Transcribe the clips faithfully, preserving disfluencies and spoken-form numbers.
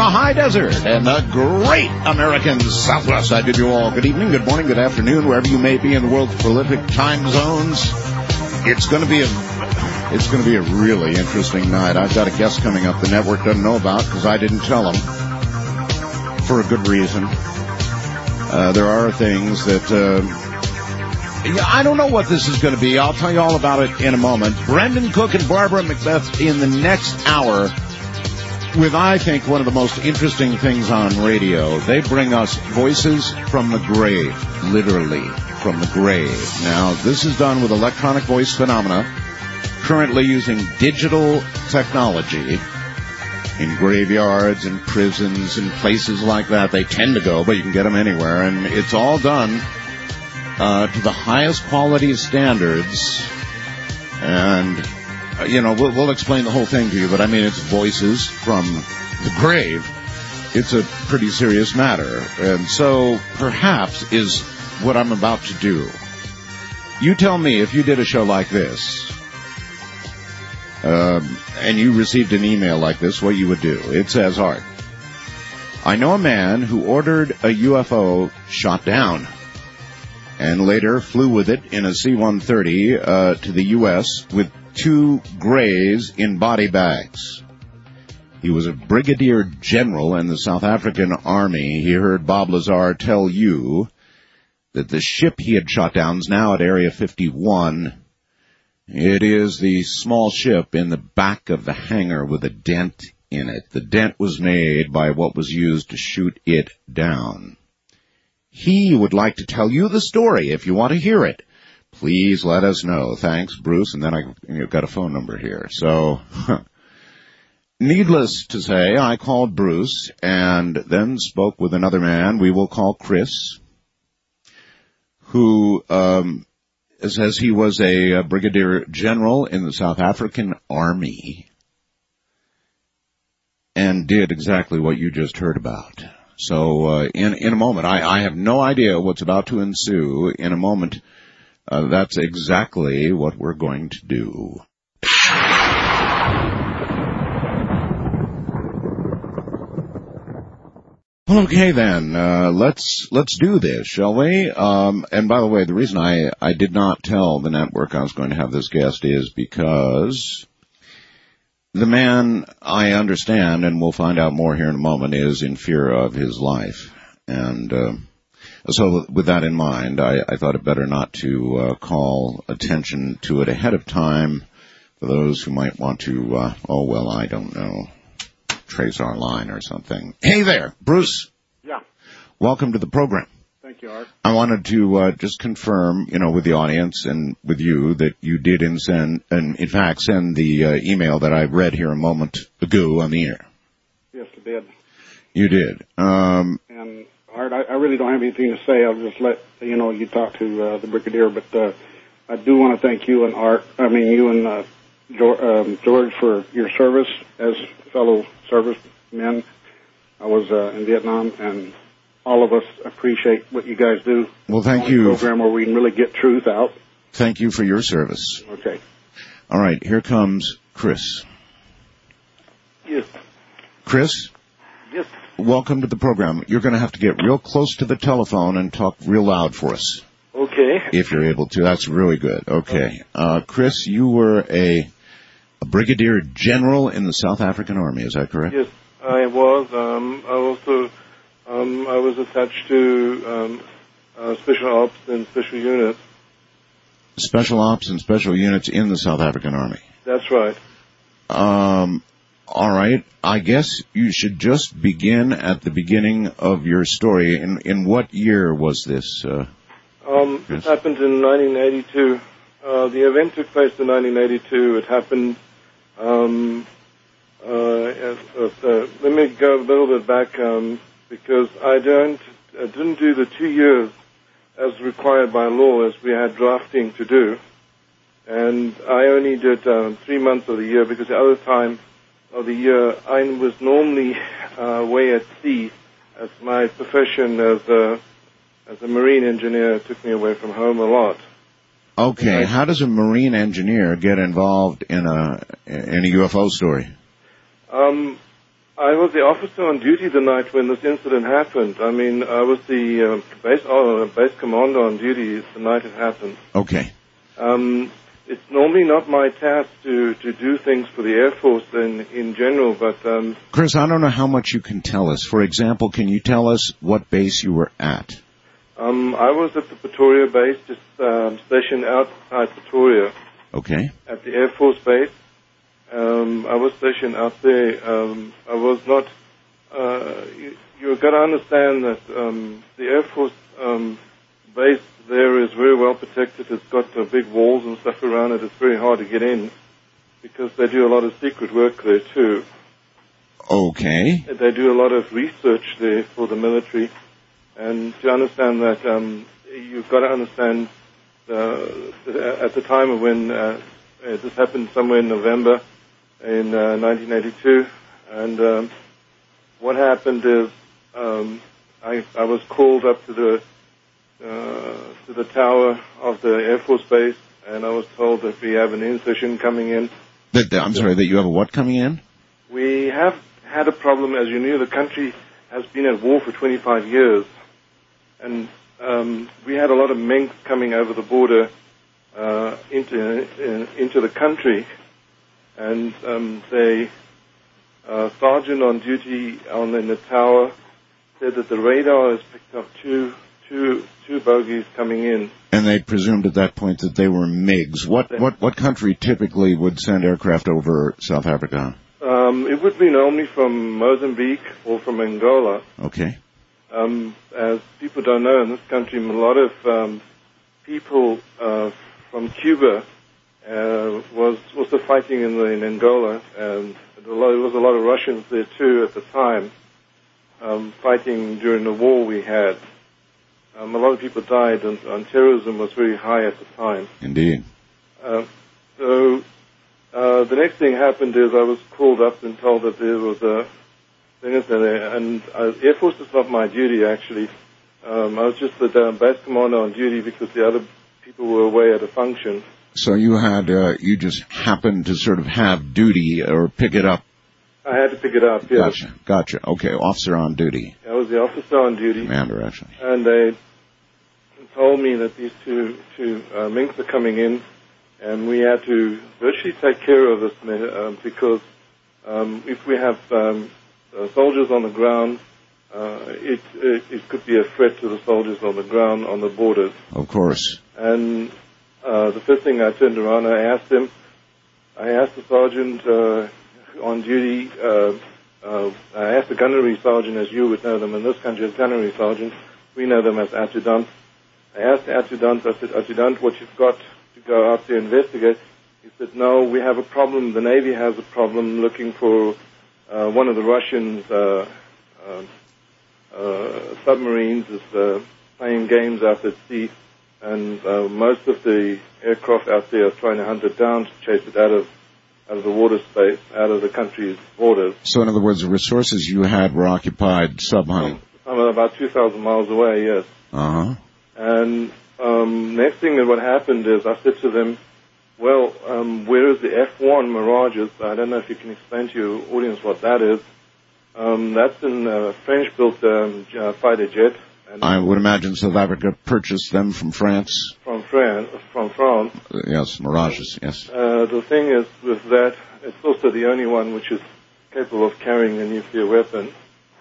high desert and the great American Southwest. I bid you all good evening, good morning, good afternoon, wherever you may be in the world's prolific time zones. It's going to be a, it's going to be a really interesting night. I've got a guest coming up the network doesn't know about because I didn't tell them for a good reason. Uh, there are things that, uh, yeah, I don't know what this is going to be. I'll tell you all about it in a moment. Brendan Cook and Barbara Macbeth in the next hour with, I think, one of the most interesting things on radio. They bring us voices from the grave, literally from the grave. Now, this is done with electronic voice phenomena, currently using digital technology in graveyards and prisons and places like that. They tend to go, but you can get them anywhere. And it's all done uh, to the highest quality standards. And, uh, you know, we'll, we'll explain the whole thing to you, but I mean, it's voices from the grave. It's a pretty serious matter. And so perhaps is what I'm about to do. You tell me, if you did a show like this, Um, and you received an email like this, what you would do. It says, Art, I know a man who ordered a U F O shot down and later flew with it in a C one thirty uh, to the U S with two grays in body bags. He was a brigadier general in the South African Army. He heard Bob Lazar tell you that the ship he had shot down is now at Area fifty-one. It is the small ship in the back of the hangar with a dent in it. The dent was made by what was used to shoot it down. He would like to tell you the story if you want to hear it. Please let us know. Thanks, Bruce. And then I've got a phone number here. So, needless to say, I called Bruce and then spoke with another man we will call Chris, who um says he was a, a brigadier general in the South African Army and did exactly what you just heard about. So uh, in, in a moment, I, I have no idea what's about to ensue. In a moment, uh, that's exactly what we're going to do. Okay, then, uh, let's, let's do this, shall we? Um, and by the way, the reason I, I did not tell the network I was going to have this guest is because the man, I understand, and we'll find out more here in a moment, is in fear of his life. And, uh, so with that in mind, I, I thought it better not to, uh, call attention to it ahead of time for those who might want to, uh, oh, well, I don't know, trace our line or something. Hey there, Bruce. Yeah. Welcome to the program. Thank you, Art. I wanted to uh, just confirm, you know, with the audience and with you that you did in send, and in fact send the uh, email that I read here a moment ago on the air. Yes, I did. You did. Um, and Art, I, I really don't have anything to say. I'll just let you know you talk to uh, the brigadier, but uh, I do want to thank you and Art. I mean, you and uh, George, um, George for your service as fellow servicemen. I was uh, in Vietnam, and all of us appreciate what you guys do. Well, thank on you. The program where we can really get truth out. Thank you for your service. Okay. All right, here comes Chris. Yes. Chris? Yes. Welcome to the program. You're going to have to get real close to the telephone and talk real loud for us. Okay. If you're able to. That's really good. Okay. Uh, Chris, you were a, a brigadier general in the South African Army. Is that correct? Yes, I was. Um, I also, um, I was attached to um, uh, special ops and special units. Special ops and special units in the South African Army. That's right. Um, all right. I guess you should just begin at the beginning of your story. In in what year was this? Uh, um, it happened in nineteen eighty-two. Uh, the event took place in nineteen eighty-two. It happened. Um, uh, uh, uh, let me go a little bit back um, because I don't, I didn't do the two years as required by law, as we had drafting to do, and I only did um, three months of the year because the other time of the year I was normally uh, away at sea, as my profession as a as a marine engineer took me away from home a lot. Okay, how does a marine engineer get involved in a in a U F O story? Um, I was the officer on duty the night when this incident happened. I mean, I was the uh, base, uh, base commander on duty the night it happened. Okay. Um, it's normally not my task to, to do things for the Air Force in, in general, but... Um, Chris, I don't know how much you can tell us. For example, can you tell us what base you were at? Um, I was at the Pretoria base, just um, stationed outside Pretoria. Okay. At the Air Force base. Um, I was stationed out there. Um, I was not... Uh, you, you've got to understand that um, the Air Force um, base there is very well protected. It's got uh, big walls and stuff around it. It's very hard to get in because they do a lot of secret work there, too. Okay. They do a lot of research there for the military. And to understand that, um, you've got to understand uh, at the time of when uh, this happened somewhere in November in uh, nineteen eighty-two, and um, what happened is um, I, I was called up to the uh, to the tower of the Air Force base, and I was told that we have an in-session coming in. That, I'm sorry, that you have a what coming in? We have had a problem. As you knew, the country has been at war for twenty-five years, and um, we had a lot of Minks coming over the border uh, into uh, into the country, and um, they uh, sergeant on duty on in the tower said that the radar has picked up two two two bogies coming in. And they presumed at that point that they were MiGs. What what what country typically would send aircraft over South Africa? Um, it would be normally from Mozambique or from Angola. Okay. Um, as people don't know, in this country, a lot of um, people uh, from Cuba uh, was also fighting in, the, in Angola, and there was a lot of Russians there too at the time, um, fighting during the war we had. Um, a lot of people died, and, and terrorism was very high at the time. Indeed. Uh, so uh, the next thing happened is I was called up and told that there was a And uh, Air Force is not my duty, actually. Um, I was just the uh, base commander on duty because the other people were away at a function. So you had, uh, you just happened to sort of have duty or pick it up? I had to pick it up, yes. Gotcha, gotcha. Okay, officer on duty. I was the officer on duty. Commander, actually. And they told me that these two, two uh, Minks are coming in, and we had to virtually take care of this uh, because um, if we have... Um, Uh, soldiers on the ground, uh, it, it it could be a threat to the soldiers on the ground on the borders. Of course. And uh, the first thing I turned around, I asked him, I asked the sergeant uh, on duty, uh, uh, I asked the gunnery sergeant, as you would know them in this country as gunnery sergeant, we know them as adjutants. I asked the adjutant, I said, adjutant, what you've got to go out there investigate? He said, no, we have a problem, the Navy has a problem looking for Uh, one of the Russian uh, uh, uh, submarines is uh, playing games out at sea, and uh, most of the aircraft out there are trying to hunt it down to chase it out of out of the water space, out of the country's borders. So, in other words, the resources you had were occupied sub-hunting? Um, about two thousand miles away, yes. Uh-huh. And um, next thing that what happened is I said to them, well, um, where is the F one Mirages? I don't know if you can explain to your audience what that is. Um, that's a uh, French-built um, uh, fighter jet. And I would imagine South Africa purchased them from France. From France, from France. Uh, yes, Mirages, yes. Uh, the thing is with that, it's also the only one which is capable of carrying a nuclear weapon.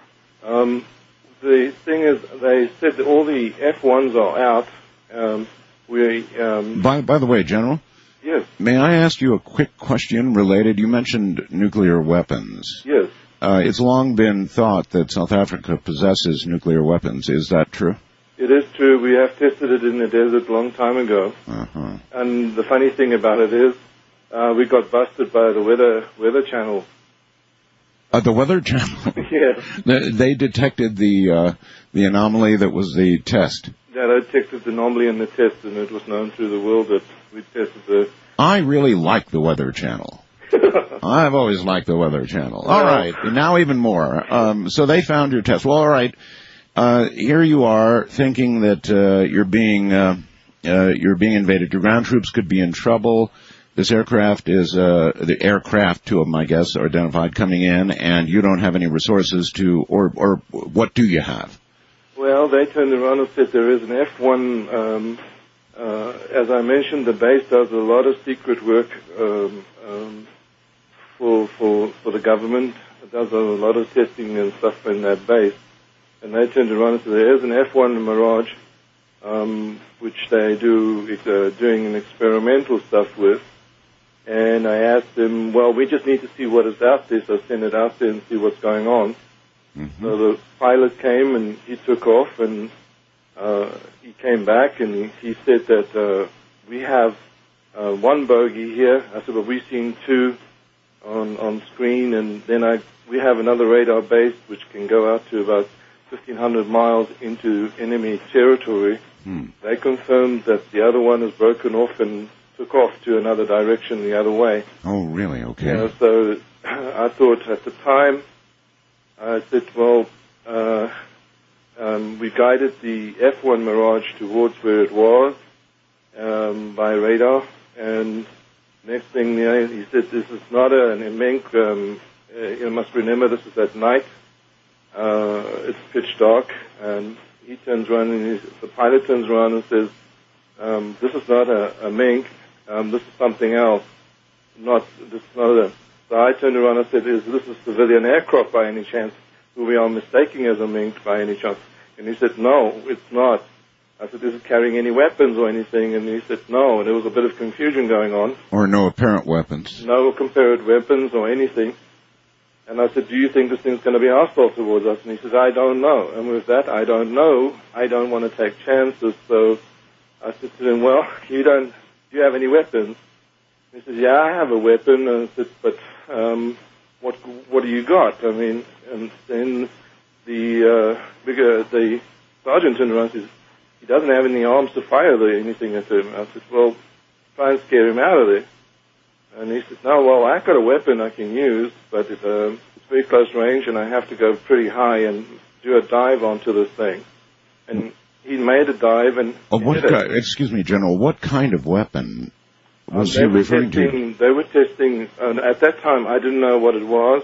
Um, the thing is, they said that all the F ones are out. Um, we. Um, by by the way, General. Yes. May I ask you a quick question related? You mentioned nuclear weapons. Yes. Uh, it's long been thought that South Africa possesses nuclear weapons. Is that true? It is true. We have tested it in the desert a long time ago. Uh-huh. And the funny thing about it is, uh, we got busted by the Weather Weather Channel. Uh, the Weather Channel? Yes. They, they detected the uh, the anomaly that was the test. Yeah, they detected the anomaly in the test, and it was known through the world that we tested the... I really like the Weather Channel. I've always liked the Weather Channel. All right, now even more. Um, so they found your test. Well, all right. Uh, here you are thinking that uh, you're being uh, uh, you're being invaded. Your ground troops could be in trouble. this aircraft is, uh, the aircraft, two of them, I guess, are identified coming in, and you don't have any resources to, or, or what do you have? Well, they turned around and said there is an F one, um, uh, as I mentioned, the base does a lot of secret work, um, um, for, for, for the government. It does a lot of testing and stuff in that base. And they turned around and said there is an F one Mirage, um, which they do, uh, doing an experimental stuff with. And I asked them, well, we just need to see what is out there, so send it out there and see what's going on. Mm-hmm. So the pilot came and he took off, and uh, he came back and he, he said that uh, we have uh, one bogey here. I said, well, we've seen two on on screen, and then I we have another radar base which can go out to about fifteen hundred miles into enemy territory. Hmm. They confirmed that the other one has broken off and took off to another direction the other way. Oh, really? Okay. You know, so I thought at the time, I said, well, uh, um, we guided the F one Mirage towards where it was um, by radar, and next thing you know, he said, this is not a, an Emenk. Um, uh, you must remember this is at night. Uh, it's pitch dark, and he turns around, and he, the pilot turns around and says, um, this is not a, a Emenk. Um, this is something else. Not this is not a. So I turned around and said, is this a civilian aircraft by any chance, who we are mistaking as a Mink by any chance? And he said, no, it's not. I said, is it carrying any weapons or anything? And he said, no. And there was a bit of confusion going on. Or no apparent weapons. No apparent weapons or anything. And I said, do you think this thing's going to be hostile towards us? And he said, I don't know. And with that, I don't know. I don't want to take chances. So I said to him, well, you don't, do you have any weapons? He says, yeah, I have a weapon. And I said, but um, what what do you got? I mean, and then the uh, bigger the sergeant turned around and says, he doesn't have any arms to fire the, anything at him. I said, well, try and scare him out of there. And he said, no, well, I've got a weapon I can use, but it, uh, it's very close range, and I have to go pretty high and do a dive onto this thing. And he made a dive and oh, what hit kind, excuse me, General, what kind of weapon was uh, he referring testing, to? They were testing, and at that time I didn't know what it was.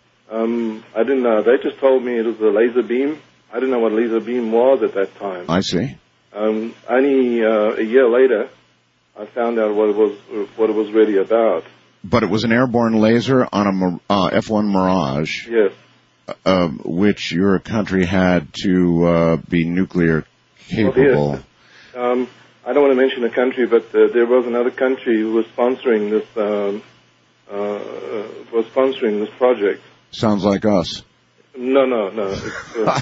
Um, I didn't know. They just told me it was a laser beam. I didn't know what a laser beam was at that time. I see. Um, only uh, a year later, I found out what it was, what it was really about. But it was an airborne laser on a uh, F one Mirage. Yes. Uh, which your country had to uh, be nuclear capable. Well, yes. um, I don't want to mention a country, but uh, there was another country who was sponsoring this um, uh, was sponsoring this project. Sounds like us. No, no, no. It's, uh,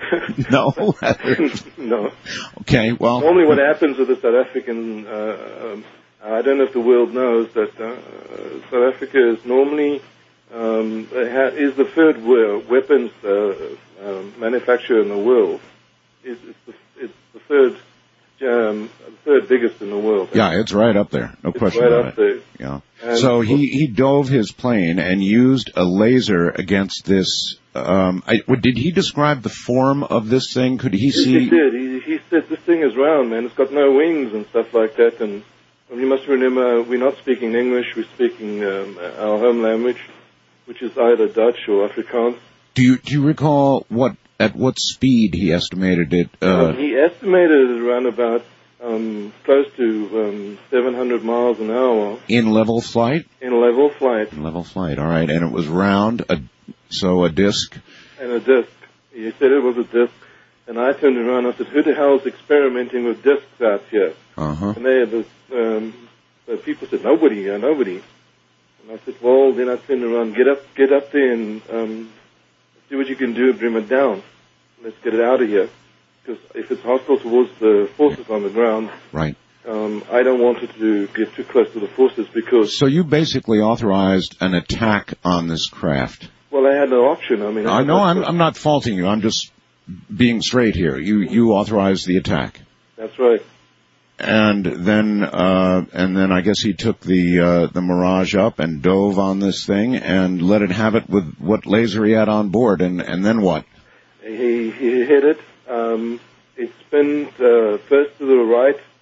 no. No. Okay. Well. Normally, what happens with the South African, uh, um, I don't know if the world knows that uh, South Africa is normally um, is the third weapons uh, um, manufacturer in the world. It's, it's, the, it's the third. Um, third biggest in the world. Yeah, it's right up there. No it's question right about up it. There. Yeah. And so he, he dove his plane and used a laser against this. Um, I, did he describe the form of this thing? Could he see? He did. He, he said this thing is round, man. It's got no wings and stuff like that. And you must remember, we're not speaking English. We're speaking um, our home language, which is either Dutch or Afrikaans. Do you do you recall what? At what speed he estimated it? Uh, um, he estimated it around about um, close to um, seven hundred miles an hour. In level flight? In level flight. In level flight, all right. And it was round, a, so a disc? And a disc. He said it was a disc. And I turned around and I said, who the hell is experimenting with discs out here? Uh-huh. And they, the, um, the people said, nobody, uh, nobody. And I said, well, then I turned around, get up, get up there and um, see what you can do and bring it down. Let's get it out of here. Because if it's hostile towards the forces on the ground, right. um, I don't want it to get too close to the forces because... So you basically authorized an attack on this craft. Well, I had no option. I mean... I, I know, I'm, I'm not faulting you. I'm just being straight here. You, you authorized the attack. That's right. And then, uh, and then I guess he took the, uh, the Mirage up and dove on this thing and let it have it with what laser he had on board. And, and then what? He, he hit it. Um, it spun uh, first to the right,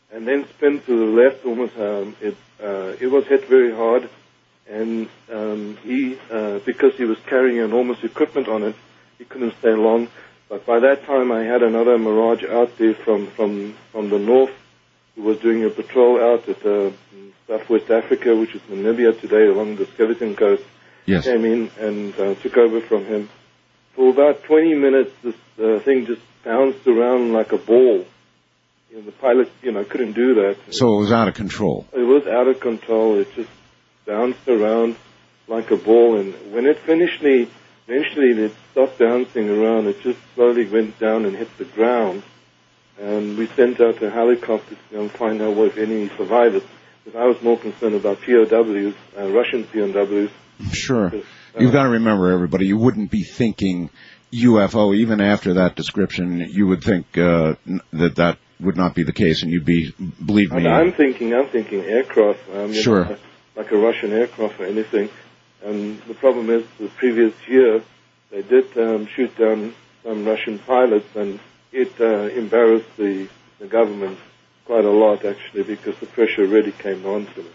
and then spin to the left. Almost, um, it uh, it was hit very hard, and um, he uh, because he was carrying enormous equipment on it, he couldn't stay long. But by that time, I had another Mirage out there from from from the north, who was doing a patrol out at uh, Southwest Africa, which is Namibia today, along the Skeleton Coast. Yes. Came in and uh, took over from him. For about twenty minutes, this uh, thing just bounced around like a ball. You know, the pilot, you know, couldn't do that. So it was out of control. It was out of control. It just bounced around like a ball. And when it eventually, eventually it stopped bouncing around, it just slowly went down and hit the ground. And we sent out a helicopter to go and find out if any survivors. Because I was more concerned about P O Ws, uh, Russian P O Ws. Sure. You've got to remember, everybody, you wouldn't be thinking U F O. Even after that description, you would think uh, that that would not be the case, and you'd be, believe me. I'm thinking, I'm thinking aircraft. Um, you sure. know, like a Russian aircraft or anything. And the problem is, the previous year, they did um, shoot down some Russian pilots, and it uh, embarrassed the, the government quite a lot, actually, because the pressure really came on to them.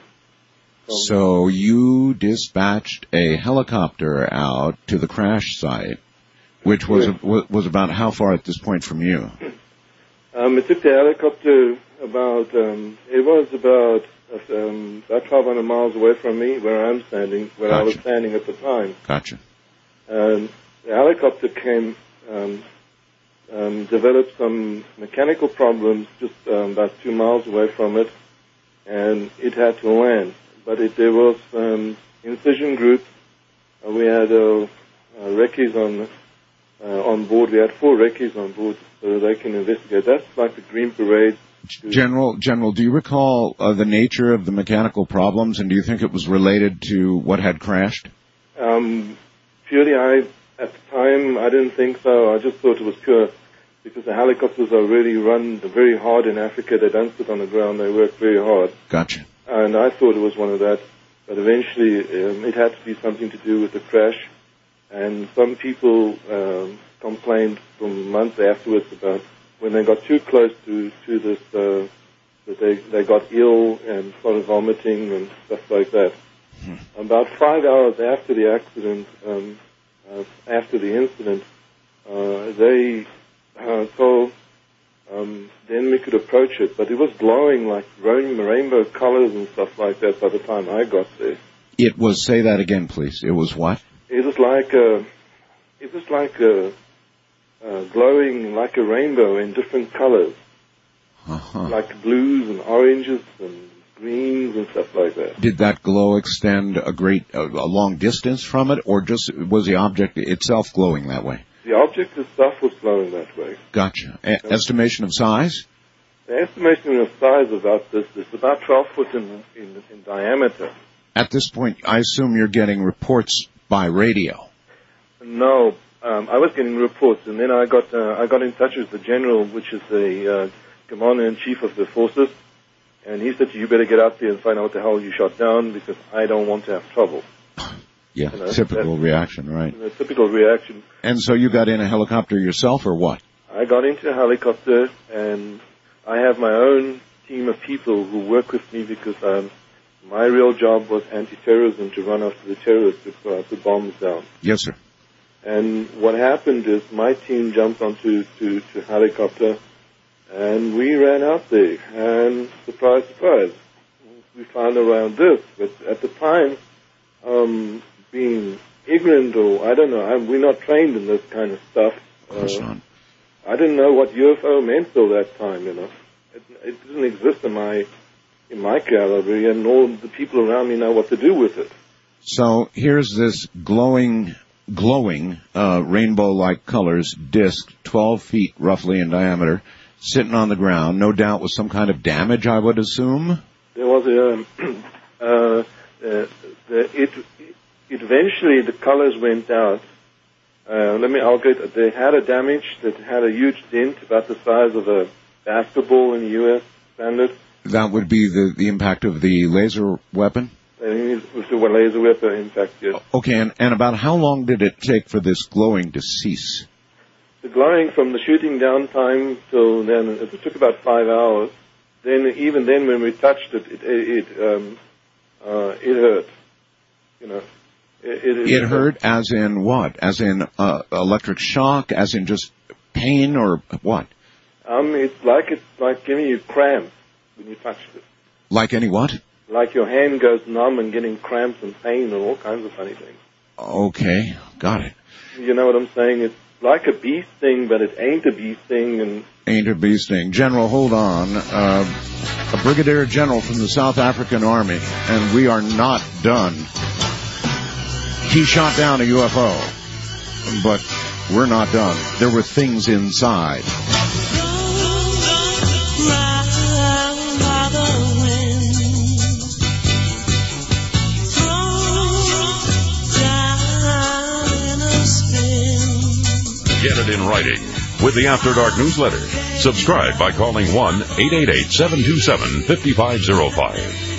So you dispatched a helicopter out to the crash site, which was yes. was about how far at this point from you? Um, it took the helicopter about, um, it was about um, about twelve hundred miles away from me, where I'm standing, where Gotcha. I was standing at the time. Gotcha. And the helicopter came, um, um, developed some mechanical problems just um, about two miles away from it, and it had to land. But it, there was um, incision group. Uh, we had uh, uh, recce's on uh, on board. We had four recce's on board, so they can investigate. That's like the Green Parade. General, General, do you recall uh, the nature of the mechanical problems, and do you think it was related to what had crashed? Um, purely, I at the time I didn't think so. I just thought it was pure because the helicopters are really run very hard in Africa. They don't sit on the ground. They work very hard. Gotcha. And I thought it was one of that, but eventually um, it had to be something to do with the crash. And some people um, complained for months afterwards about when they got too close to to this, uh, that they they got ill and started vomiting and stuff like that. Hmm. About five hours after the accident, um, uh, after the incident, uh, they uh, told. Um, then we could approach it, but it was glowing like rainbow colors and stuff like that by the time I got there. It was, say that again, please. It was what? It was like a, it was like a, uh, glowing like a rainbow in different colors. Uh-huh. Like blues and oranges and greens and stuff like that. Did that glow extend a great, a, a long distance from it, or just was the object itself glowing that way? The object itself was glowing that way. Gotcha. A- estimation of size? The estimation of size about this is about twelve foot in, in, in diameter. At this point, I assume you're getting reports by radio. No, um, I was getting reports, and then I got uh, I got in touch with the general, which is the uh, commander-in-chief of the forces, and he said, you better get out there and find out what the hell you shot down, because I don't want to have trouble. Yeah, you know, typical reaction, right? A typical reaction. And so you got in a helicopter yourself, or what? I got into a helicopter, and I have my own team of people who work with me because um, my real job was anti-terrorism, to run after the terrorists to uh, put bombs down. Yes, sir. And what happened is my team jumped onto to, to helicopter, and we ran out there, and surprise, surprise, we found around this. But at the time, um, being ignorant, or I don't know, I'm, we're not trained in this kind of stuff. Of course uh, not. I didn't know what U F O meant till that time, you know. It, it didn't exist in my in my gallery, and all the people around me know what to do with it. So here's this glowing, glowing uh, rainbow-like colors disc, twelve feet roughly in diameter, sitting on the ground. No doubt with some kind of damage, I would assume. There was a um, uh, uh, the, it, it eventually the colors went out. Uh, let me, I'll get, they had a damage that had a huge dent about the size of a basketball in the U S standard. That would be the, the impact of the laser weapon? And it was a laser weapon impact, yes. Okay, and, and about how long did it take for this glowing to cease? The glowing from the shooting down time till then, it took about five hours. then even then when we touched it, it it um, uh, it hurt. You know, it it, it hurt as in what? As in uh, electric shock? As in just pain or what? Um, it's like it's like giving you cramps when you touched it. Like any what? Like your hand goes numb and getting cramps and pain and all kinds of funny things. Okay, got it. You know what I'm saying? It's like a bee sting, but it ain't a bee sting. And ain't a bee sting. General, hold on. Uh, a brigadier general from the South African Army, and we are not done. He shot down a U F O, but we're not done. There were things inside. Get it in writing with the After Dark newsletter. Subscribe by calling one eight eight eight, seven two seven, five five zero five.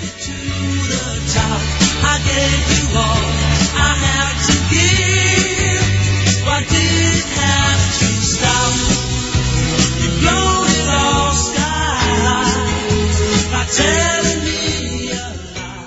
I gave you all I had to give. Why did it have to stop? You blown it all sky high by telling me a lie.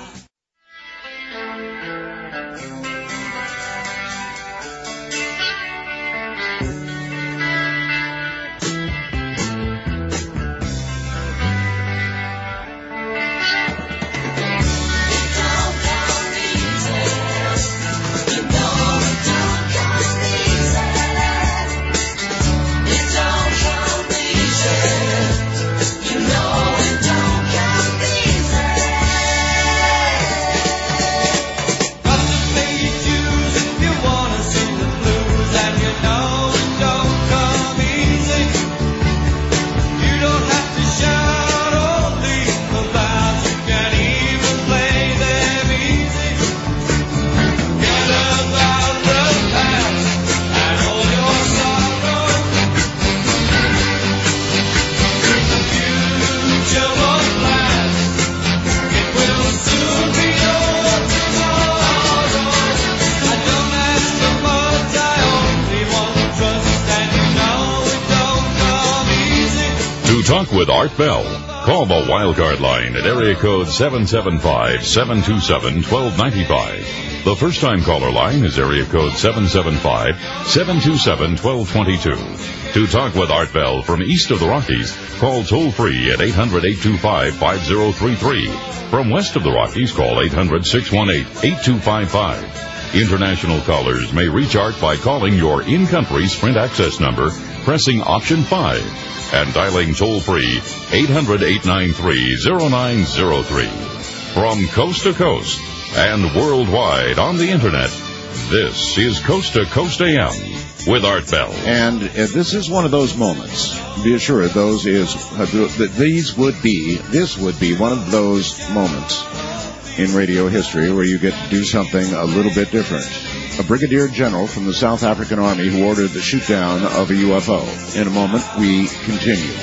Talk with Art Bell. Call the Wildcard line at area code seven seven five, seven two seven, one two nine five. The first-time caller line is area code seven seven five, seven two seven, one two two two. To talk with Art Bell from east of the Rockies, call toll-free at eight hundred, eight two five, five zero three three. From west of the Rockies, call eight hundred, six one eight, eight two five five. International callers may reach Art by calling your in-country Sprint access number, pressing option five, and dialing toll-free eight hundred, eight nine three, zero nine zero three. From coast to coast and worldwide on the Internet, this is Coast to Coast A M with Art Bell. And uh, this is one of those moments. Be assured, those is uh, that these would be, this would be one of those moments in radio history where you get to do something a little bit different. A brigadier general from the South African Army who ordered the shoot down of a U F O. In a moment, we continue.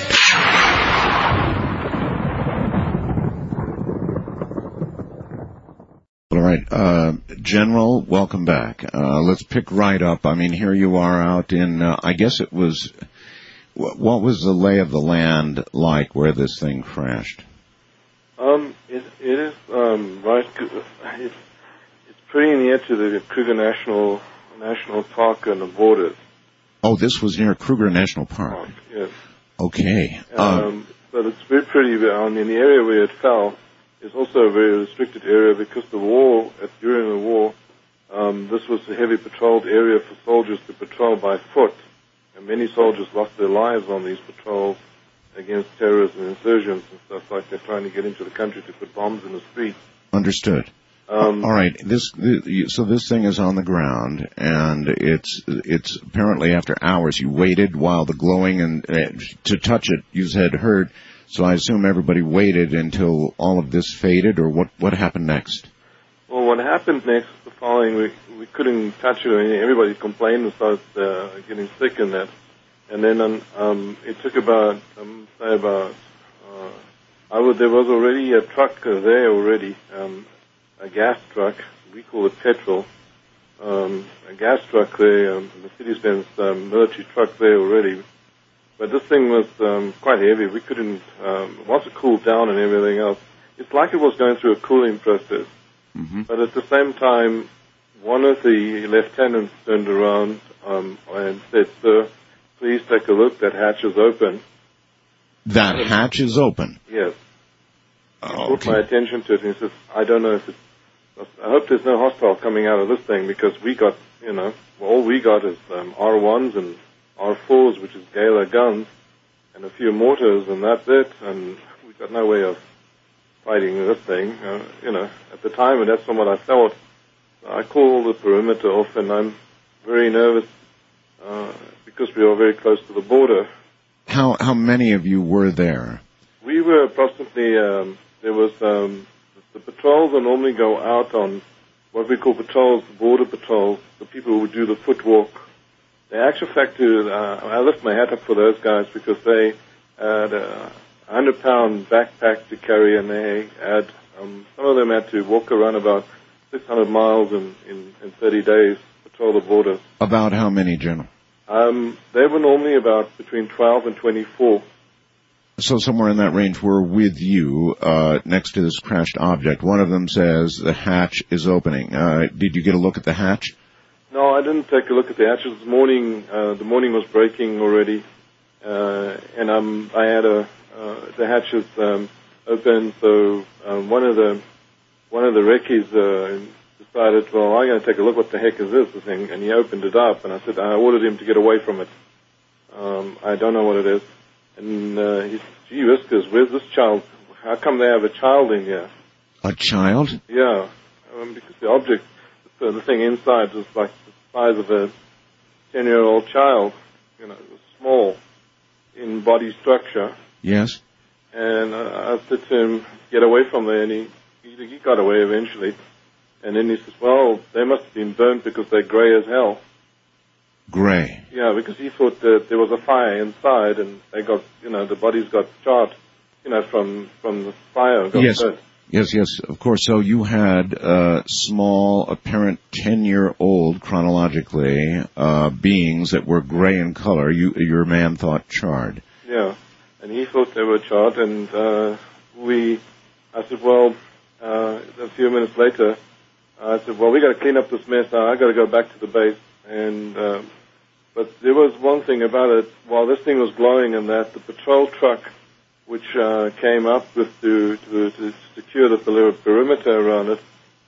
All right, uh, General, welcome back. Uh, let's pick right up. I mean, here you are out in, uh, I guess it was, what was the lay of the land like where this thing crashed? Um, it, it is, um, right, it's, it's pretty near to the Kruger National, National Park and the borders. Oh, this was near Kruger National Park? Park, yes. Okay. Um, um, but it's very pretty, um, in the area where it fell, is also a very restricted area because the war, during the war, um, this was a heavy patrolled area for soldiers to patrol by foot. And many soldiers lost their lives on these patrols against terrorists and insurgents and stuff like they're trying to get into the country to put bombs in the streets. Understood. Um, All right. This, so this thing is on the ground, and it's it's apparently after hours. You waited while the glowing and uh, to touch it. You said heard. So I assume everybody waited until all of this faded, or what? What happened next? Well, what happened next? The following, we we couldn't touch it. I mean, everybody complained and started uh, getting sick and that. And then um, um, it took about um, say about uh, I would there was already a truck uh, there already. Um, a gas truck, we call it petrol, um, a gas truck there, um, Mercedes-Benz um, military truck there already, but this thing was um, quite heavy. We couldn't, um, once it cooled down and everything else, it's like it was going through a cooling process. Mm-hmm. But at the same time, one of the lieutenants turned around um, and said, "Sir, please take a look. That hatch is open." That hatch is open? Yes. He Oh, brought my okay. attention to it, and he says, "I don't know if it's, I hope there's no hostile coming out of this thing, because we got, you know, well, all we got is um, R ones and R fours, which is Gala guns, and a few mortars, and that's it, and we got no way of fighting this thing, uh, you know, at the time, and that's what I felt. I called the perimeter off, and I'm very nervous uh, because we are very close to the border." How how many of you were there? We were approximately, um, there was, um, the patrols will normally go out on what we call patrols, border patrols, the people who would do the footwalk. They actually fact to, uh, I lift my hat up for those guys because they had a hundred pound backpack to carry, and they had, um, some of them had to walk around about six hundred miles in, in, in thirty days, patrol the border. About how many, General? Um, they were normally about between twelve and twenty-four. So somewhere in that range were with you, uh, next to this crashed object. One of them says the hatch is opening. Uh, did you get a look at the hatch? No, I didn't take a look at the hatches. This morning, uh, the morning was breaking already, uh, and um, I had a, uh, the hatches, um, open, so, um, one of the, one of the recce's, uh, decided, well, I'm going to take a look, what the heck is this, this thing, and he opened it up, and I said, I ordered him to get away from it. Um, I don't know what it is. And, uh, he said, gee whiskers, where's this child? How come they have a child in here? A child? Yeah, um, because the object, the, the thing inside was like the size of a ten-year-old child, you know, it was small in body structure. Yes. And uh, I said to him, get away from there, and he, he, he got away eventually. And then he says, well, they must have been burnt because they're gray as hell. Gray. Yeah, because he thought that there was a fire inside, and they got, you know, the bodies got charred, you know, from, from the fire. Got Yes. burnt. Yes, yes, of course. So you had uh, small, apparent ten-year-old, chronologically, uh, beings that were gray in color. You, your man thought charred. Yeah, and he thought they were charred, and uh, we, I said, well, uh, a few minutes later, I said, well, we got to clean up this mess now. I got to go back to the base. And uh, but there was one thing about it. While this thing was glowing, and that the patrol truck, which uh, came up with to, to to secure the perimeter around it,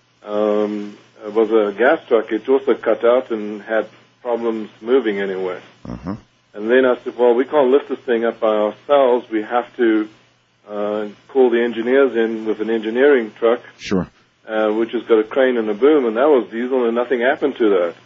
um, was a gas truck. It also cut out and had problems moving anywhere. Uh-huh. And then I said, well, we can't lift this thing up by ourselves. We have to uh, call the engineers in with an engineering truck. Sure. Uh, which has got a crane and a boom, and that was diesel, and nothing happened to that.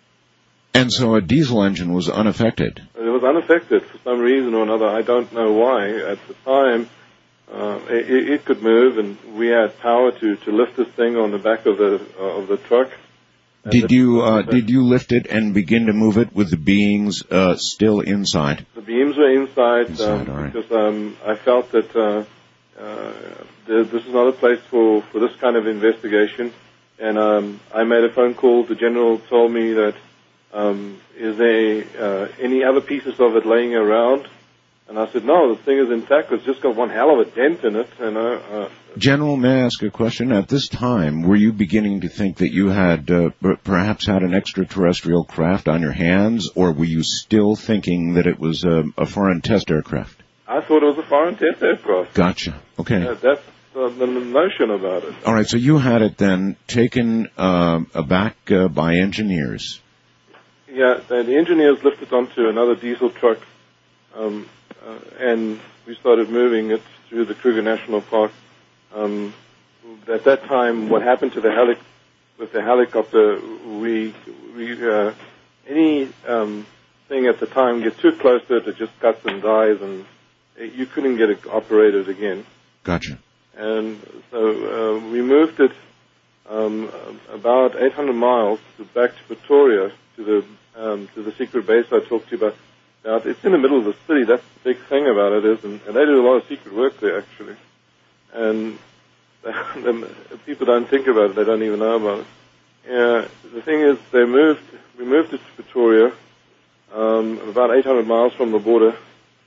And so a diesel engine was unaffected. It was unaffected for some reason or another. I don't know why. At the time, uh, it, it could move, and we had power to, to lift this thing on the back of the uh, of the truck. And Did the, you uh, did you lift it and begin to move it with the beings uh, still inside? The beams were inside, Inside, um, all right. because um, I felt that uh, uh, th- this is not a place for, for this kind of investigation. And um, I made a phone call. The general told me that, um, is there uh, any other pieces of it laying around? And I said, no, the thing is intact. It's just got one hell of a dent in it. And uh, uh, General, may I ask a question? At this time, were you beginning to think that you had uh, per- perhaps had an extraterrestrial craft on your hands, or were you still thinking that it was a, a foreign test aircraft? I thought it was a foreign test aircraft. Gotcha. Okay. Uh, that's uh, the notion about it. All right, so you had it then taken uh, back uh, by engineers. Yeah, the the engineers lifted onto another diesel truck, um, uh, and we started moving it through the Kruger National Park. Um, at that time, what happened to the heli- with the helicopter, we, we uh, any um, thing at the time get too close to it, it just cuts and dies, and it, you couldn't get it operated again. Gotcha. And so uh, we moved it um, about eight hundred miles to, back to Pretoria, to the um, to the secret base I talked to you about. Now, it's in the middle of the city. That's the big thing about it is, and, and they do a lot of secret work there, actually. And the, the people don't think about it. They don't even know about it. Yeah, the thing is, they moved. We moved it to Pretoria, um, about eight hundred miles from the border,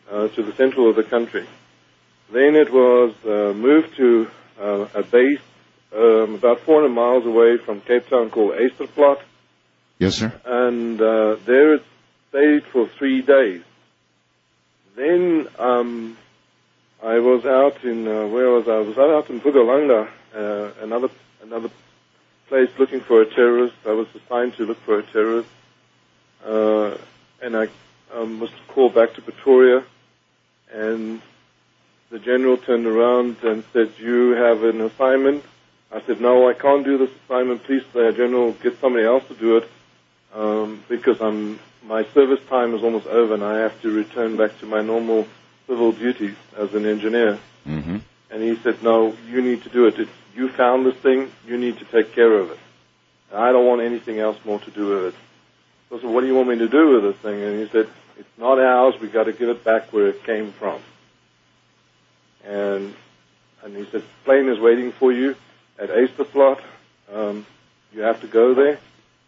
uh, to the central of the country. Then it was uh, moved to uh, a base um, about four hundred miles away from Cape Town called Eysterplot. Yes, sir. And uh, there it stayed for three days. Then um, I was out in, uh, where was I? I was out in Pugalanga, uh, another another place looking for a terrorist. I was assigned to look for a terrorist. Uh, and I um, was called back to Pretoria, and the general turned around and said, "You have an assignment." I said, "No, I can't do this assignment. Please, uh, General, get somebody else to do it, um, because I'm my service time is almost over, and I have to return back to my normal civil duties as an engineer." Mm-hmm. And he said, "No, you need to do it. It's, you found this thing. You need to take care of it. I don't want anything else more to do with it." So I said, "What do you want me to do with this thing?" And he said, "It's not ours. We've got to give it back where it came from." And and he said, "Plane is waiting for you at Eysterplot. Um, you have to go there.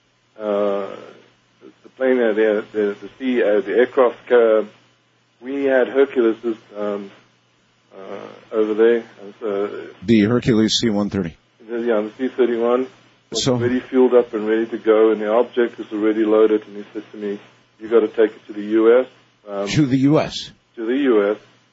Uh, the plane, uh, the the the, sea, uh, the aircraft. Uh, we had Herculeses um, uh, over there. And so, The Hercules C one thirty. Yeah, the C thirty-one. Was So- already fueled up and ready to go, and the object was already loaded. And he said to me, "You got to take it to the U S Um, To the U S to the U S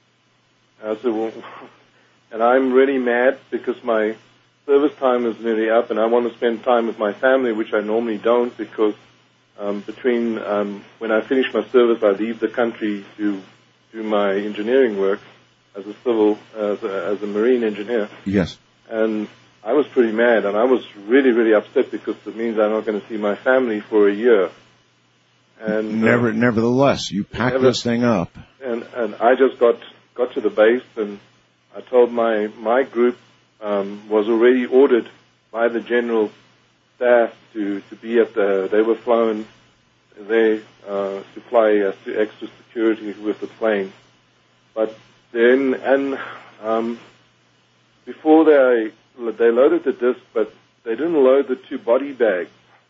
I said, "Well," and I'm really mad because my service time is nearly up, and I want to spend time with my family, which I normally don't, because um, between um, when I finish my service, I leave the country to do my engineering work as a civil, as a, as a marine engineer. Yes. And I was pretty mad, and I was really, really upset because it means I'm not going to see my family for a year. And uh, Never, nevertheless, you packed never- this thing up. and and I just got got to the base, and I told my my group um, was already ordered by the general staff to to be at the. They were flown there uh, to fly uh, to extra security with the plane, but then and um, before they they loaded the disc, but they didn't load the two body bags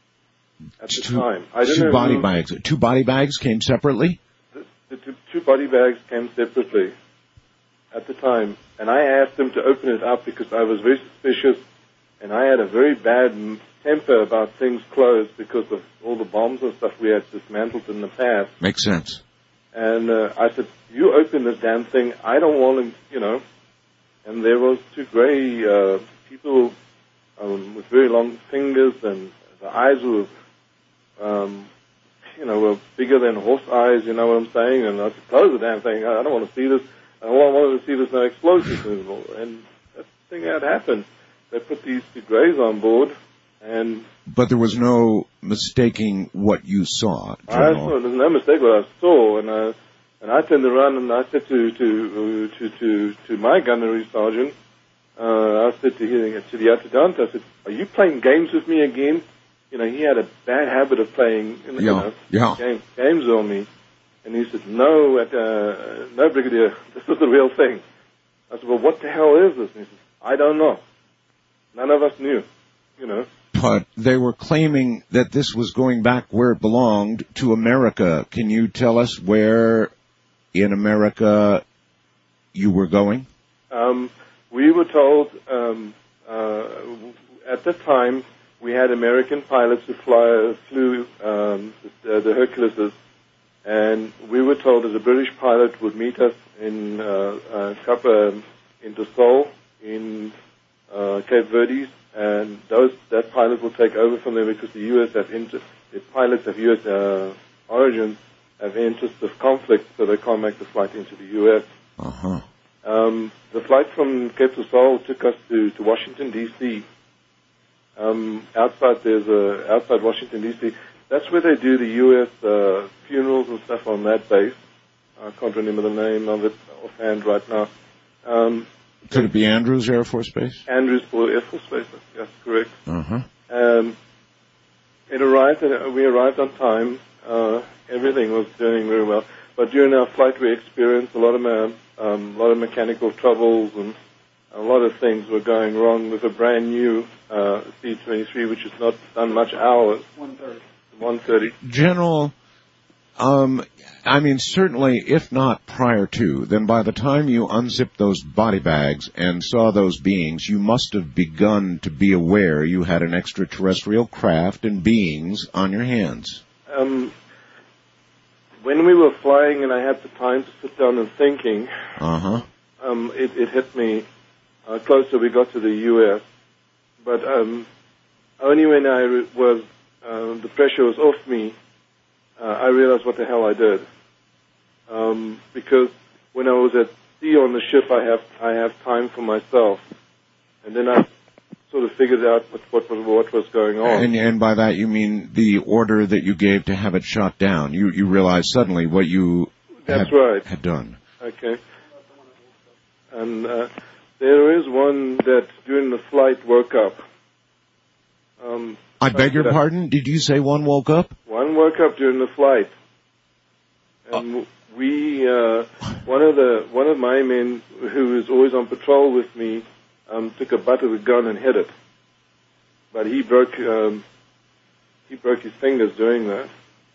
at the Two, time. I didn't two know body who- bags. Two body bags came separately? the, the two, two body bags came separately at the time, and I asked them to open it up because I was very suspicious, and I had a very bad m- temper about things closed because of all the bombs and stuff we had dismantled in the past. Makes sense. And uh, I said, "You open this damn thing. I don't want to, you know." And there was two gray uh, people um, with very long fingers, and the eyes were, um, you know, were bigger than horse eyes. You know what I'm saying? And I said, "Close the damn thing. I I don't want to see this. I don't want to see there's no explosives." And that thing had happened. They put these two grays on board, and But there was no mistaking what you saw, I General. saw, there's no mistake what I saw, and I, and I turned around and I said to to to to, to my gunnery sergeant, uh, I said to him, to the adjutant, I said, "Are you playing games with me again?" You know, he had a bad habit of playing you Yeah, know, yeah. game, games on me, and he said, "No, at, uh, no, Brigadier, this is the real thing." I said, "Well, what the hell is this?" And he said, "I don't know. None of us knew, you know." But they were claiming that this was going back where it belonged, to America. Can you tell us where in America you were going? Um, we were told um, uh, at the time we had American pilots who fly, flew um, the, the Herculeses, and we were told that a British pilot would meet us in uh, uh, Kappa, in Dessau, in uh, Cape Verdes, and those that pilot will take over from them because the U S have inter- the pilots of U S uh, origins have interests of conflict, so they can't make the flight into the U S. Uh-huh. Um, the flight from Cape to Seoul took us to, to Washington D C. Um, outside there's a outside Washington D C. That's where they do the U S uh, funerals and stuff on that base. I can't remember the name of it offhand right now. Um, Could it be Andrews Air Force Base? Andrews Air Force Base. That's correct. Uh-huh. Um, it arrived. At, we arrived on time. Uh, everything was doing very well. But during our flight, we experienced a lot of ma- um, a lot of mechanical troubles, and a lot of things were going wrong with a brand new uh, C twenty-three, which has not done much hours. one thirty. one thirty. General, Um, I mean, certainly, if not prior to, then by the time you unzipped those body bags and saw those beings, you must have begun to be aware you had an extraterrestrial craft and beings on your hands. Um, when we were flying and I had the time to sit down and thinking, Uh-huh. um, it, it hit me uh, closer we got to the U S But um, only when I re- was, uh, the pressure was off me, uh, I realized what the hell I did. Um, because when I was at sea on the ship, I have I have time for myself, and then I sort of figured out what what, what was going on. And, and by that you mean the order that you gave to have it shot down. You you realized suddenly what you That's had, right. had done. Okay. And uh, there is one that during the flight woke up. Um, I beg your pardon? Did you say one woke up? One woke up during the flight, and uh, we, uh, one of the one of my men who is always on patrol with me, um, took a butt of the gun and hit it, but he broke um, he broke his fingers doing that.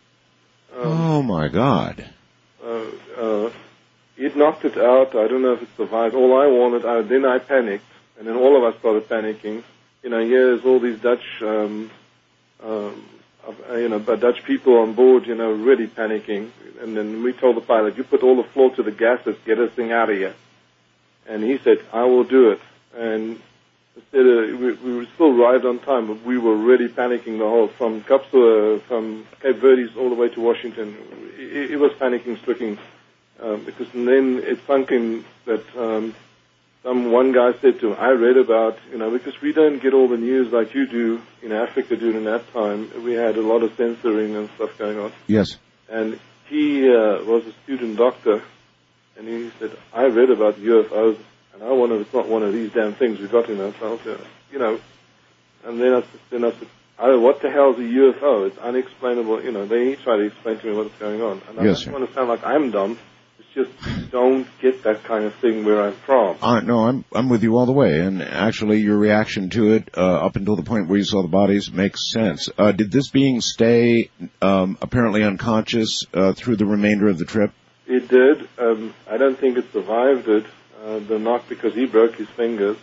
Um, oh my God! Uh, uh, it knocked it out. I don't know if it survived. All I wanted, I, then I panicked, and then all of us started panicking. You know, here's all these Dutch, um, um, uh, you know, Dutch people on board, you know, really panicking. And then we told the pilot, you put all the floor to the gases, get this thing out of here. And he said, I will do it. And instead of, we, we still arrived on time, but we were really panicking the whole, from Kapsula, from Cape Verdes all the way to Washington. It, it was panicking stricken, um, because then it sunk in that, um, Some one guy said to him, I read about, you know, because we don't get all the news like you do in Africa during that time. We had a lot of censoring and stuff going on. Yes. And he uh, was a student doctor, and he said, I read about U F Os, and I wonder if it's not one of these damn things we got in ourselves, you know. And then I, then I said, oh, what the hell is a U F O? It's unexplainable, you know. They try to explain to me what's going on. And I yes, don't want to sound like I'm dumb. Just don't get that kind of thing where I'm from. Uh, no, I'm I'm with you all the way, and actually your reaction to it, uh, up until the point where you saw the bodies, makes sense. Uh, did this being stay um, apparently unconscious uh, through the remainder of the trip? It did. Um, I don't think it survived it, uh, the knock, because he broke his fingers.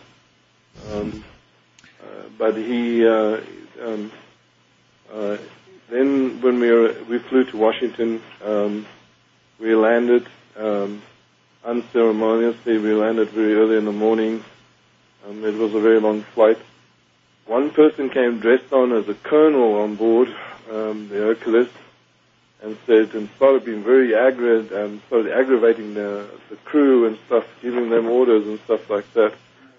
Um, uh, but he, uh, um, uh, then when we were, we flew to Washington, um, we landed. Um, unceremoniously, we landed very early in the morning. Um, it was a very long flight. One person came dressed on as a colonel on board, um, the Hercules, and said, and started being very aggravated, and started aggravating the, the crew and stuff, giving them orders and stuff like that.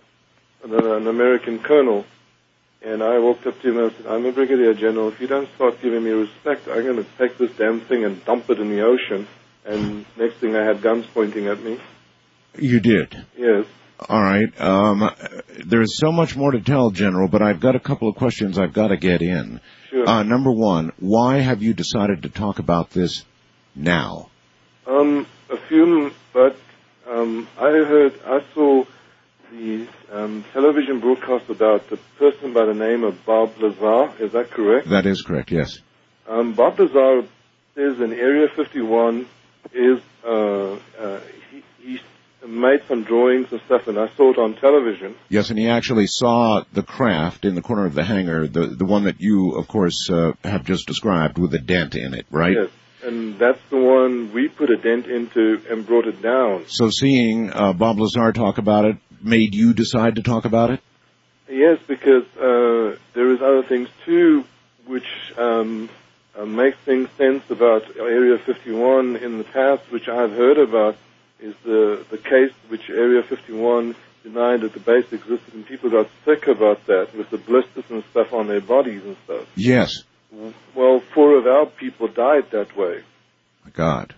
And then an American colonel. And I walked up to him and I said, I'm a brigadier general. If you don't start giving me respect, I'm going to take this damn thing and dump it in the ocean. And next thing I had guns pointing at me. You did? Yes. All right. Um, there's so much more to tell, General, but I've got a couple of questions I've got to get in. Sure. Uh, number one, why have you decided to talk about this now? Um, a few, but um, I heard, I saw the um, television broadcast about the person by the name of Bob Lazar. Is that correct? That is correct, yes. Um, Bob Lazar says in Area fifty-one is, uh, uh, he, he made some drawings and stuff, and I saw it on television. Yes, and he actually saw the craft in the corner of the hangar, the the one that you, of course, uh, have just described with a dent in it, right? Yes, and that's the one we put a dent into and brought it down. So seeing uh, Bob Lazar talk about it made you decide to talk about it? Yes, because uh, there is other things, too, which um, uh, make things sense about Area fifty-one in the past, which I've heard about, is the, the case which Area fifty-one denied that the base existed, and people got sick about that with the blisters and stuff on their bodies and stuff. Yes. Well, four of our people died that way. My God.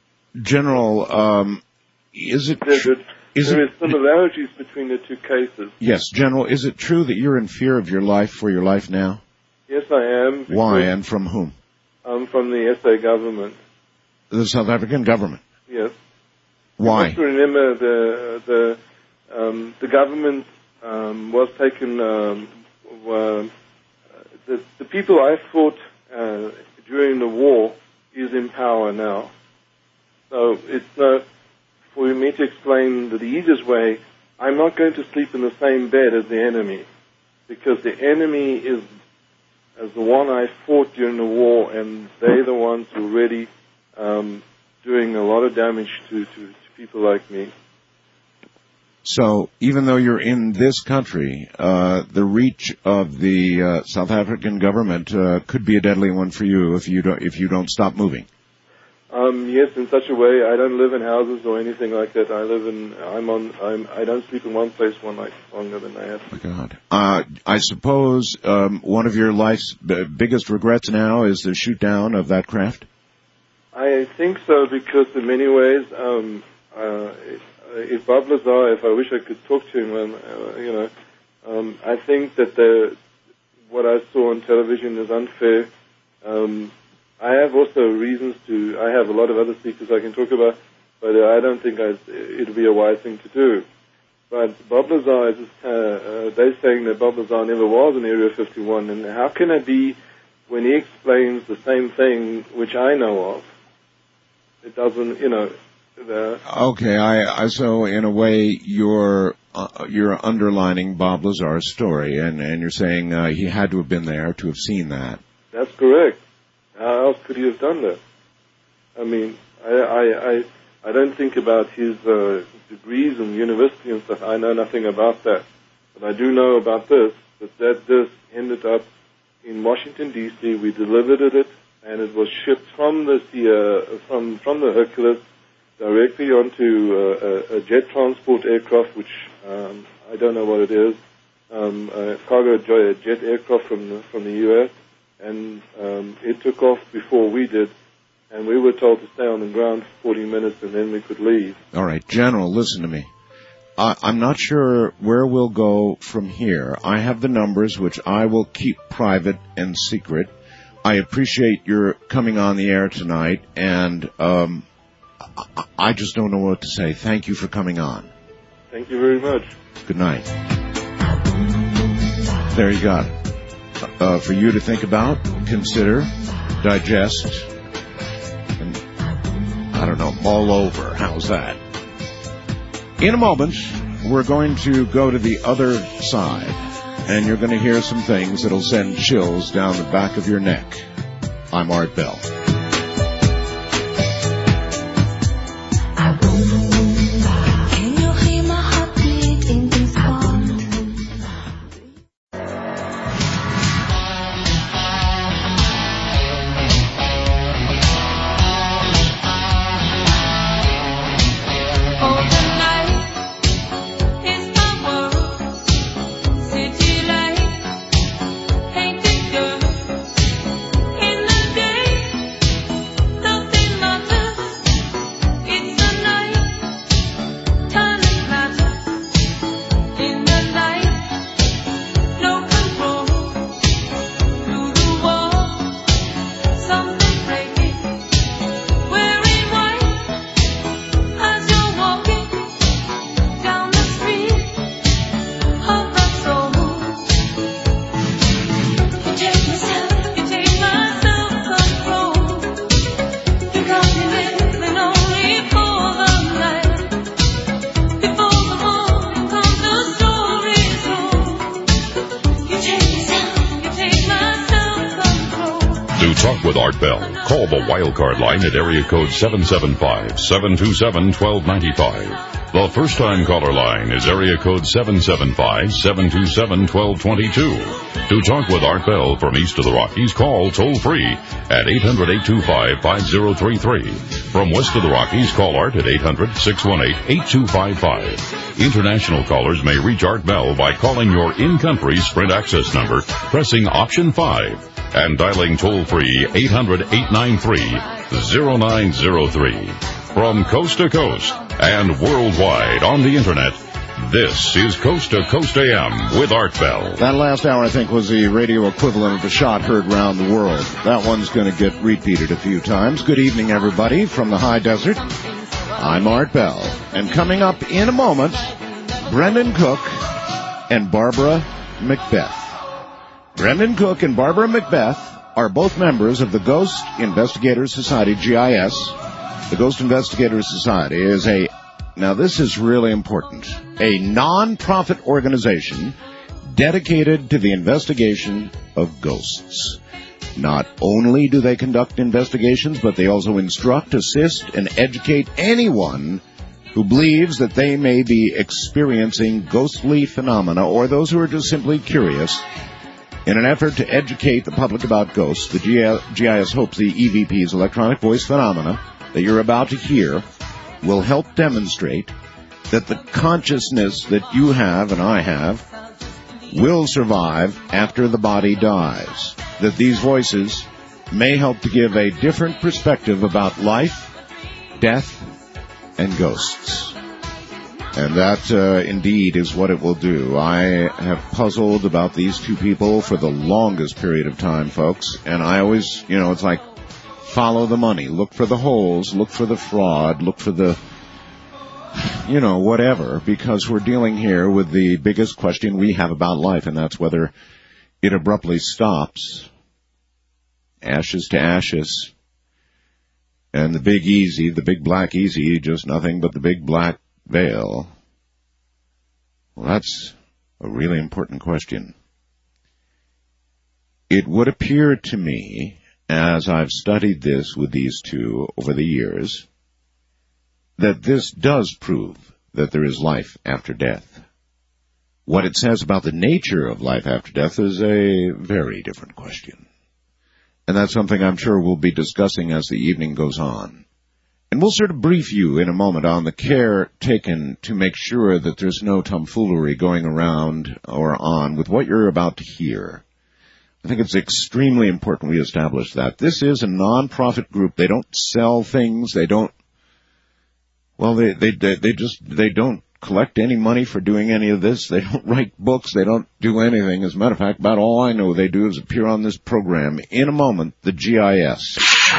General, um, is it... There, tr- is there it, is similarities between the two cases. Yes, General, is it true that you're in fear of your life for your life now? Yes, I am. Why, and from whom? I'm from the S A government. The South African government? Yes. Why? You have to remember the the um, the government um, was taken. Um, were, the the people I fought uh, during the war is in power now. So it's not for me to explain that the easiest way. I'm not going to sleep in the same bed as the enemy, because the enemy is as the one I fought during the war, and they're the ones who are really um, doing a lot of damage to, to, to people like me. So even though you're in this country, uh, the reach of the uh, South African government uh, could be a deadly one for you if you don't if you don't stop moving. Um, yes, in such a way. I don't live in houses or anything like that. I live in. I'm on. I'm. I don't sleep in one place one night longer than I have. Oh, God. Uh, I suppose um, one of your life's b- biggest regrets now is the shoot down of that craft. I think so, because in many ways, um, uh, if Bob Lazar, if I wish I could talk to him, um, uh, you know, um, I think that the what I saw on television is unfair. Um, I have also reasons to, I have a lot of other secrets I can talk about, but I don't think I, it would be a wise thing to do. But Bob Lazar is just, uh, uh, they're saying that Bob Lazar never was in Area fifty-one, and how can it be when he explains the same thing which I know of? It doesn't, you know. The okay, I, I so in a way you're uh, you're underlining Bob Lazar's story, and, and you're saying uh, he had to have been there to have seen that. That's correct. How else could he have done that? I mean, I I I, I don't think about his uh, degrees in university and stuff. I know nothing about that, but I do know about this. That that this ended up in Washington D C. We delivered it, and it was shipped from the uh, from from the Hercules directly onto uh, a, a jet transport aircraft, which um, I don't know what it is, um, a cargo jet aircraft from the, from the U S And um, it took off before we did, and we were told to stay on the ground for forty minutes, and then we could leave. All right, General, listen to me. I, I'm not sure where we'll go from here. I have the numbers, which I will keep private and secret. I appreciate your coming on the air tonight, and um, I, I just don't know what to say. Thank you for coming on. Thank you very much. Good night. There you got it. Uh, for you to think about, consider, digest, and, I don't know, mull over. How's that? In a moment, we're going to go to the other side, and you're going to hear some things that'll send chills down the back of your neck. I'm Art Bell. Call the Wildcard line at area code seven seven five, seven two seven, one two nine five. The first-time caller line is area code seven seven five, seven two seven, one two two two. To talk with Art Bell from east of the Rockies, call toll-free at eight hundred, eight two five, five zero three three. From west of the Rockies, call Art at eight hundred, six one eight, eight two five five. International callers may reach Art Bell by calling your in-country Sprint access number, pressing option five, and dialing toll-free eight hundred, eight nine three, zero nine zero three. From coast to coast and worldwide on the Internet, this is Coast to Coast A M with Art Bell. That last hour, I think, was the radio equivalent of the shot heard around the world. That one's going to get repeated a few times. Good evening, everybody, from the high desert. I'm Art Bell. And coming up in a moment, Brendan Cook and Barbara Macbeth. Brendan Cook and Barbara Macbeth are both members of the Ghost Investigators Society, G I S. The Ghost Investigators Society is a, now this is really important, a non-profit organization dedicated to the investigation of ghosts. Not only do they conduct investigations, but they also instruct, assist, and educate anyone who believes that they may be experiencing ghostly phenomena or those who are just simply curious. In an effort to educate the public about ghosts, the G I S hopes the E V P's electronic voice phenomena that you're about to hear will help demonstrate that the consciousness that you have and I have will survive after the body dies. That these voices may help to give a different perspective about life, death, and ghosts. And that, uh, indeed, is what it will do. I have puzzled about these two people for the longest period of time, folks. And I always, you know, it's like, follow the money. Look for the holes. Look for the fraud. Look for the, you know, whatever. Because we're dealing here with the biggest question we have about life, and that's whether it abruptly stops. Ashes to ashes. And the big easy, the big black easy, just nothing but the big black veil. Well, that's a really important question. It would appear to me, as I've studied this with these two over the years, that this does prove that there is life after death. What it says about the nature of life after death is a very different question. And that's something I'm sure we'll be discussing as the evening goes on. And we'll sort of brief you in a moment on the care taken to make sure that there's no tomfoolery going around or on with what you're about to hear. I think it's extremely important we establish that. This is a non-profit group. They don't sell things. They don't, well, they, they, they just, they don't collect any money for doing any of this. They don't write books. They don't do anything. As a matter of fact, about all I know they do is appear on this program. In a moment, the G I S.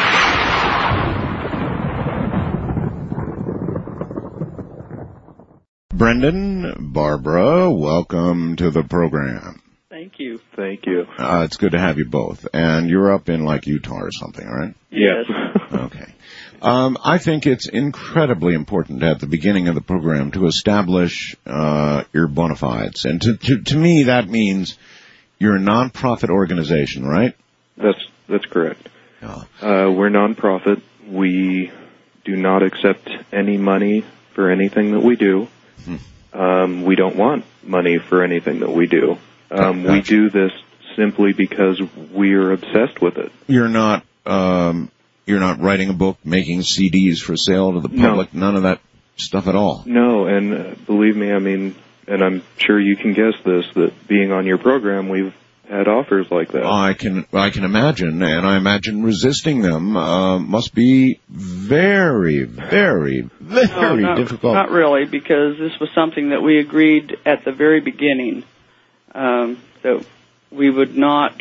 Brendan, Barbara, welcome to the program. Thank you. Thank you. Uh, it's good to have you both. And you're up in, like, Utah or something, right? Yes. Okay. Um, I think it's incredibly important at the beginning of the program to establish uh, your bona fides. And to, to, to me, that means you're a non-profit organization, right? That's that's correct. Yeah. Uh, we're non-profit. We do not accept any money for anything that we do. Hmm. Um, we don't want money for anything that we do. Um, we do this simply because we're obsessed with it. You're not, um, you're not writing a book, making C Ds for sale to the public, no. None of that stuff at all. No, and uh, believe me, I mean, and I'm sure you can guess this, that being on your program, we've had offers like that. I can, I can imagine, and I imagine resisting them, uh, must be very, very, very no, not, difficult. Not really, because this was something that we agreed at the very beginning. Um, that we would not...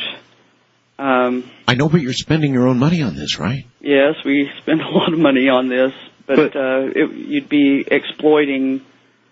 Um, I know, but you're spending your own money on this, right? Yes, we spend a lot of money on this, but, but uh, it, you'd be exploiting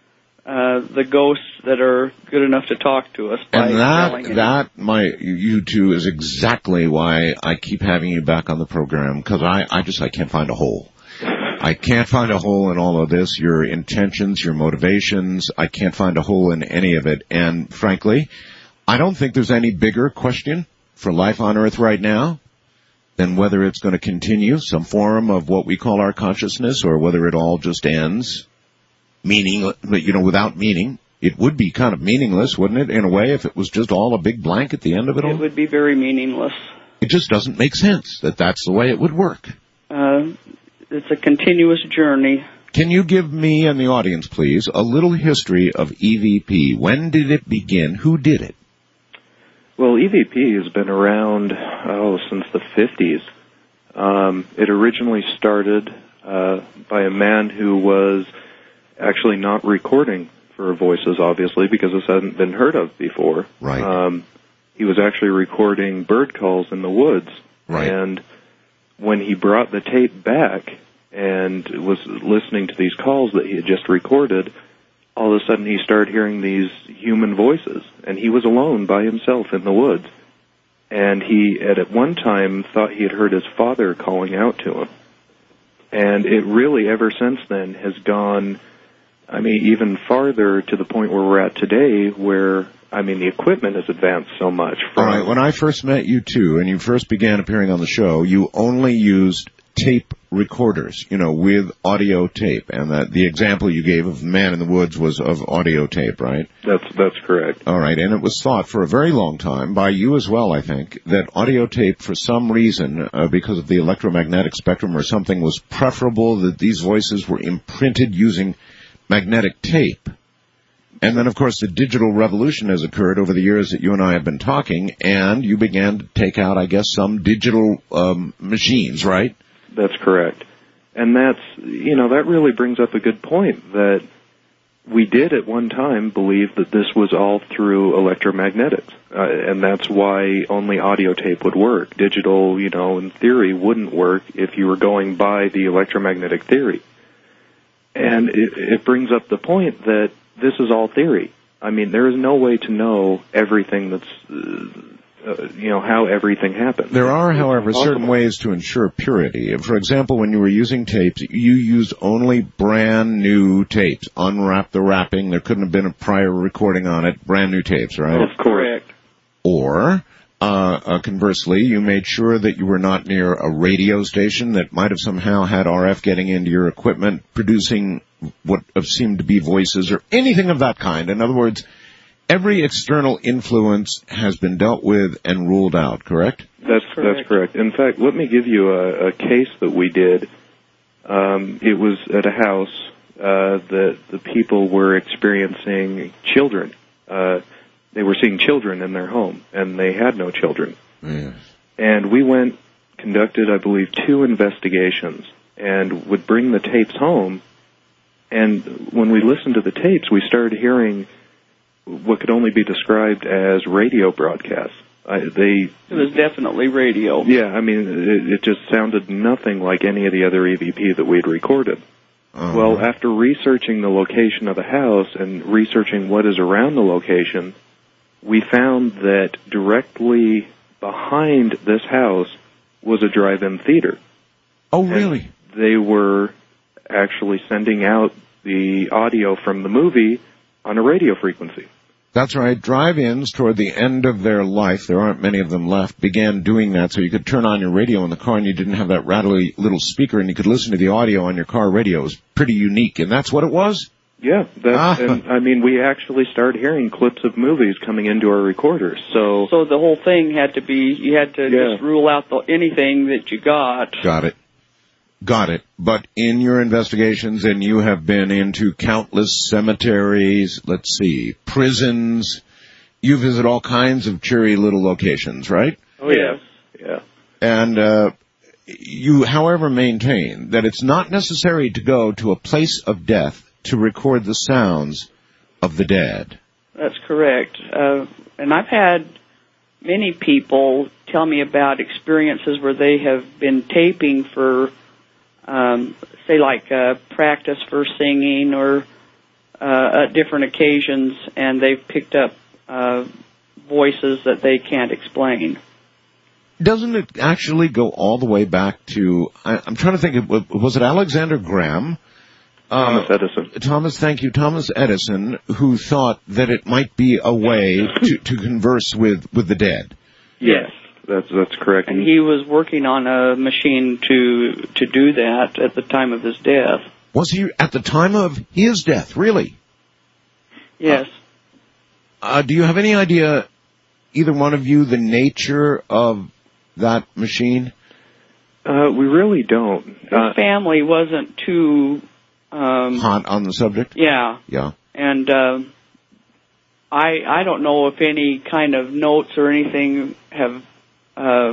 uh, the ghosts that are good enough to talk to us by and that, selling it. that, my, you two, is exactly why I keep having you back on the program, because I, I just, I can't find a hole. I can't find a hole in all of this, your intentions, your motivations. I can't find a hole in any of it. And frankly, I don't think there's any bigger question for life on Earth right now than whether it's going to continue some form of what we call our consciousness or whether it all just ends meaning, you know, without meaning. It would be kind of meaningless, wouldn't it, in a way, if it was just all a big blank at the end of it all? It would be very meaningless. It just doesn't make sense that that's the way it would work. Uh... It's a continuous journey. Can you give me and the audience, please, a little history of E V P? When did it begin? Who did it? Well, E V P has been around, oh, since the fifties. Um, it originally started uh, by a man who was actually not recording for voices, obviously, because this hadn't been heard of before. Right. Um, he was actually recording bird calls in the woods. Right. And when he brought the tape back and was listening to these calls that he had just recorded, all of a sudden he started hearing these human voices, and he was alone by himself in the woods. and he had at one time thought he had heard his father calling out to him. And it really, ever since then, has gone, I mean, even farther to the point where we're at today, where, I mean, the equipment has advanced so much. From All right, when I first met you, too, and you first began appearing on the show, you only used tape recorders, you know, with audio tape. And that the example you gave of Man in the Woods was of audio tape, right? That's that's correct. All right, and it was thought for a very long time, by you as well, I think, that audio tape, for some reason, uh, because of the electromagnetic spectrum or something, was preferable, that these voices were imprinted using magnetic tape. And then, of course, the digital revolution has occurred over the years that you and I have been talking, and you began to take out, I guess, some digital um, machines, right? That's correct. And that's, you know, that really brings up a good point, that we did at one time believe that this was all through electromagnetics. Uh, and that's why only audio tape would work. Digital, you know, in theory, wouldn't work if you were going by the electromagnetic theory. And it, it brings up the point that this is all theory. I mean, there is no way to know everything that's, uh, uh, you know, how everything happens. There are, however, certain ways to ensure purity. For example, when you were using tapes, you used only brand new tapes. Unwrap the wrapping. There couldn't have been a prior recording on it. Brand new tapes, right? That's correct. Or, uh, uh, conversely, you made sure that you were not near a radio station that might have somehow had R F getting into your equipment, producing what have seemed to be voices or anything of that kind. In other words, every external influence has been dealt with and ruled out, correct? That's correct. That's correct. In fact, let me give you a, a case that we did. Um, it was at a house uh, that the people were experiencing children. Uh, they were seeing children in their home, and they had no children. Yes. And we went, conducted, I believe, two investigations, and would bring the tapes home. And when we listened to the tapes, we started hearing what could only be described as radio broadcasts. I, they It was definitely radio. Yeah, I mean, it, it just sounded nothing like any of the other E V P that we'd recorded. Uh-huh. Well, after researching the location of the house and researching what is around the location, we found that directly behind this house was a drive-in theater. Oh, really? And they were actually sending out the audio from the movie on a radio frequency. That's right. Drive-ins toward the end of their life, there aren't many of them left, began doing that so you could turn on your radio in the car and you didn't have that rattly little speaker and you could listen to the audio on your car radio. It was pretty unique, and that's what it was? Yeah, that, ah. and I mean, we actually started hearing clips of movies coming into our recorders, so... So the whole thing had to be, you had to Yeah. just rule out the, anything that you got. Got it. Got it. But in your investigations, and you have been into countless cemeteries, let's see, prisons, you visit all kinds of cheery little locations, right? Oh, yeah. Yeah. And uh, you, however, maintain that it's not necessary to go to a place of death to record the sounds of the dead. That's correct. Uh, and I've had many people tell me about experiences where they have been taping for, um, say, like uh, practice for singing or uh, at different occasions, and they've picked up uh, voices that they can't explain. Doesn't it actually go all the way back to, I, I'm trying to think, of, was it Alexander Graham? Thomas uh, Edison. Thomas, thank you, Thomas Edison, who thought that it might be a way to, to converse with, with the dead. Yes, that's that's correct. And he was working on a machine to to do that at the time of his death. Was he at the time of his death, really? Yes. Uh, uh, do you have any idea, either one of you, the nature of that machine? Uh, we really don't. His Uh, family wasn't too... Um, Hot on the subject? Yeah. Yeah. And uh, I I don't know if any kind of notes or anything have uh,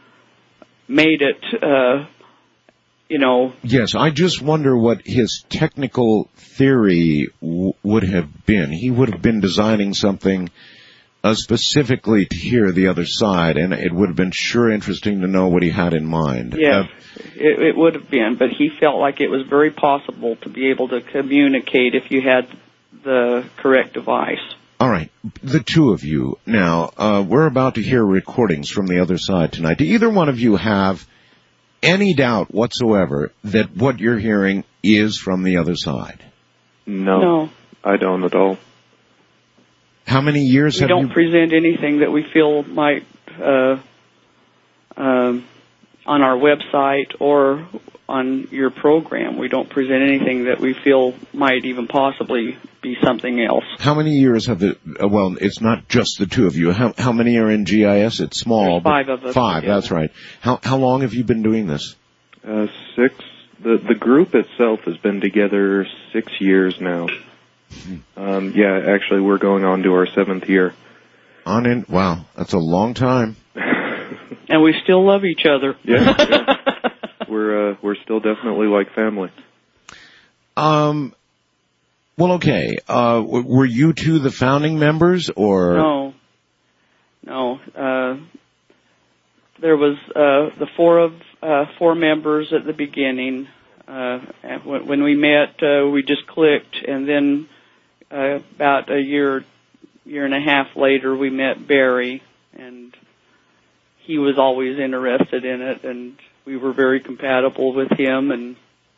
made it, uh, you know... Yes, I just wonder what his technical theory w- would have been. He would have been designing something uh, specifically to hear the other side, and it would have been sure interesting to know what he had in mind. Yeah, Uh, it, it would have been, but he felt like it was very possible to be able to communicate if you had the correct device. All right, the two of you. Now, uh, we're about to hear recordings from the other side tonight. Do either one of you have any doubt whatsoever that what you're hearing is from the other side? No, No. I don't at all. How many years We have don't you... present anything that we feel might, uh, um, on our website or on your program. We don't present anything that we feel might even possibly be something else. How many years have it... Uh, well, it's not just the two of you. How, how many are in G I S? It's small. There's five of us. Five, yeah. that's right. How, how long have you been doing this? Uh, six. The the group itself has been together six years now. Um, yeah, actually, we're going on to our seventh year. On in... Wow, that's a long time. And we still love each other. Yeah, yeah. we're uh, we're still definitely like family. Um... Well, okay. Uh, w- were you two the founding members, or... No. No. Uh, there was uh, the four of uh, four members at the beginning. Uh, and when, when we met, uh, we just clicked, and then uh, about a year, year and a half later, we met Barry, and he was always interested in it, and we were very compatible with him, and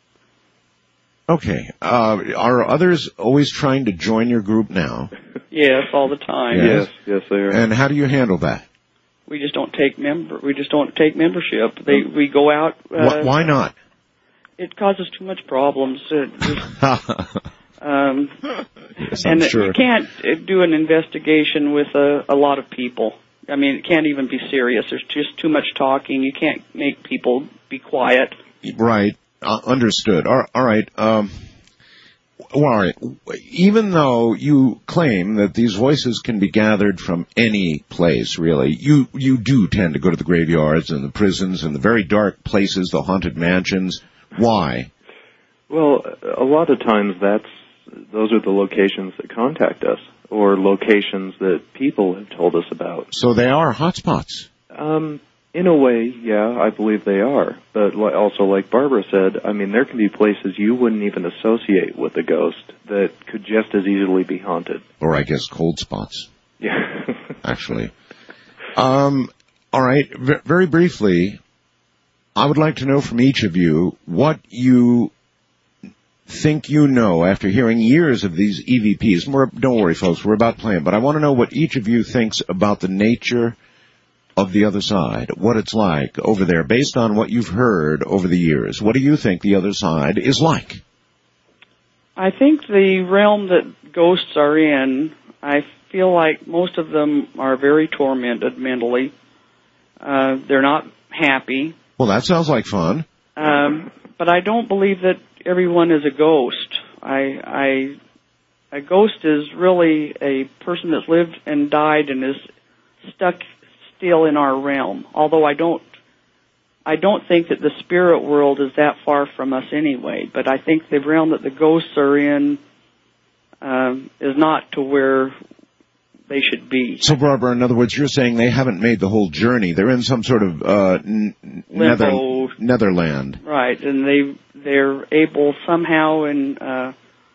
Okay. Uh, are others always trying to join your group now? yes, all the time. Yes. Yes, yes, they are. And how do you handle that? We just don't take member. We just don't take membership. They we go out. Uh, Wh- Why not? It causes too much problems. It just, um, Yes, I'm and sure. you can't uh, do an investigation with a, a lot of people. I mean, it can't even be serious. There's just too much talking. You can't make people be quiet. Right. Uh, understood. All, all right. Um, well, all right. Even though you claim that these voices can be gathered from any place, really, you you do tend to go to the graveyards and the prisons and the very dark places, the haunted mansions. Why? Well, a lot of times that's those are the locations that contact us, or locations that people have told us about. So they are hotspots. Um, in a way, yeah, I believe they are. But li- also, like Barbara said, I mean, there can be places you wouldn't even associate with a ghost that could just as easily be haunted. Or I guess cold spots, Yeah. actually. Um, all right. V- very briefly, I would like to know from each of you what you think you know after hearing years of these E V Ps. We're, don't worry, folks, we're about playing, but I want to know what each of you thinks about the nature of the other side, what it's like over there, based on what you've heard over the years. What do you think the other side is like? I think the realm that ghosts are in, I feel like most of them are very tormented mentally. Uh, they're not happy. Well, that sounds like fun. Um, but I don't believe that everyone is a ghost. I, I, a ghost is really a person that's lived and died and is stuck still in our realm. Although I don't, I don't think that the spirit world is that far from us anyway. But I think the realm that the ghosts are in um, is not to where they should be. So, Barbara, in other words, you're saying they haven't made the whole journey. They're in some sort of uh, n- nether- Limbo. netherland. Right, and they they're able somehow and uh,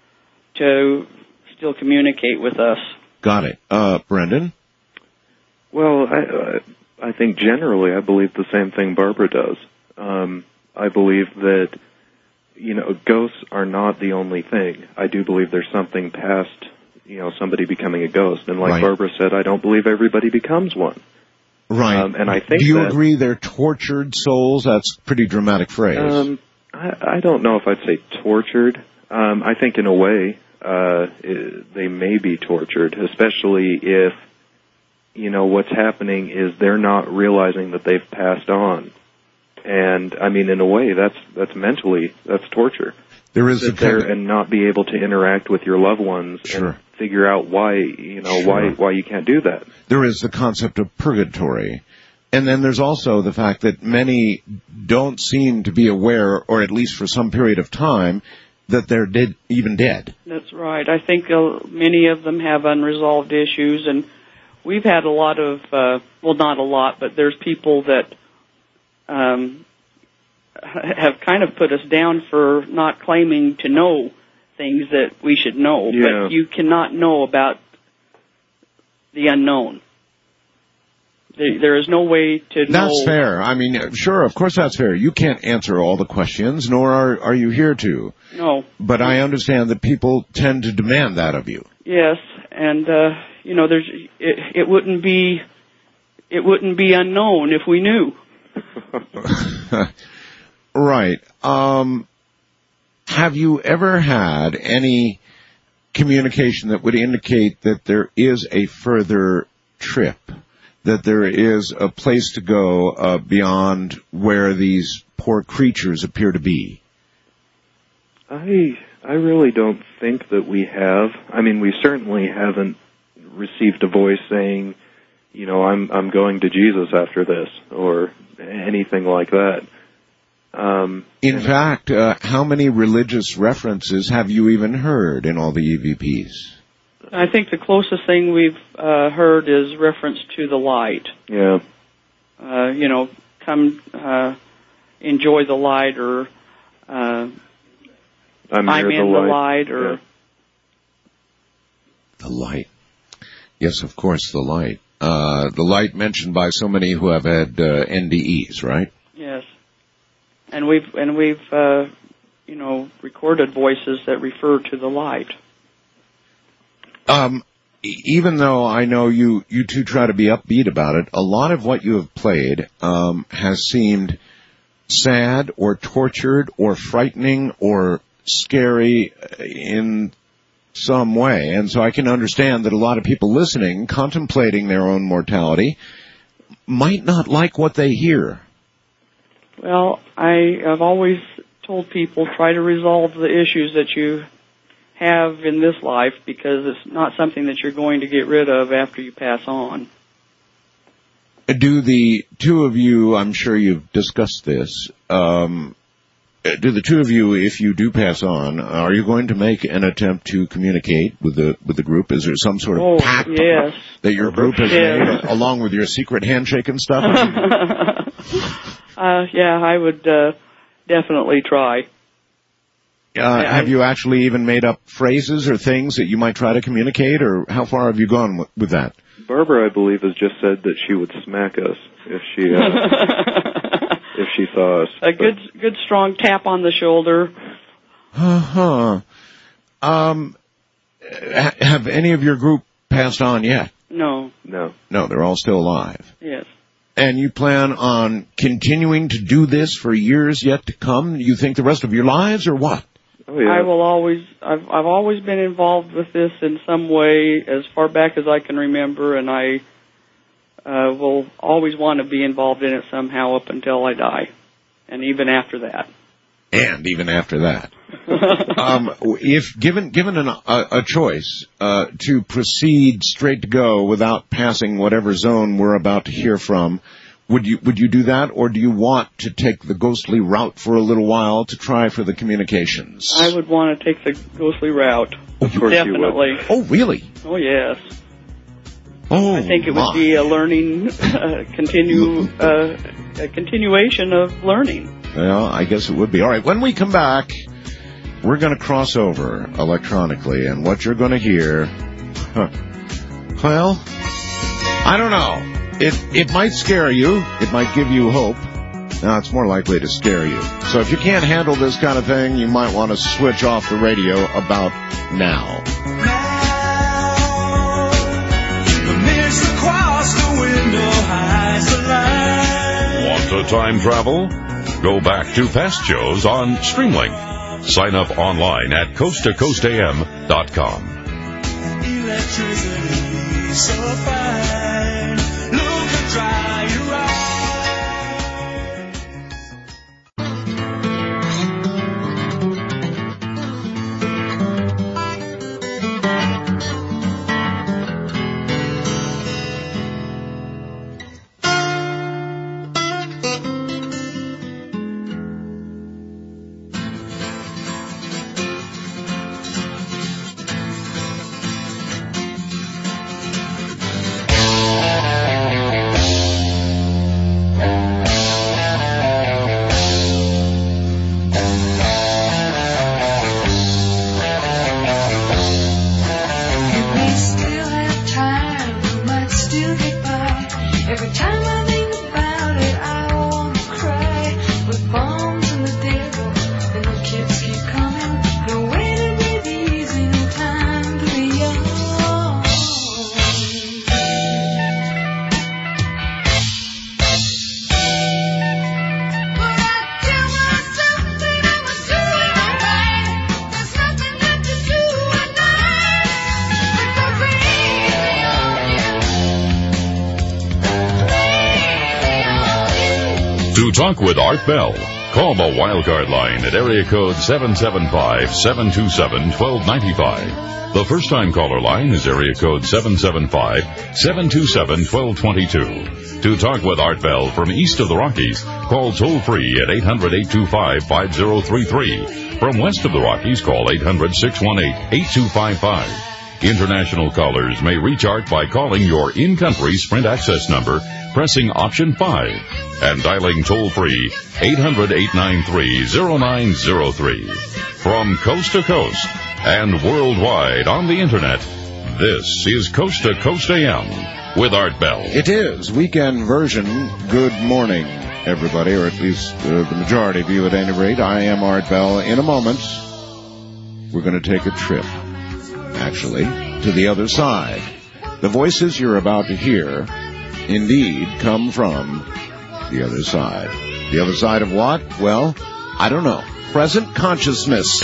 to still communicate with us. Got it. Uh, Brendan? Well, I, I think generally I believe the same thing Barbara does. Um, I believe that, you know, ghosts are not the only thing. I do believe there's something past, you know, somebody becoming a ghost. And like Right. Barbara said, I don't believe everybody becomes one. Right. Um, and I think Do you that, agree they're tortured souls? That's a pretty dramatic phrase. Um, I, I don't know if I'd say tortured. Um, I think in a way uh, it, they may be tortured, especially if, you know, what's happening is they're not realizing that they've passed on. And, I mean, in a way, that's that's mentally, that's torture. there is a Sit there kind and not be able to interact with your loved ones Sure. and figure out why, you know, Sure. why why you can't do that. there is the concept of purgatory. And then there's also the fact that many don't seem to be aware, or at least for some period of time, that they're dead, even dead. That's right. I think uh, many of them have unresolved issues, and we've had a lot of, uh, well, not a lot, but there's people that um, have kind of put us down for not claiming to know things that we should know. Yeah. But you cannot know about the unknown. There, there is no way to know. That's fair. I mean, sure, of course that's fair. You can't answer all the questions, nor are, are you here to. No. But I understand that people tend to demand that of you. Yes, and, uh, you know, there's, it, it wouldn't be, it wouldn't be unknown if we knew. Right. Um, have you ever had any communication that would indicate that there is a further trip, that there is a place to go uh, beyond where these poor creatures appear to be? I I really don't think that we have. I mean, we certainly haven't received a voice saying, you know, I'm I'm going to Jesus after this, or anything like that. Um, in fact, uh, how many religious references have you even heard in all the E V Ps? I think the closest thing we've uh, heard is reference to the light. Yeah. Uh, you know, come uh, enjoy the light, or uh, I'm, I'm in the the light, light, or yeah. The light. Yes, of course, the light. Uh, the light mentioned by so many who have had uh, N D Es, right? yes, and we've and we've uh, you know recorded voices that refer to the light. Um, e- even though I know you, you two try to be upbeat about it, a lot of what you have played um, has seemed sad or tortured or frightening or scary in some way. And so I can understand that a lot of people listening, contemplating their own mortality, might not like what they hear. Well, I have always told people, try to resolve the issues that you have in this life, because it's not something that you're going to get rid of after you pass on. Do the two of you, I'm sure you've discussed this, um, do the two of you, if you do pass on, are you going to make an attempt to communicate with the with the group? Is there some sort of Oh, pact yes. that your group has Yes. made, along with your secret handshake and stuff? uh, yeah, I would uh, definitely try. Uh, have you actually even made up phrases or things that you might try to communicate, or how far have you gone w- with that? Barbara, I believe, has just said that she would smack us if she uh, if she saw us. A good, good strong tap on the shoulder. Uh-huh. Um, ha- have any of your group passed on yet? No. No. No, they're all still alive. Yes. And you plan on continuing to do this for years yet to come? You think the rest of your lives, or what? Oh, yeah. I will always, I've, I've always been involved with this in some way as far back as I can remember, and I uh, will always want to be involved in it somehow up until I die, and even after that. And even after that. um, if given given an, a, a choice uh, to proceed straight to go without passing whatever zone we're about to hear from, would you would you do that, or do you want to take the ghostly route for a little while to try for the communications? I would want to take the ghostly route. Of course Definitely. you would. Oh, really? Oh, yes. Oh, I think it my. would be a learning, uh, continue, uh, a continuation of learning. Well, I guess it would be. All right, when we come back, we're going to cross over electronically, and what you're going to hear, huh, well, I don't know. It it might scare you. It might give you hope. No, it's more likely to scare you. So if you can't handle this kind of thing, you might want to switch off the radio about now. The mist across the window hides the light. Want to time travel? Go back to past shows on Streamlink. Sign up online at coast to coast a m dot com. Electricity so fine. Look and dry your eyes. Every time I think about it, I wanna cry. With bombs and the devil, and the kids keep coming. No way to breathe easy, no time to be young. But I tell myself that I was doing alright. There's nothing left to do at night. Because To talk with Art Bell, call the Wildcard line at area code seven seven five, seven two seven, one two nine five. The first-time caller line is area code seven seven five, seven two seven, one two two two. To talk with Art Bell from east of the Rockies, call toll-free at eight hundred, eight two five, five zero three three. From west of the Rockies, call eight hundred, six one eight, eight two five five. International callers may reach Art by calling your in-country Sprint access number, pressing option five, and dialing toll-free eight hundred, eight nine three, zero nine zero three. From coast to coast and worldwide on the Internet, this is Coast to Coast A M with Art Bell. It is weekend version. Good morning, everybody, or at least uh, the majority of you at any rate. I am Art Bell. In a moment, we're going to take a trip, actually, to the other side. The voices you're about to hear, indeed, come from the other side. The other side of what? Well, I don't know. Present consciousness.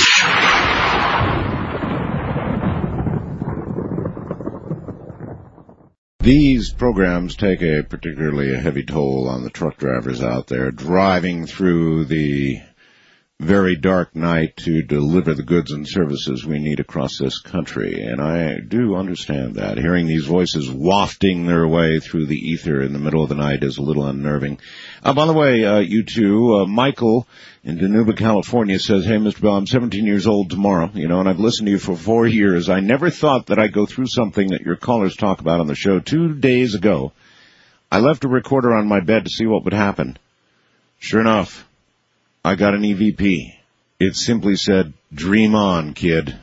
These programs take a particularly heavy toll on the truck drivers out there driving through the very dark night to deliver the goods and services we need across this country. And I do understand that. Hearing these voices wafting their way through the ether in the middle of the night is a little unnerving. Uh, by the way, uh, you two, uh, Michael in Dinuba, California says, hey, Mister Bell, I'm seventeen years old tomorrow, you know, and I've listened to you for four years. I never thought that I'd go through something that your callers talk about on the show. Two days ago, I left a recorder on my bed to see what would happen. Sure enough, I got an E V P. It simply said, dream on, kid.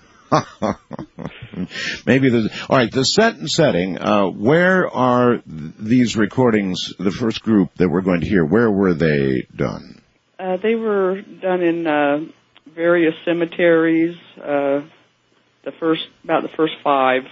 Maybe the, all right, the set and setting, uh, where are th- these recordings, the first group that we're going to hear, where were they done? Uh, they were done in uh, various cemeteries, uh, the first, about the first five,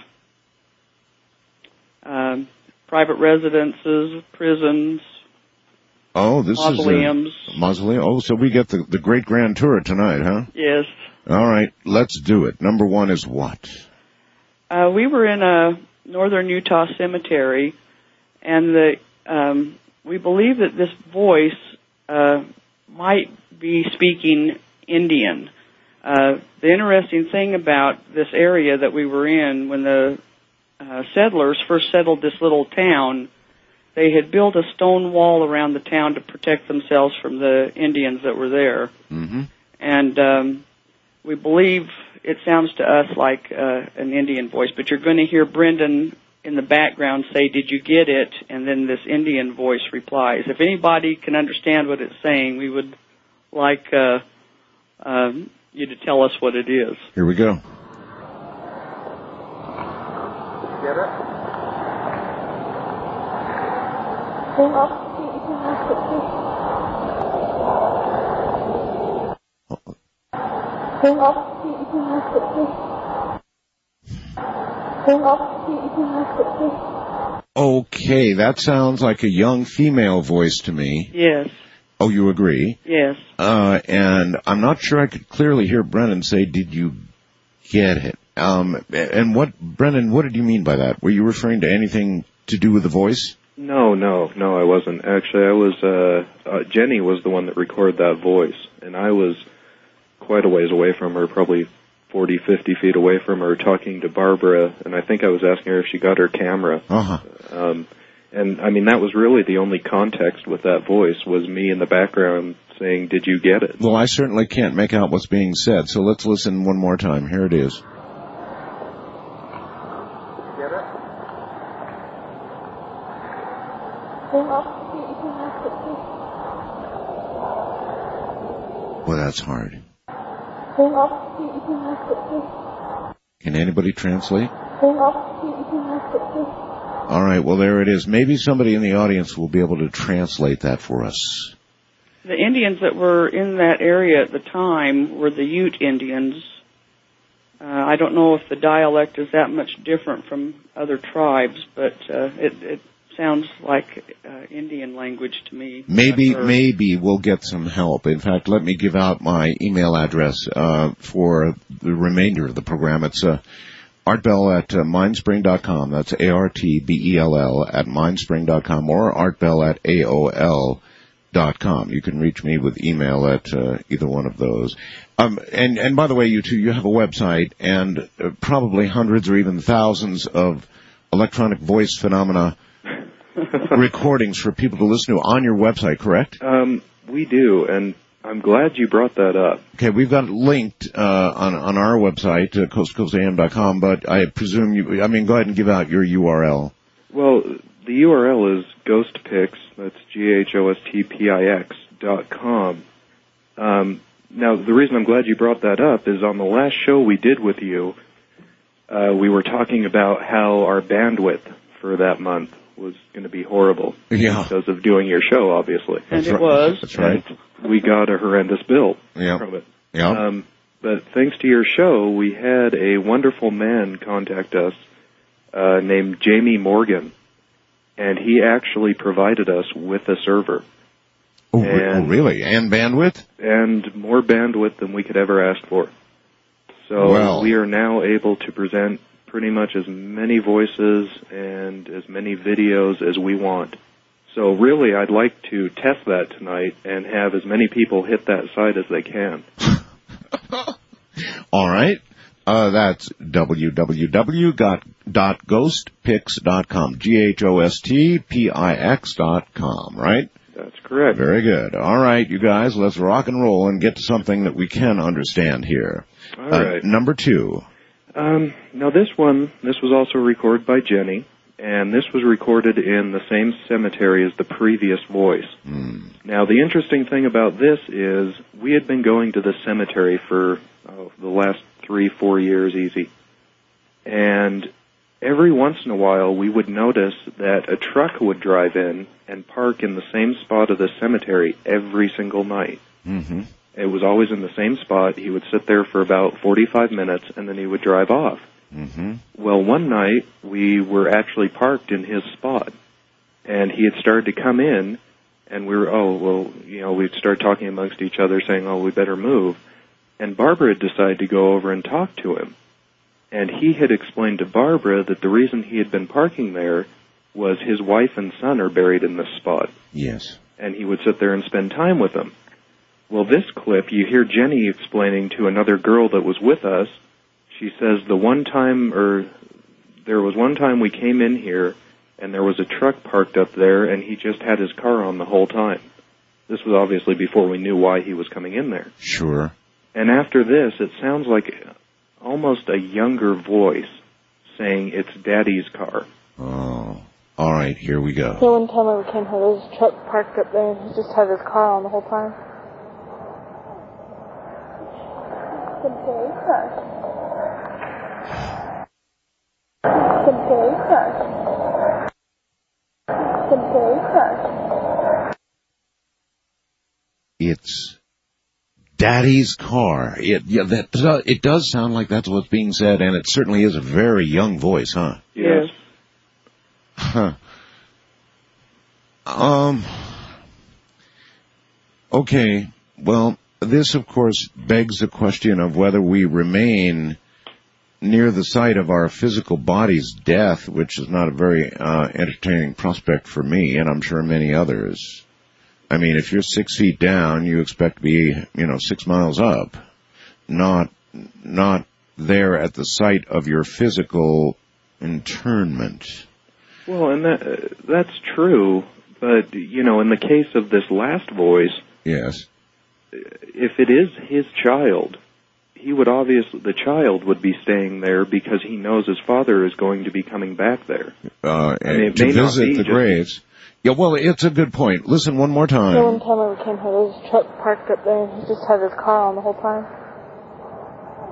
um, private residences, prisons, Oh, this mausoleums. is a mausoleum. Oh, so we get the, the great grand tour tonight, huh? Yes. All right, let's do it. Number one is what? Uh, we were in a northern Utah cemetery, and the um, we believe that this voice uh, might be speaking Indian. Uh, the interesting thing about this area that we were in, when the uh, settlers first settled this little town, they had built a stone wall around the town to protect themselves from the Indians that were there. Mm-hmm. And um, we believe it sounds to us like uh, an Indian voice, but you're going to hear Brendan in the background say, did you get it? And then this Indian voice replies. If anybody can understand what it's saying, we would like uh, um, you to tell us what it is. Here we go. Get it? Okay, that sounds like a young female voice to me. Yes. Oh, you agree? Yes. Uh, and I'm not sure I could clearly hear Brennan say, did you get it? Um, and what, Brennan, what did you mean by that? Were you referring to anything to do with the voice? No, no, no, I wasn't. Actually, I was, uh, uh, Jenny was the one that recorded that voice, and I was quite a ways away from her, probably forty, fifty feet away from her, talking to Barbara, and I think I was asking her if she got her camera. Uh-huh. Um, and, I mean, that was really the only context with that voice, was me in the background saying, did you get it? Well, I certainly can't make out what's being said, so let's listen one more time. Here it is. Get it? Well, that's hard. Can anybody translate? All right, well, there it is. Maybe somebody in the audience will be able to translate that for us. The Indians that were in that area at the time were the Ute Indians. Uh, I don't know if the dialect is that much different from other tribes, but uh, it, it sounds like uh, Indian language to me. Maybe, maybe we'll get some help. In fact, let me give out my email address uh, for the remainder of the program. It's uh, artbell at uh, mindspring dot com. That's A R T B E L L at mindspring dot com or artbell at A O L dot com. You can reach me with email at uh, either one of those. Um, and, and by the way, you two, you have a website and uh, probably hundreds or even thousands of electronic voice phenomena recordings for people to listen to on your website, correct? Um, we do, and I'm glad you brought that up. Okay, we've got it linked uh, on on our website, uh, coast to coast A M dot com, but I presume you, I mean, go ahead and give out your U R L. Well, the U R L is GhostPix, that's G H O S T P I X dot com. Um, now, the reason I'm glad you brought that up is on the last show we did with you, uh, we were talking about how our bandwidth for that month was going to be horrible. Yeah. Because of doing your show, obviously. And That's it right. was. That's right. And we got a horrendous bill Yeah. from it. Yeah. Um, but thanks to your show, we had a wonderful man contact us uh, named Jamie Morgan, and he actually provided us with a server. Oh, re- and- oh, really? And bandwidth? And more bandwidth than we could ever ask for. So Well. we are now able to present pretty much as many voices and as many videos as we want. So really, I'd like to test that tonight and have as many people hit that site as they can. All right. Uh, that's w w w dot ghost pix dot com. G H O S T P I X dot com, right? That's correct. Very good. All right, you guys, let's rock and roll and get to something that we can understand here. All Uh, right. Number two. Um, now this one, this was also recorded by Jenny, and this was recorded in the same cemetery as the previous voice. Mm. Now the interesting thing about this is we had been going to the cemetery for oh, the last three, four years easy. And every once in a while we would notice that a truck would drive in and park in the same spot of the cemetery every single night. Mm-hmm. It was always in the same spot. He would sit there for about forty-five minutes, and then he would drive off. Mm-hmm. Well, one night, we were actually parked in his spot, and he had started to come in, and we were, oh, well, you know, we'd start talking amongst each other, saying, oh, we better move. And Barbara had decided to go over and talk to him. And he had explained to Barbara that the reason he had been parking there was his wife and son are buried in this spot. Yes. And he would sit there and spend time with them. Well, this clip, you hear Jenny explaining to another girl that was with us. She says the one time, or there was one time we came in here, and there was a truck parked up there, and he just had his car on the whole time. This was obviously before we knew why he was coming in there. Sure. And after this, it sounds like almost a younger voice saying it's Daddy's car. Oh. All right, here we go. The one time I came here, there was a truck parked up there, and he just had his car on the whole time. The day crash. The day crash. The day crash. It's Daddy's car. It, yeah, that, uh, it does sound like that's what's being said, and it certainly is a very young voice, huh? Yes. Huh. Um. Okay. Well, this, of course, begs the question of whether we remain near the site of our physical body's death, which is not a very uh, entertaining prospect for me, and I'm sure many others. I mean, if you're six feet down, you expect to be, you know, six miles up, not not there at the site of your physical internment. Well, and that uh, that's true, but, you know, in the case of this last voice, Yes. if it is his child, he would obviously, the child would be staying there because he knows his father is going to be coming back there. Uh, I mean, it to may not visit be the just- graves. Yeah, well, it's a good point. Listen one more The one time. time I came here, there was a truck parked up there, and he just had his car on the whole time.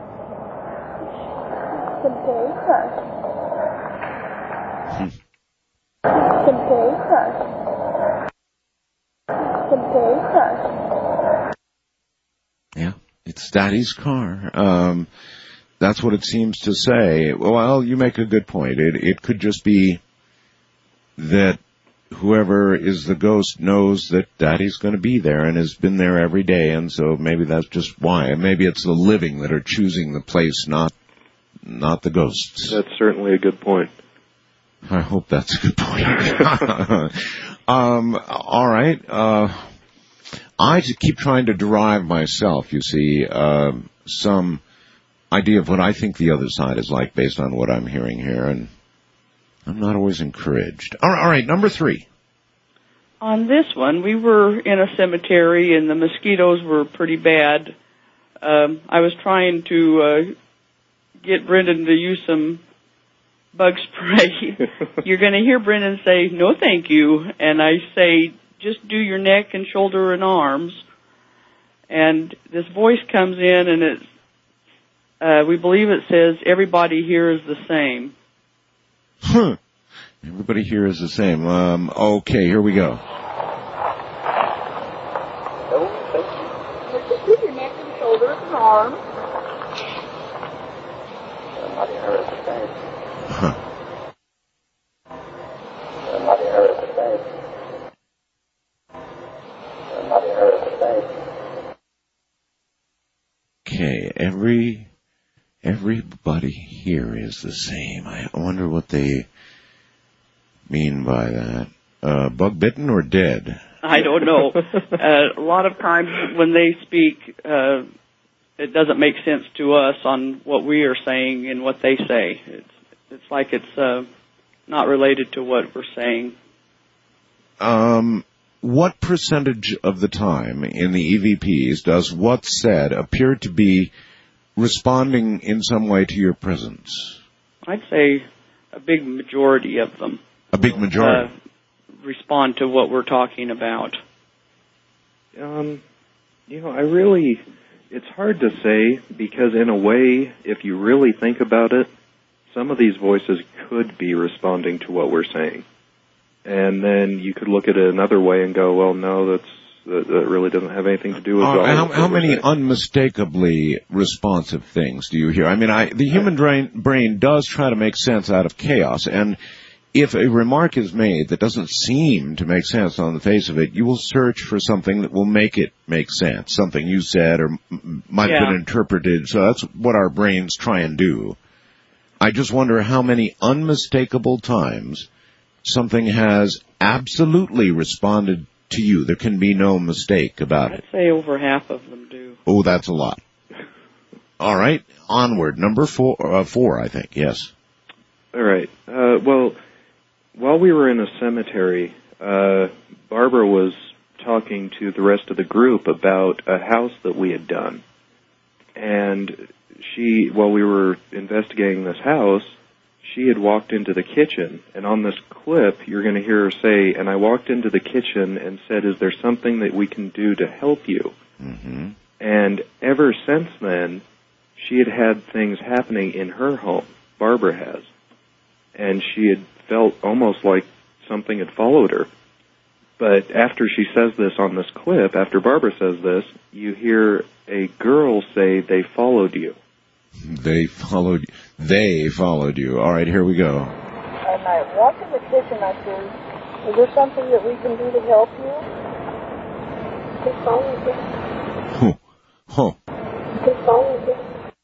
The day crash. Yeah, it's Daddy's car. Um, that's what it seems to say. Well, you make a good point. It it could just be that whoever is the ghost knows that Daddy's going to be there and has been there every day, and so maybe that's just why. Maybe it's the living that are choosing the place, not not the ghosts. That's certainly a good point. I hope that's a good point. um, all right. Uh, I keep trying to derive myself, you see, uh, some idea of what I think the other side is like based on what I'm hearing here, and I'm not always encouraged. All right, all right, number three. On this one, we were in a cemetery, and the mosquitoes were pretty bad. Um, I was trying to uh, get Brendan to use some bug spray. You're going to hear Brendan say, "No, thank you," and I say, "Just do your neck and shoulder and arms." And this voice comes in, and it's, uh, we believe it says, "Everybody here is the same." Huh. Everybody here is the same. Um, okay, here we go. Just do your neck and shoulders and arms. Everybody here is the same. Huh. Everybody here is the same. Everybody here is the same. Okay, every everybody here is the same. I wonder what they mean by that. Uh, bug bitten or dead? I don't know. uh, a lot of times when they speak, uh, it doesn't make sense to us on what we are saying and what they say. It's it's like it's uh, not related to what we're saying. Um, what percentage of the time in the E V Ps does what's said appear to be responding in some way to your presence? I'd say a big majority of them. A big majority? Uh, respond to what we're talking about. Um, you know, I really, it's hard to say because in a way, if you really think about it, some of these voices could be responding to what we're saying. And then you could look at it another way and go, well, no, that's, that, that really doesn't have anything to do with uh, all how, of how many saying. unmistakably responsive things do you hear? I mean, I, the human brain, brain does try to make sense out of chaos, and if a remark is made that doesn't seem to make sense on the face of it, you will search for something that will make it make sense, something you said or m- might Yeah. have been interpreted. So that's what our brains try and do. I just wonder how many unmistakable times something has absolutely responded to you. There can be no mistake about it. I'd say over half of them do. Oh, that's a lot. All right, onward. Number four, uh, four, I think, yes. All right. Uh, well, while we were in a cemetery, uh, Barbara was talking to the rest of the group about a house that we had done. And she, while we were investigating this house, she had walked into the kitchen. And on this clip, you're going to hear her say, "And I walked into the kitchen and said, is there something that we can do to help you?" Mm-hmm. And ever since then, she had had things happening in her home. Barbara has. And she had felt almost like something had followed her. But after she says this on this clip, after Barbara says this, you hear a girl say, "They followed you." They followed, they followed you. All right, here we go. And I walked in the kitchen, I said, "Is there something that we can do to help you?" They followed you. Huh. Huh. They followed you.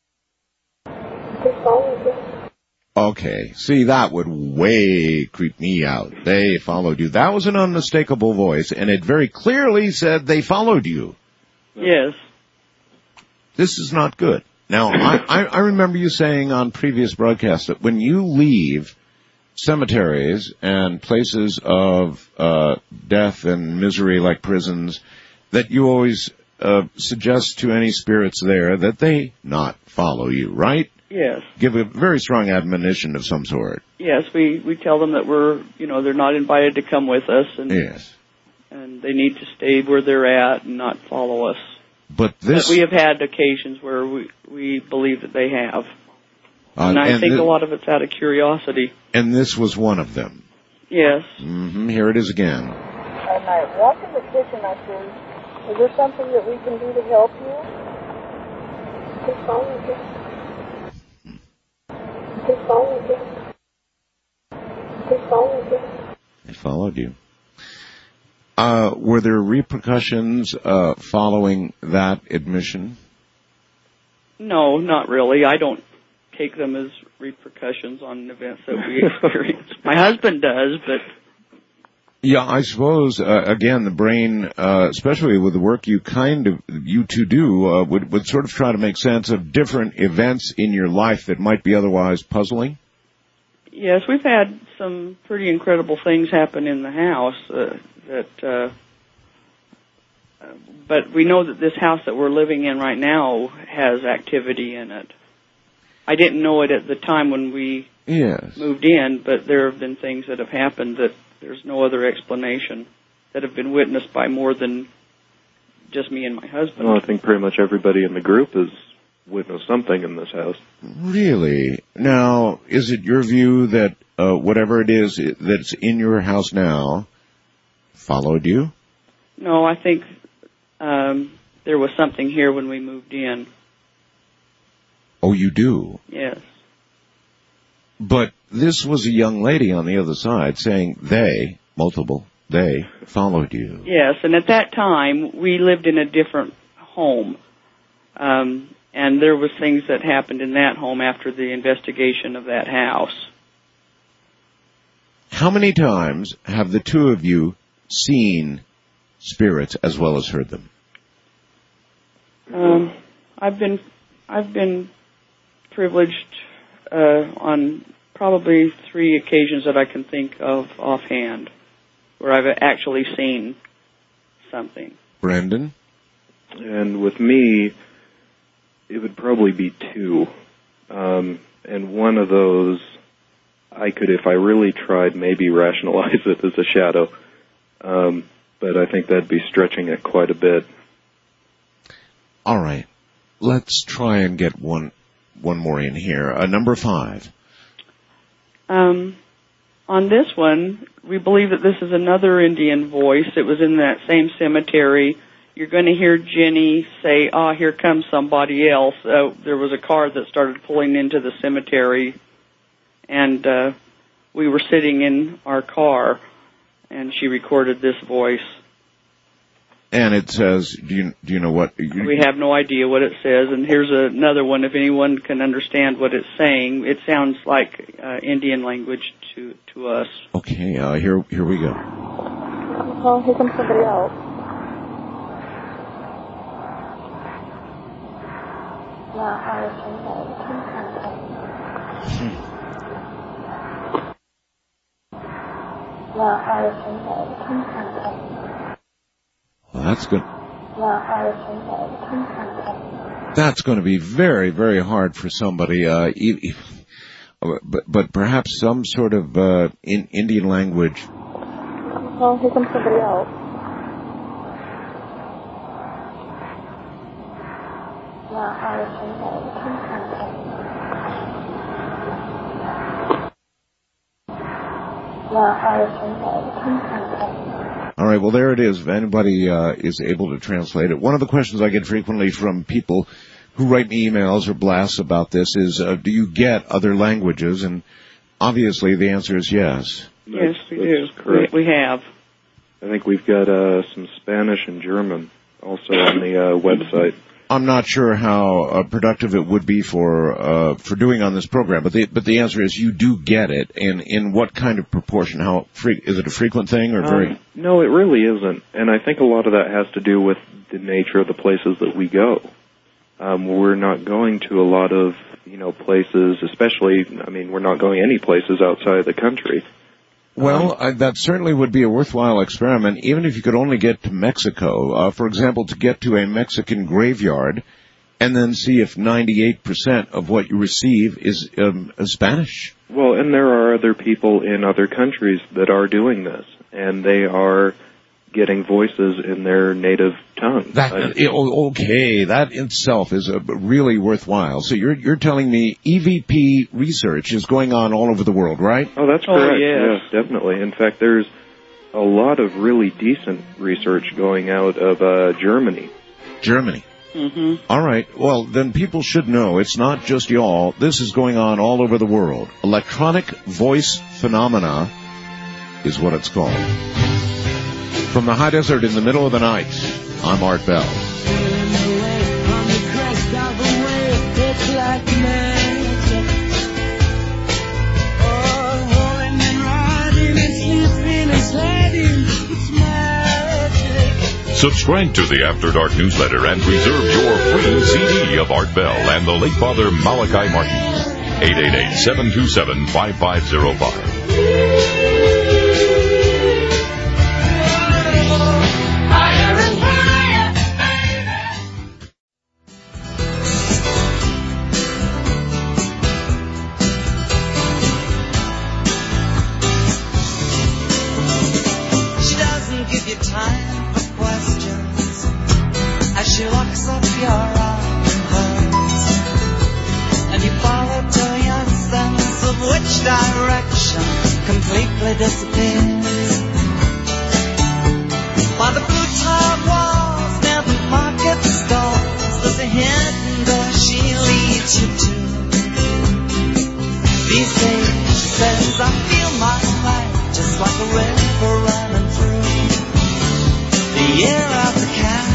They followed you. Okay, see, that would way creep me out. They followed you. That was an unmistakable voice, and it very clearly said they followed you. Yes. This is not good. Now, I, I, I remember you saying on previous broadcasts that when you leave cemeteries and places of uh, death and misery like prisons, that you always uh, suggest to any spirits there that they not follow you, right? Yes. Give a very strong admonition of some sort. Yes, we, we tell them that we're, you know, they're not invited to come with us, and Yes. and they need to stay where they're at and not follow us. But this... But we have had occasions where we, we believe that they have. Uh, and I and think thi- a lot of it's out of curiosity. And this was one of them. Yes. Mm-hmm. Here it is again. And I walk in the kitchen, I said, is there something that we can do to help you? Keep calling again. Keep calling again. Keep calling again. They followed you. Uh, were there repercussions uh, following that admission? No, not really. I don't take them as repercussions on events that we experience. My husband does, but... Yeah, I suppose, uh, again, the brain, uh, especially with the work you kind of, you two do, uh, would, would sort of try to make sense of different events in your life that might be otherwise puzzling? Yes, we've had some pretty incredible things happen in the house uh, that... Uh, but we know that this house that we're living in right now has activity in it. I didn't know it at the time when we yes. moved in, but there have been things that have happened that there's no other explanation that have been witnessed by more than just me and my husband. Well, I think pretty much everybody in the group has witnessed something in this house. Really? Now, is it your view that uh, whatever it is that's in your house now followed you? No, I think um, there was something here when we moved in. Oh, you do? Yes. But this was a young lady on the other side saying they, multiple, they followed you. Yes, and at that time, we lived in a different home. Um, and there was things that happened in that home after the investigation of that house. How many times have the two of you seen spirits as well as heard them? Um, I've been, I've been privileged uh, on probably three occasions that I can think of offhand where I've actually seen something. Brendan? And with me, it would probably be two. Um, and one of those, I could, if I really tried, maybe rationalize it as a shadow. Um, but I think that'd be stretching it quite a bit. All right. Let's try and get one one more in here. Uh, number five. Um, on this one, we believe that this is another Indian voice. It was in that same cemetery. You're going to hear Jenny say, ah, here comes somebody else. Uh, there was a car that started pulling into the cemetery, and uh, we were sitting in our car, and she recorded this voice. And it says, do you, do you know what? You, we have no idea what it says, and here's another one. If anyone can understand what it's saying, it sounds like uh, Indian language to to us. Okay, uh, here here we go. Oh, here comes somebody else. Well, that's good. That's going to be very, very hard for somebody. Uh, e- but, but perhaps some sort of uh, in Indian language. Oh, here comes somebody else. All right, well, there it is. If anybody uh, is able to translate it. One of the questions I get frequently from people who write me emails or blasts about this is, uh, do you get other languages? And obviously the answer is yes. Yes, we do. Correct. We, we have. I think we've got uh, some Spanish and German also on the uh, website. I'm not sure how uh, productive it would be for uh, for doing on this program, but the but the answer is you do get it, and in what kind of proportion? How fre- is it a frequent thing or very? Um, no, it really isn't, and I think a lot of that has to do with the nature of the places that we go. Um, we're not going to a lot of you know places, especially. I mean, we're not going any places outside of the country. Well, uh, that certainly would be a worthwhile experiment, even if you could only get to Mexico. Uh, for example, to get to a Mexican graveyard and then see if ninety-eight percent of what you receive is um, Spanish. Well, and there are other people in other countries that are doing this, and they are getting voices in their native tongue. That, I, okay, that itself is a really worthwhile. So you're you're telling me E V P research is going on all over the world, right? Oh, that's Oh, correct. yes. Yeah, definitely. In fact, there's a lot of really decent research going out of uh, Germany. Germany. Mm-hmm. All right. Well, then people should know it's not just y'all. This is going on all over the world. Electronic voice phenomena is what it's called. From the high desert in the middle of the night, I'm Art Bell. Subscribe to the After Dark newsletter and reserve your free C D of Art Bell and the late Father Malachi Martin. eight eight eight, seven two seven, five five zero five. She doesn't give you time for questions as she locks up your arm in hers, and you follow till your sense of which direction completely disappears. By the blue tiled walls near the market stalls, there's a hidden door she leads you to. These days, she says, I feel my life just like a river running through the year of the cat.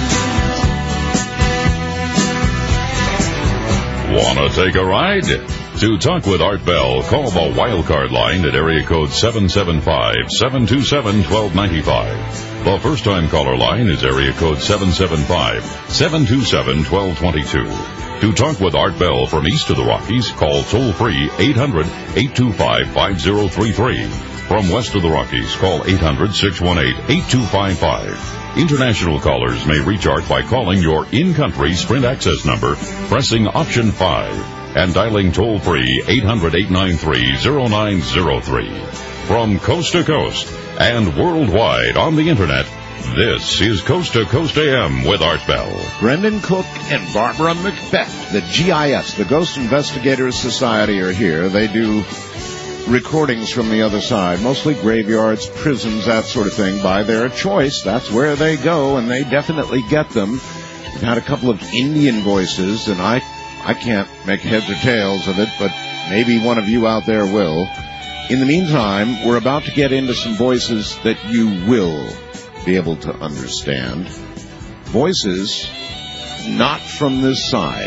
Wanna take a ride? To talk with Art Bell, call the wildcard line at area code seven seven five, seven two seven, one two nine five. The first-time caller line is area code seven seven five, seven two seven, one two two two. To talk with Art Bell from east of the Rockies, call toll-free eight hundred, eight two five, five zero three three. From west of the Rockies, call eight hundred, six one eight, eight two five five. International callers may reach Art by calling your in-country Sprint access number, pressing option five, and dialing toll-free eight hundred, eight nine three, zero nine zero three. From coast to coast and worldwide on the Internet, this is Coast to Coast A M with Art Bell. Brendan Cook and Barbara Macbeth, the G I S, the Ghost Investigators Society, are here. They do recordings from the other side, mostly graveyards, prisons, that sort of thing, by their choice. That's where they go, and they definitely get them. We've had a couple of Indian voices, and I, I can't make heads or tails of it, but maybe one of you out there will. In the meantime, we're about to get into some voices that you will be able to understand. Voices not from this side.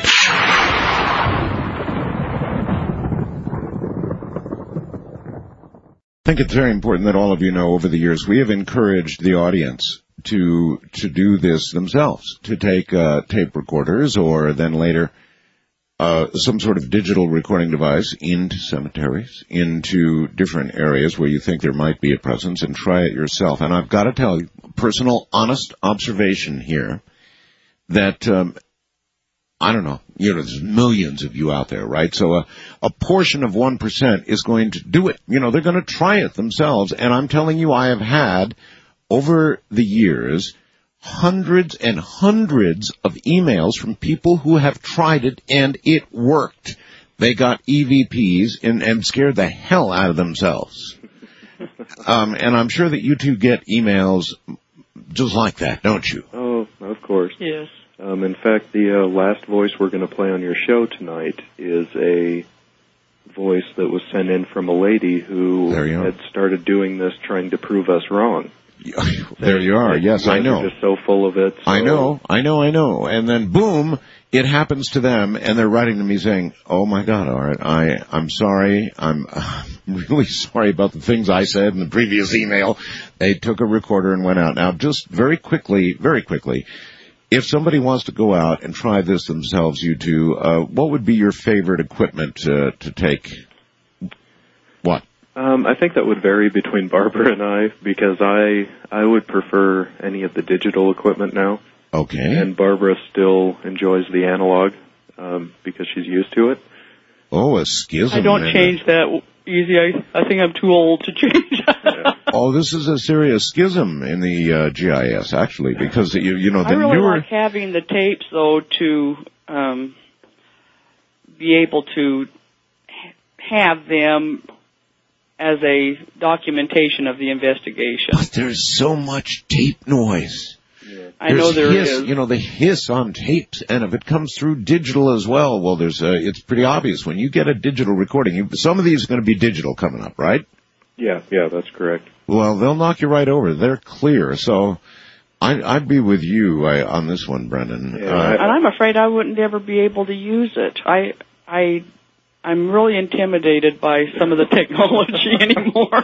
I think it's very important that all of you know over the years we have encouraged the audience to to do this themselves, to take uh, tape recorders or then later uh, some sort of digital recording device into cemeteries, into different areas where you think there might be a presence, and try it yourself. And I've got to tell you, personal, honest observation here, that um, I don't know, you know, there's millions of you out there, right? So a, a portion of one percent is going to do it. You know, they're going to try it themselves. And I'm telling you, I have had, over the years, hundreds and hundreds of emails from people who have tried it, and it worked. They got E V Ps and, and scared the hell out of themselves. um, and I'm sure that you two get emails just like that, don't you? Oh, of course. Yes. Um, in fact, the uh, last voice we're going to play on your show tonight is a voice that was sent in from a lady who you had started doing this trying to prove us wrong. There you are. Yes, I know. They're just so full of it. So. I know, I know, I know. And then, boom, it happens to them, and they're writing to me saying, oh, my God, Art, I, I'm sorry. I'm uh, really sorry about the things I said in the previous email. They took a recorder and went out. Now, just very quickly, very quickly, if somebody wants to go out and try this themselves, you two, uh, what would be your favorite equipment to, to take? What? Um, I think that would vary between Barbara and I, because I I would prefer any of the digital equipment now. Okay. And Barbara still enjoys the analog um, because she's used to it. Oh, a schism. I don't there. change that easy. I, I think I'm too old to change. Oh, this is a serious schism in the uh, G I S, actually, because, you, you know, the I really newer... like having the tapes, though, to um, be able to have them as a documentation of the investigation. But there's so much tape noise. Yeah. I know there hiss, is. You know, the hiss on tapes, and if it comes through digital as well, well, there's a, it's pretty obvious. When you get a digital recording, you, some of these are going to be digital coming up, right? Yeah, yeah, that's correct. Well, they'll knock you right over. They're clear. So I, I'd be with you I, on this one, Brendan. Yeah, uh, and I'm afraid I wouldn't ever be able to use it. I, I, I'm really intimidated by some of the technology anymore.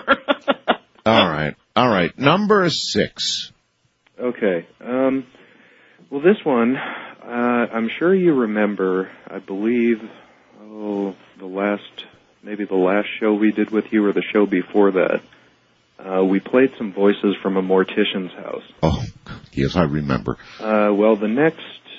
all right, all right. Number six. Okay. Um, well, this one, uh, I'm sure you remember. I believe, oh, the last, maybe the last show we did with you, or the show before that. Uh, we played some voices from a mortician's house. Oh, yes, I remember. Uh, well, the next,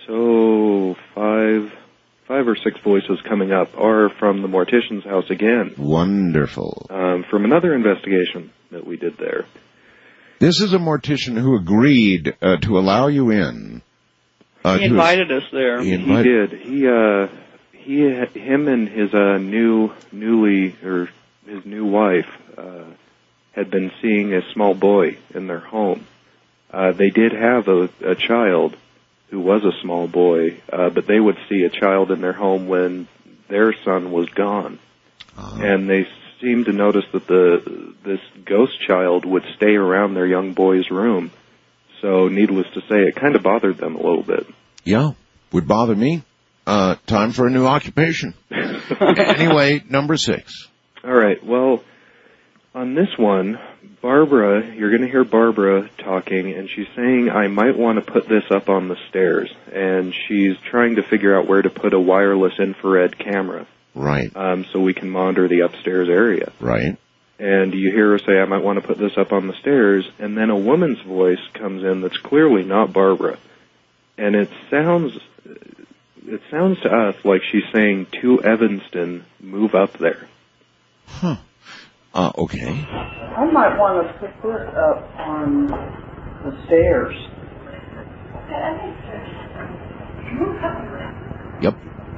oh, five, five or six voices coming up are from the mortician's house again. Wonderful. Um, from another investigation that we did there. This is a mortician who agreed uh, to allow you in. Uh, he invited us there. He, he did. He, uh, he, him and his uh, new, newly, or his new wife, uh, had been seeing a small boy in their home. Uh, they did have a, a child who was a small boy, uh, but they would see a child in their home when their son was gone. Uh-huh. And they seemed to notice that the this ghost child would stay around their young boy's room. So, needless to say, it kind of bothered them a little bit. Yeah, would bother me. Uh, time for a new occupation. Anyway, number six. All right, well, on this one, Barbara, you're going to hear Barbara talking, and she's saying, I might want to put this up on the stairs. And she's trying to figure out where to put a wireless infrared camera. Right. Um, so we can monitor the upstairs area. Right. And you hear her say, I might want to put this up on the stairs, and then a woman's voice comes in that's clearly not Barbara. And it sounds, it sounds to us like she's saying to Evanston, move up there. Huh. Uh, okay. I might want to put this up on the stairs. Yep.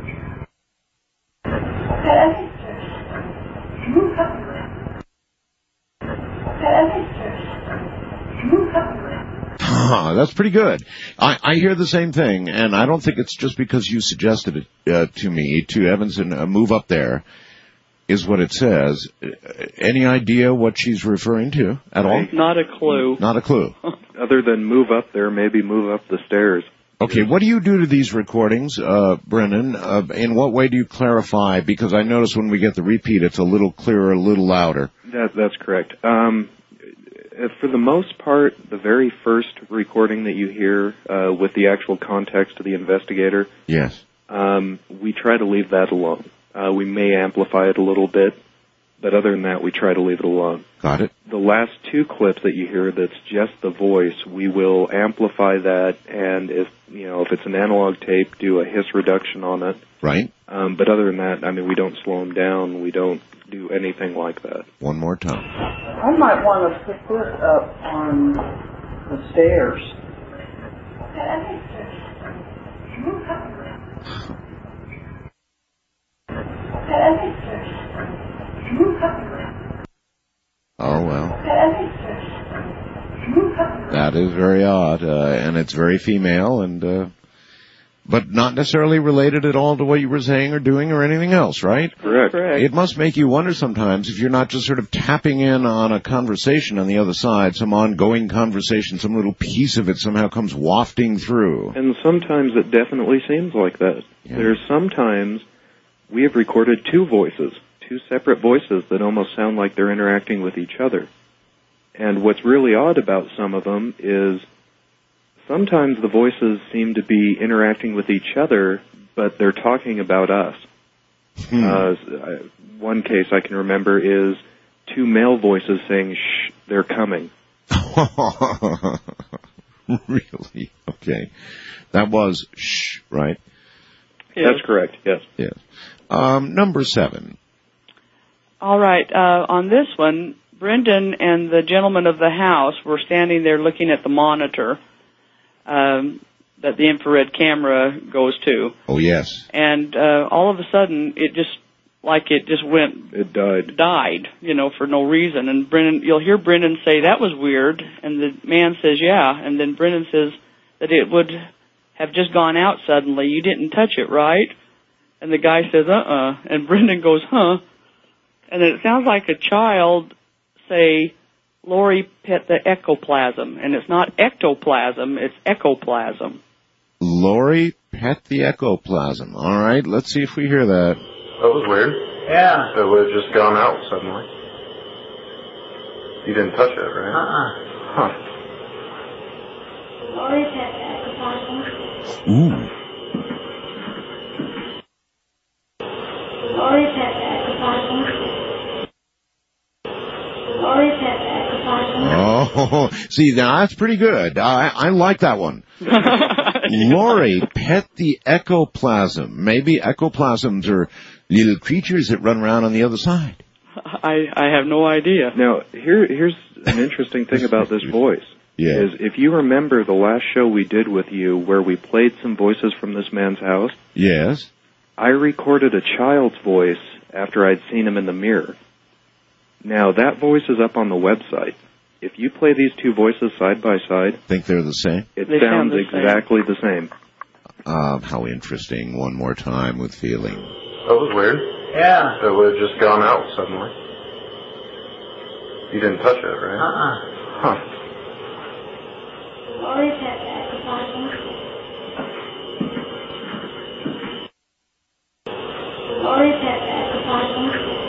Ah, that's pretty good. I, I hear the same thing, and I don't think it's just because you suggested it uh, to me, to Evanston, uh, move up there, is what it says. Uh, any idea what she's referring to at all? Not a clue. Not a clue. Other than move up there, maybe move up the stairs. Okay, what do you do to these recordings, uh, Brennan? Uh, in what way do you clarify? Because I notice when we get the repeat, it's a little clearer, a little louder. That, that's correct. Um, for the most part, the very first recording that you hear uh, with the actual context of the investigator, yes, um, we try to leave that alone. Uh, we may amplify it a little bit, but other than that, we try to leave it alone. Got it. The last two clips that you hear that's just the voice, we will amplify that, and if, you know, if it's an analog tape, do a hiss reduction on it. Right. Um, but other than that, I mean, we don't slow them down. We don't do anything like that. One more time. I might want to put this up on the stairs. Oh, well. That is very odd, uh, and it's very female, and uh, but not necessarily related at all to what you were saying or doing or anything else, right? Correct. Correct. It must make you wonder sometimes if you're not just sort of tapping in on a conversation on the other side, some ongoing conversation, some little piece of it somehow comes wafting through. And sometimes it definitely seems like that. Yeah. There's sometimes we have recorded two voices, two separate voices that almost sound like they're interacting with each other. And what's really odd about some of them is sometimes the voices seem to be interacting with each other, but they're talking about us. Hmm. Uh, one case I can remember is two male voices saying, shh, they're coming. Really? Okay. That was shh, right? Yes. That's correct, yes. Yes. Um, number seven. All right. Uh, on this one, Brendan and the gentleman of the house were standing there looking at the monitor um, that the infrared camera goes to. Oh, yes. And uh, all of a sudden, it just, like it just went... It died. Died, you know, for no reason. And Brendan, you'll hear Brendan say, that was weird. And the man says, yeah. And then Brendan says that it would have just gone out suddenly. You didn't touch it, right? And the guy says, uh-uh. And Brendan goes, huh? And then it sounds like a child say, Lori pet the ectoplasm. And it's not ectoplasm, it's ecoplasm. Lori pet the ectoplasm. All right, let's see if we hear that. That was weird. Yeah. It would have just gone out suddenly. You didn't touch it, right? Uh-uh. Huh. Lori pet the ectoplasm. Ooh. Lori pet the ectoplasm. Lori pet the ectoplasm. Oh, see, now that's pretty good. I, I like that one. Lori pet the ectoplasm. Maybe ectoplasms are little creatures that run around on the other side. I, I have no idea. Now, here here's an interesting thing about this voice. Yeah. Is if you remember the last show we did with you where we played some voices from this man's house, Yes. I recorded a child's voice after I'd seen him in the mirror. Now, that voice is up on the website. If you play these two voices side by side, Think they're the same? it They sounds sound the same. exactly the same. Uh, how interesting. One more time with feeling. That was weird. Yeah. It would have just gone out suddenly. You didn't touch it, right? Uh-uh. Huh. Lori pet the ectoplasm. Lori pet the ectoplasm.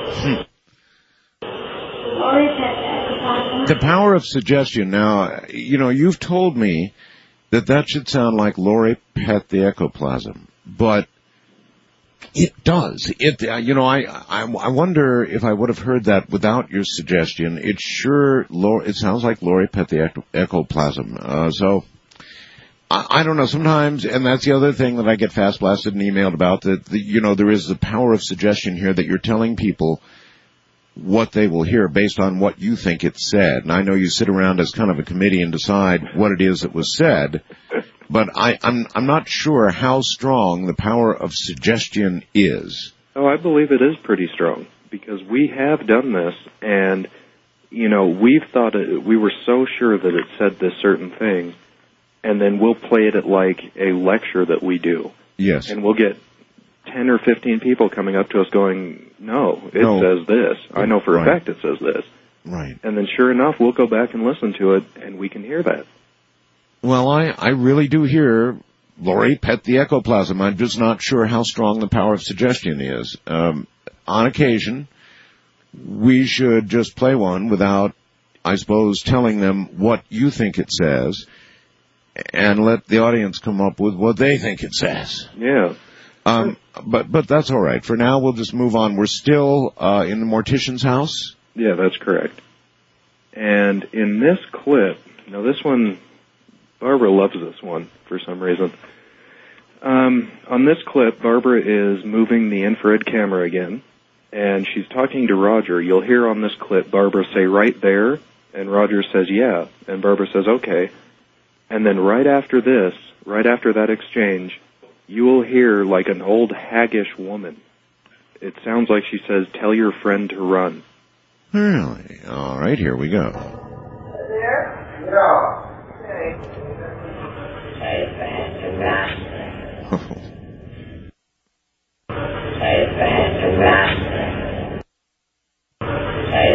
Lori pet the ectoplasm. The power of suggestion. Now, you know, you've told me that that should sound like Lori pet the ectoplasm, but it does. It, uh, you know, I, I, I wonder if I would have heard that without your suggestion. It sure, Lori, it sounds like Lori pet the ecto, ectoplasm. Uh, so, I, I don't know. Sometimes, and that's the other thing that I get fast blasted and emailed about. That the, you know, there is the power of suggestion here that you're telling people what they will hear based on what you think it said. And I know you sit around as kind of a committee and decide what it is that was said, but I, I'm I'm not sure how strong the power of suggestion is. Oh, I believe it is pretty strong because we have done this, and you know we've thought it, we were so sure that it said this certain thing, and then we'll play it at like a lecture that we do. Yes. And we'll get ten or fifteen people coming up to us going, no, it No. says this. I know for Right. a fact it says this. Right. And then sure enough, we'll go back and listen to it, and we can hear that. Well, I, I really do hear Lori pet the ectoplasm. I'm just not sure how strong the power of suggestion is. Um, on occasion, we should just play one without, I suppose, telling them what you think it says, and let the audience come up with what they think it says. Yeah. Um, but but that's all right. For now, we'll just move on. We're still uh, in the mortician's house. Yeah, that's correct. And in this clip, now this one, Barbara loves this one for some reason. Um, on this clip, Barbara is moving the infrared camera again, and she's talking to Roger. You'll hear on this clip Barbara say, right there, and Roger says, yeah, and Barbara says, okay. And then right after this, right after that exchange, you will hear like an old haggish woman. It sounds like she says, tell your friend to run. Really? All right, here we go. There? Yeah. Okay. Hey, fantastic. Hey, fantastic. Hey,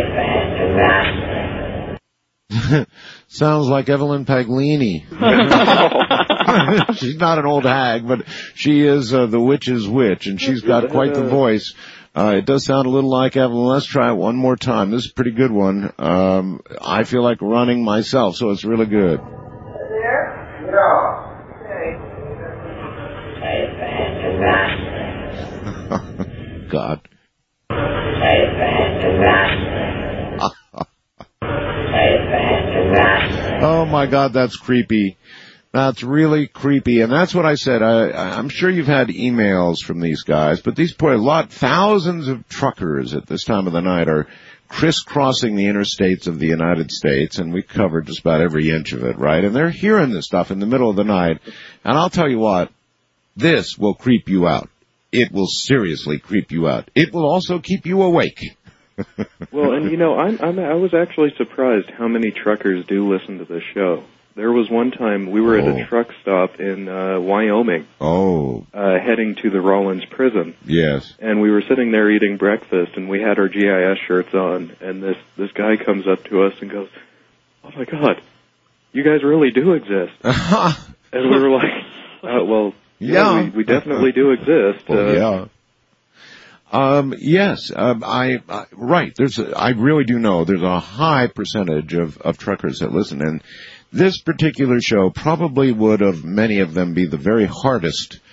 fantastic. Sounds like Evelyn Paglini. She's not an old hag, but she is uh, the witch's witch, and she's got quite the voice. Uh, it does sound a little like Evelyn. Let's try it one more time. This is a pretty good one. Um, I feel like running myself, so it's really good. There? Yeah. Okay. Hey, fantastic. God. Hey, fantastic. Hey, fantastic. Oh my God, that's creepy. That's really creepy, and that's what I said. I, I'm sure you've had emails from these guys, but these poor lot, thousands of truckers at this time of the night are crisscrossing the interstates of the United States, and we covered just about every inch of it, right? And they're hearing this stuff in the middle of the night, and I'll tell you what, this will creep you out. It will seriously creep you out. It will also keep you awake. Well, and you know, I'm, I'm, I was actually surprised how many truckers do listen to this show. There was one time we were oh. at a truck stop in uh, Wyoming. Oh. Uh, heading to the Rawlins prison. Yes. And we were sitting there eating breakfast, and we had our G I S shirts on, and this, this guy comes up to us and goes, "Oh my God, you guys really do exist." And we were like, uh, well, yeah, yeah we, we definitely do exist. Well, uh, yeah. Um, yes, um, I, uh, right, there's, a, I really do know there's a high percentage of, of truckers that listen, and this particular show probably would, of many of them, be the very hardest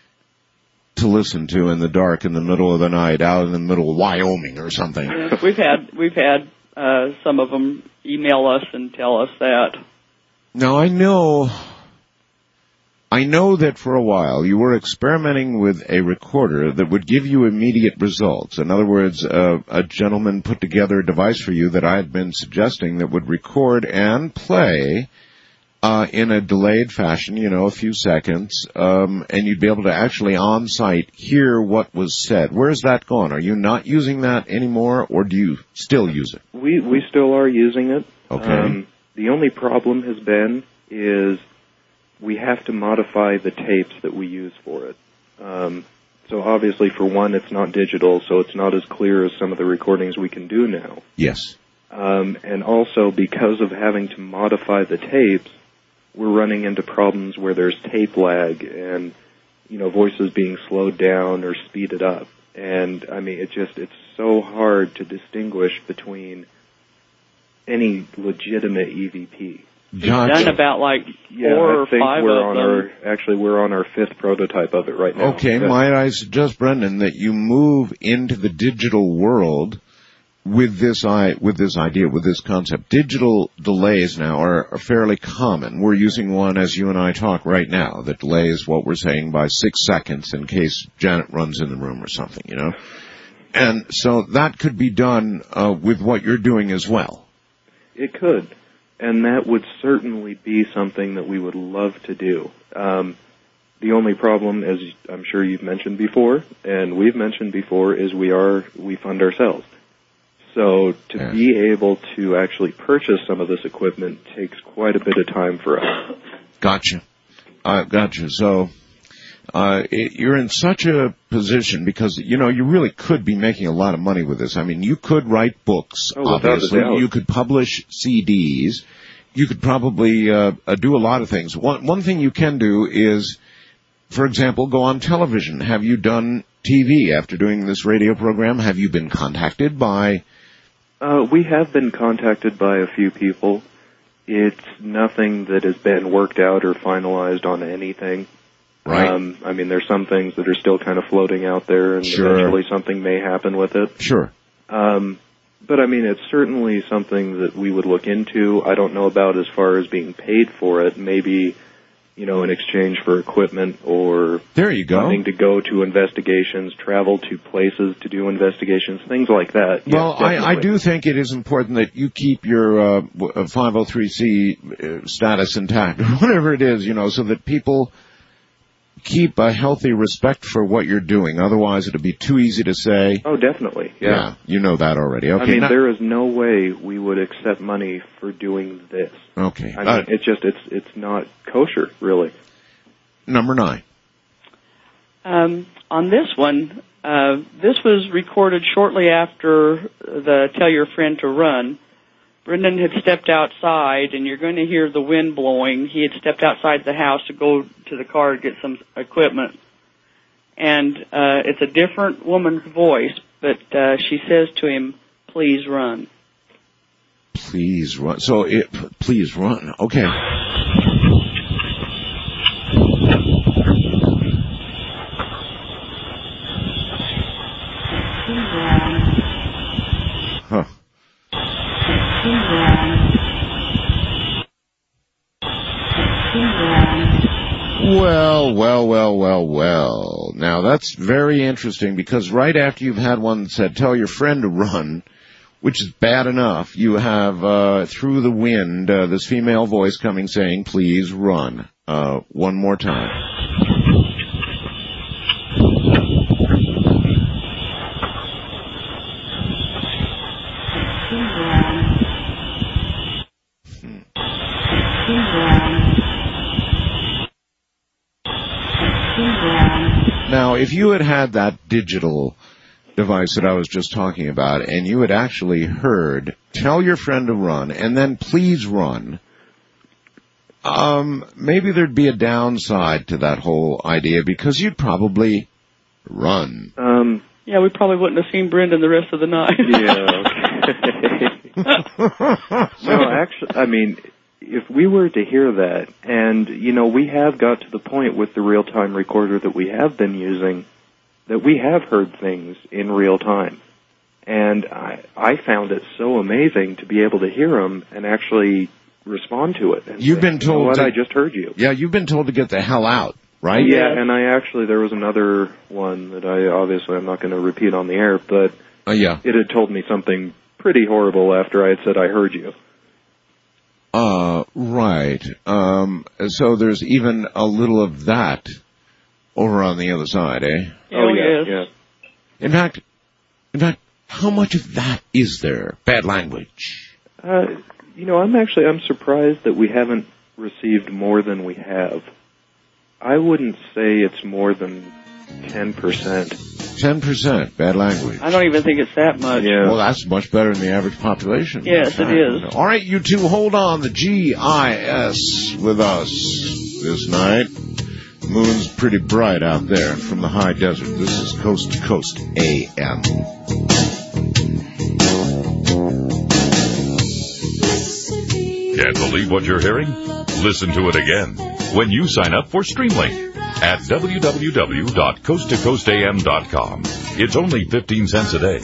to listen to in the dark in the middle of the night, out in the middle of Wyoming or something. Yeah, we've had, we've had, uh, some of them email us and tell us that. Now I know, I know that for a while you were experimenting with a recorder that would give you immediate results. In other words, uh, a gentleman put together a device for you that I had been suggesting that would record and play uh, in a delayed fashion, you know, a few seconds, um, and you'd be able to actually on site hear what was said. Where's that gone? Are you not using that anymore, or do you still use it? We we still are using it. Okay. Um, the only problem has been is we have to modify the tapes that we use for it. Um, so obviously, for one, it's not digital, so it's not as clear as some of the recordings we can do now. Yes. Um, and also, because of having to modify the tapes, we're running into problems where there's tape lag and, you know, voices being slowed down or speeded up. And, I mean, it just, it's so hard to distinguish between any legitimate E V P. We've done about like yeah, four or I think five we're of on them. Our, actually, we're on our fifth prototype of it right now. Okay, yeah. might I suggest, Brendan, that you move into the digital world with this I with this idea, with this concept. Digital delays now are, are fairly common. We're using one as you and I talk right now that delays what we're saying by six seconds in case Janet runs in the room or something, you know. And so that could be done uh, with what you're doing as well. It could. And that would certainly be something that we would love to do. Um, the only problem, as I'm sure you've mentioned before, and we've mentioned before, is we are we fund ourselves. So to yes. be able to actually purchase some of this equipment takes quite a bit of time for us. Gotcha. Uh, gotcha. So uh, it, you're in such a position because, you know, you really could be making a lot of money with this. I mean, you could write books, oh, obviously. You could publish C Ds. You could probably uh, uh, do a lot of things. One, one thing you can do is, for example, go on television. Have you done T V after doing this radio program? Have you been contacted by... Uh, we have been contacted by a few people. It's nothing that has been worked out or finalized on anything. Right. Um, I mean, there's some things that are still kind of floating out there, and sure. eventually something may happen with it. Sure. Um, but, I mean, it's certainly something that we would look into. I don't know about as far as being paid for it. Maybe, you know, in exchange for equipment or there you go. Wanting to go to investigations, travel to places to do investigations, things like that. Well, yes, I, I do think it is important that you keep your uh, five oh three C status intact, whatever it is, you know, so that people keep a healthy respect for what you're doing. Otherwise, it'll be too easy to say. Oh, definitely. Yeah. yeah you know that already. Okay. I mean, now, there is no way we would accept money for doing this. Okay. I mean, uh, it's just, it's, it's not kosher, really. Number nine. Um, on this one, uh, this was recorded shortly after the Tell Your Friend to Run. Brendan had stepped outside, and you're going to hear the wind blowing. He had stepped outside the house to go to the car to get some equipment. And uh, it's a different woman's voice, but uh, she says to him, "Please run." Please run. So, it, please run. Okay. Huh. Well, well, well, well, well. Now, that's very interesting because right after you've had one that said, tell your friend to run, which is bad enough, you have, uh, through the wind, uh, this female voice coming saying, please run. Uh, one more time. Now, if you had had that digital device that I was just talking about, and you had actually heard, tell your friend to run, and then please run, um, maybe there'd be a downside to that whole idea, because you'd probably run. Um, yeah, we probably wouldn't have seen Brendan the rest of the night. Yeah, okay. No, actually, I mean, if we were to hear that, and, you know, we have got to the point with the real-time recorder that we have been using, that we have heard things in real time. And I, I found it so amazing to be able to hear them and actually respond to it. And you've say, been told you know what, to, I just heard you. Yeah, you've been told to get the hell out, right? Yeah, and I actually, there was another one that I, obviously I'm not going to repeat on the air, but uh, yeah. it had told me something pretty horrible after I had said I heard you. Uh, right. Um, so there's even a little of that over on the other side, eh? Oh, yeah, yes. yeah. In fact, in fact, how much of that is there? Bad language. Uh, you know, I'm actually, I'm surprised that we haven't received more than we have. I wouldn't say it's more than ten percent. ten percent bad language. I don't even think it's that much. Yeah. Well, that's much better than the average population. Yes, it is. All right, you two, hold on. The G I S with us this night. The moon's pretty bright out there from the high desert. This is Coast to Coast A M. Can't believe what you're hearing? Listen to it again when you sign up for Streamlink at w w w dot coast to coast a m dot com. It's only fifteen cents a day.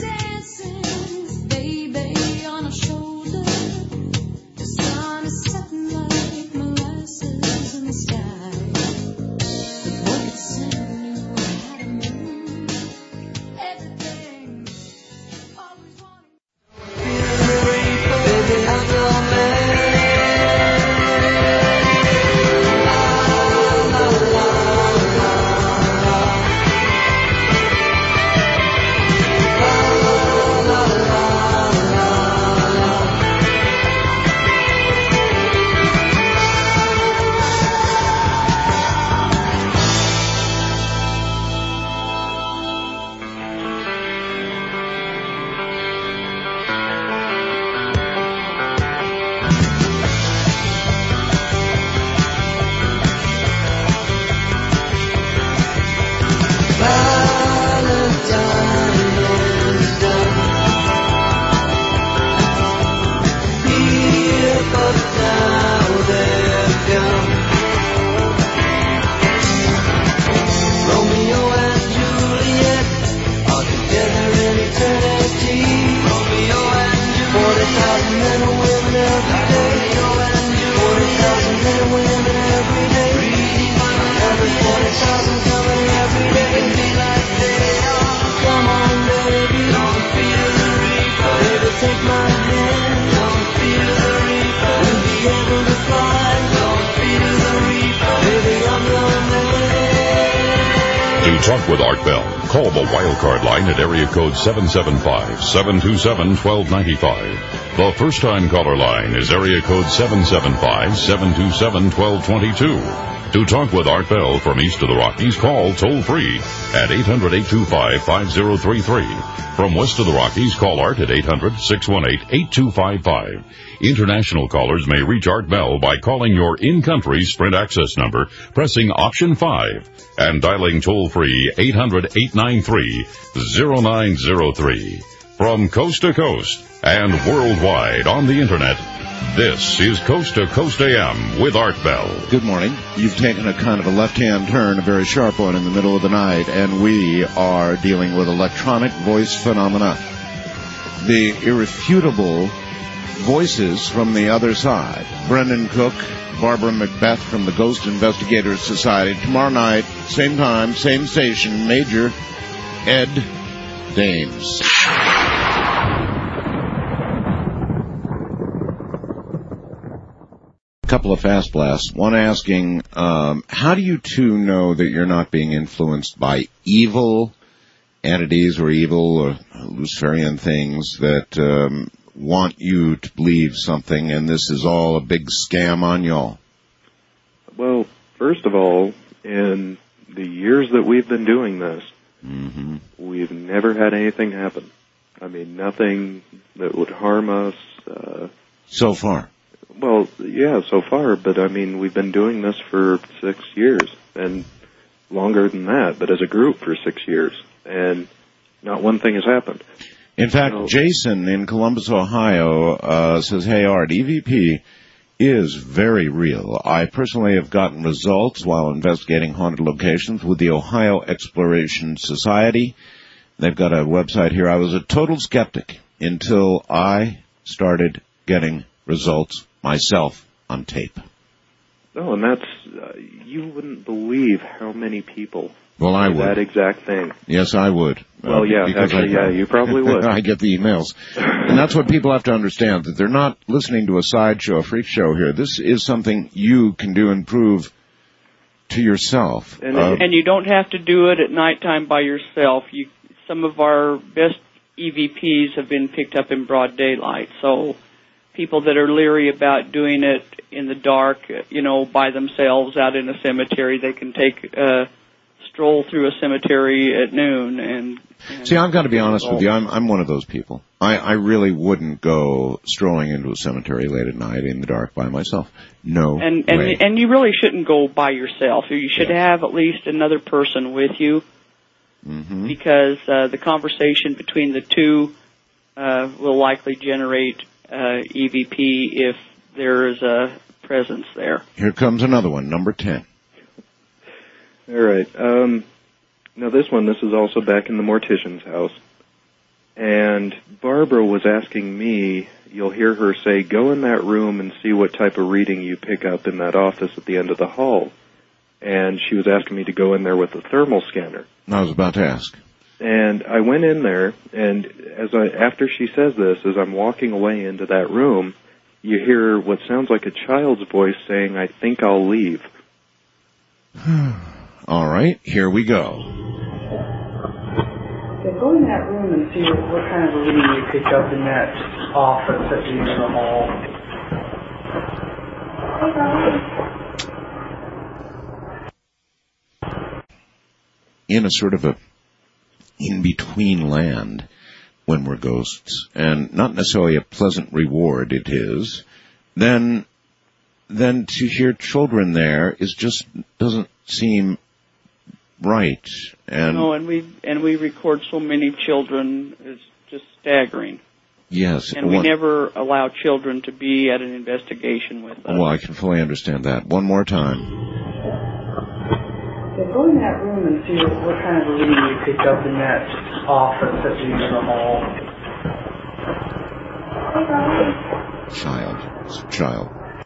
Talk with Art Bell. Call the wildcard line at area code seven seven five, seven two seven, one two nine five. The first time caller line is area code seven seven five, seven two seven, one two two two. To talk with Art Bell from east of the Rockies, call toll free at eight hundred, eight two five, five zero three three. From west of the Rockies, call Art at eight hundred, six one eight, eight two five five. International callers may reach Art Bell by calling your in-country Sprint access number, pressing option five, and dialing toll-free eight hundred, eight nine three, zero nine zero three. From coast to coast and worldwide on the Internet, this is Coast to Coast A M with Art Bell. Good morning. You've taken a kind of a left-hand turn, a very sharp one in the middle of the night, and we are dealing with electronic voice phenomena. The irrefutable voices from the other side. Brendan Cook, Barbara Macbeth from the Ghost Investigators Society. Tomorrow night, same time, same station, Major Ed Dames. Couple of fast blasts. One asking, um, how do you two know that you're not being influenced by evil entities or evil or Luciferian things that um, want you to believe something, and this is all a big scam on y'all? Well, first of all, in the years that we've been doing this, mm-hmm. we've never had anything happen. I mean, nothing that would harm us. Uh, so far? Well, yeah, so far, but I mean, we've been doing this for six years, and longer than that, but as a group for six years, and not one thing has happened. In fact, so, Jason in Columbus, Ohio, uh, says, hey, Art, E V P is very real. I personally have gotten results while investigating haunted locations with the Ohio Exploration Society. They've got a website here. I was a total skeptic until I started getting results myself on tape. No, and that's, uh, you wouldn't believe how many people well, I do would. that exact thing. Yes, I would. Well, uh, yeah, actually, I, yeah, you probably would. I get the emails. And that's what people have to understand, that they're not listening to a sideshow, a freak show here. This is something you can do and prove to yourself. And, uh, and you don't have to do it at nighttime by yourself. You, some of our best E V Ps have been picked up in broad daylight, so people that are leery about doing it in the dark, you know, by themselves out in a cemetery, they can take a stroll through a cemetery at noon. And, and see, I've got to be honest with you. I'm I'm one of those people. I, I really wouldn't go strolling into a cemetery late at night in the dark by myself. No and and way. and you really shouldn't go by yourself. You should yeah. have at least another person with you, mm-hmm. because uh, the conversation between the two uh, will likely generate Uh, E V P if there is a presence there. Here comes another one, number ten. All right. Um, now this one, this is also back in the mortician's house. And Barbara was asking me, you'll hear her say, go in that room and see what type of reading you pick up in that office at the end of the hall. And she was asking me to go in there with a thermal scanner. I was about to ask. And I went in there, and as I, after she says this, as I'm walking away into that room, you hear what sounds like a child's voice saying, I think I'll leave. All right, here we go. Okay, go in that room and see what, what kind of a reading you pick up in that office at the end of the hall. In a sort of a in-between land when we're ghosts, and not necessarily a pleasant reward it is, then then to hear children there is just doesn't seem right. And no, and we and we record so many children, it's just staggering. Yes, and we one, never allow children to be at an investigation with us. Well, I can fully understand that. One more time. Okay, go in that room and see what, what kind of a reading you pick up in that office at the end of the hall. Child. It's a child.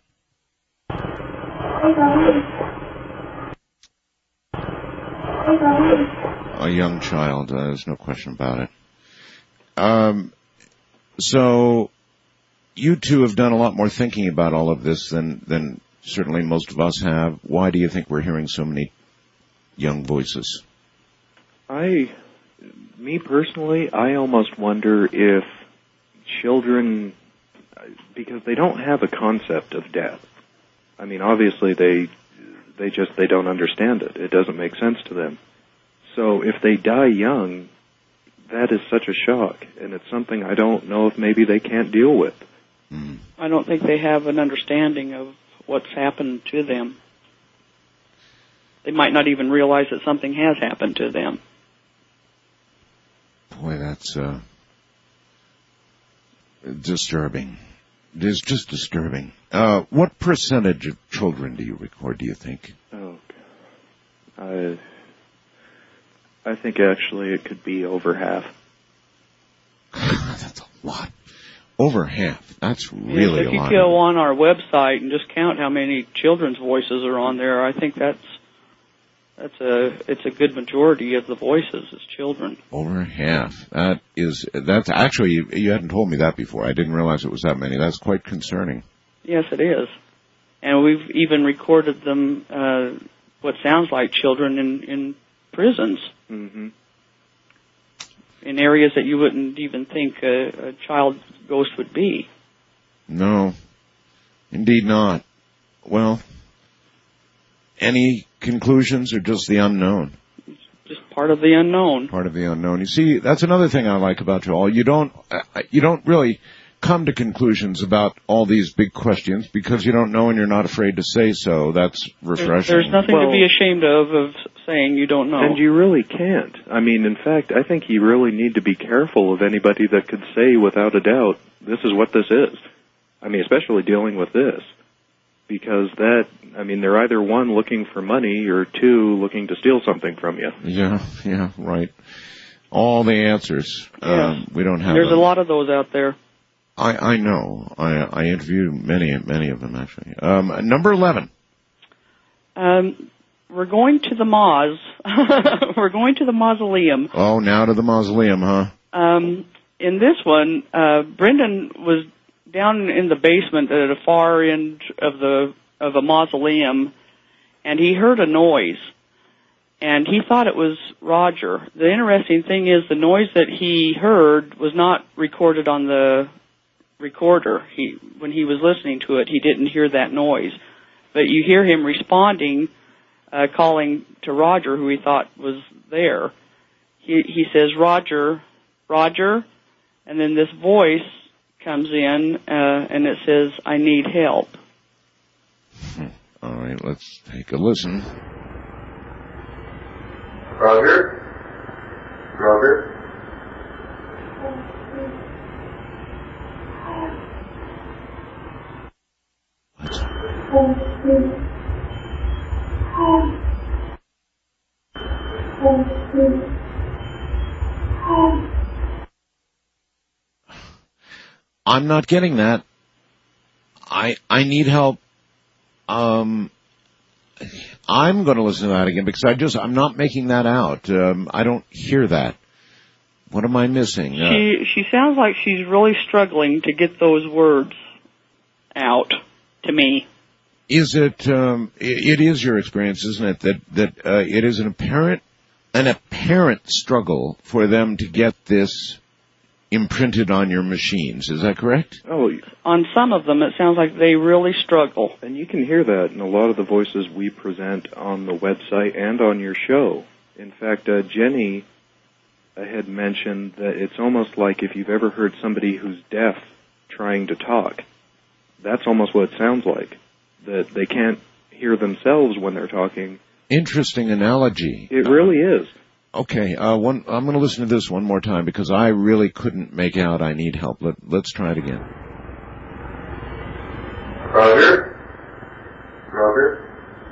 A young child, uh, there's no question about it. Um, so, you two have done a lot more thinking about all of this than, than certainly most of us have. Why do you think we're hearing so many young voices? I, me personally, I almost wonder if children, because they don't have a concept of death. I mean, obviously they, they just, they don't understand it. It doesn't make sense to them. So if they die young, that is such a shock, and it's something I don't know if maybe they can't deal with. Mm. I don't think they have an understanding of what's happened to them. They might not even realize that something has happened to them. Boy, that's uh, disturbing. It is just disturbing. Uh, what percentage of children do you record, do you think? Oh, I, I think actually it could be over half. That's a lot. Over half. That's really Yes, if a lot. you go on our website and just count how many children's voices are on there, I think that's that's a it's a good majority of the voices is children. Over half. That is that's actually you, you hadn't told me that before. I didn't realize it was that many. That's quite concerning. Yes, it is. And we've even recorded them uh what sounds like children in in prisons. Mm-hmm. In areas that you wouldn't even think a, a child ghost would be. No, indeed not. Well, any conclusions or just the unknown? Just part of the unknown. Part of the unknown. You see, that's another thing I like about you all. You don't, uh, you don't really come to conclusions about all these big questions because you don't know and you're not afraid to say so. That's refreshing. There's nothing Well, to be ashamed of of saying you don't know. And you really can't. I mean, in fact, I think you really need to be careful of anybody that could say without a doubt, this is what this is. I mean, especially dealing with this. Because that, I mean, they're either one, looking for money, or two, looking to steal something from you. Yeah, yeah, right. All the answers. Yes. Um, we don't have There's them. a lot of those out there. I, I know. I, I interviewed many, many of them, actually. Um, number eleven. Um, we're going to the Moz. We're going to the mausoleum. Oh, now to the mausoleum, huh? Um, in this one, uh, Brendan was down in the basement at a far end of the of a mausoleum, and he heard a noise, and he thought it was Roger. The interesting thing is the noise that he heard was not recorded on the recorder. He when he was listening to it, he didn't hear that noise, but you hear him responding, uh, calling to Roger, who he thought was there. He he says, "Roger, Roger," and then this voice comes in, uh, and it says, "I need help." All right, let's take a listen. Roger? Roger? Let's... I'm not getting that. I I need help. Um, I'm going to listen to that again because I just I'm not making that out. Um, I don't hear that. What am I missing? Uh, She she sounds like she's really struggling to get those words out to me. Is it? Um, it, it is your experience, isn't it? That that uh, it is an apparent an apparent struggle for them to get this imprinted on your machines. Is that correct? Oh, On some of them, it sounds like they really struggle. and you can hear that in a lot of the voices we present on the website and on your show. In fact, uh, Jenny uh, had mentioned that it's almost like if you've ever heard somebody who's deaf trying to talk. That's almost what it sounds like. That they can't hear themselves when they're talking. Interesting analogy. It really is. Okay, uh, one. I'm going to listen to this one more time because I really couldn't make out. I need help. Let, let's try it again. Roger? Roger?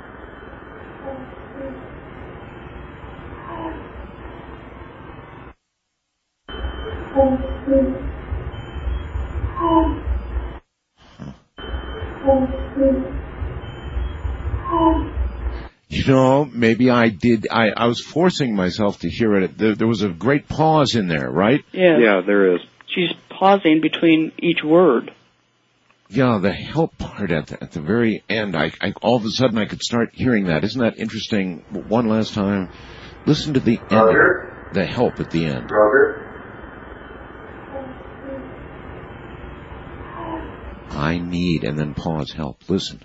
You know, maybe I did. I, I was forcing myself to hear it. There, there was a great pause in there, right? Yes. Yeah, there is. She's pausing between each word. Yeah, the help part at the, at the very end. I, I all of a sudden I could start hearing that. Isn't that interesting? One last time, listen to the end. Roger? The help at the end. Roger? I need, and then pause. Help. Listen.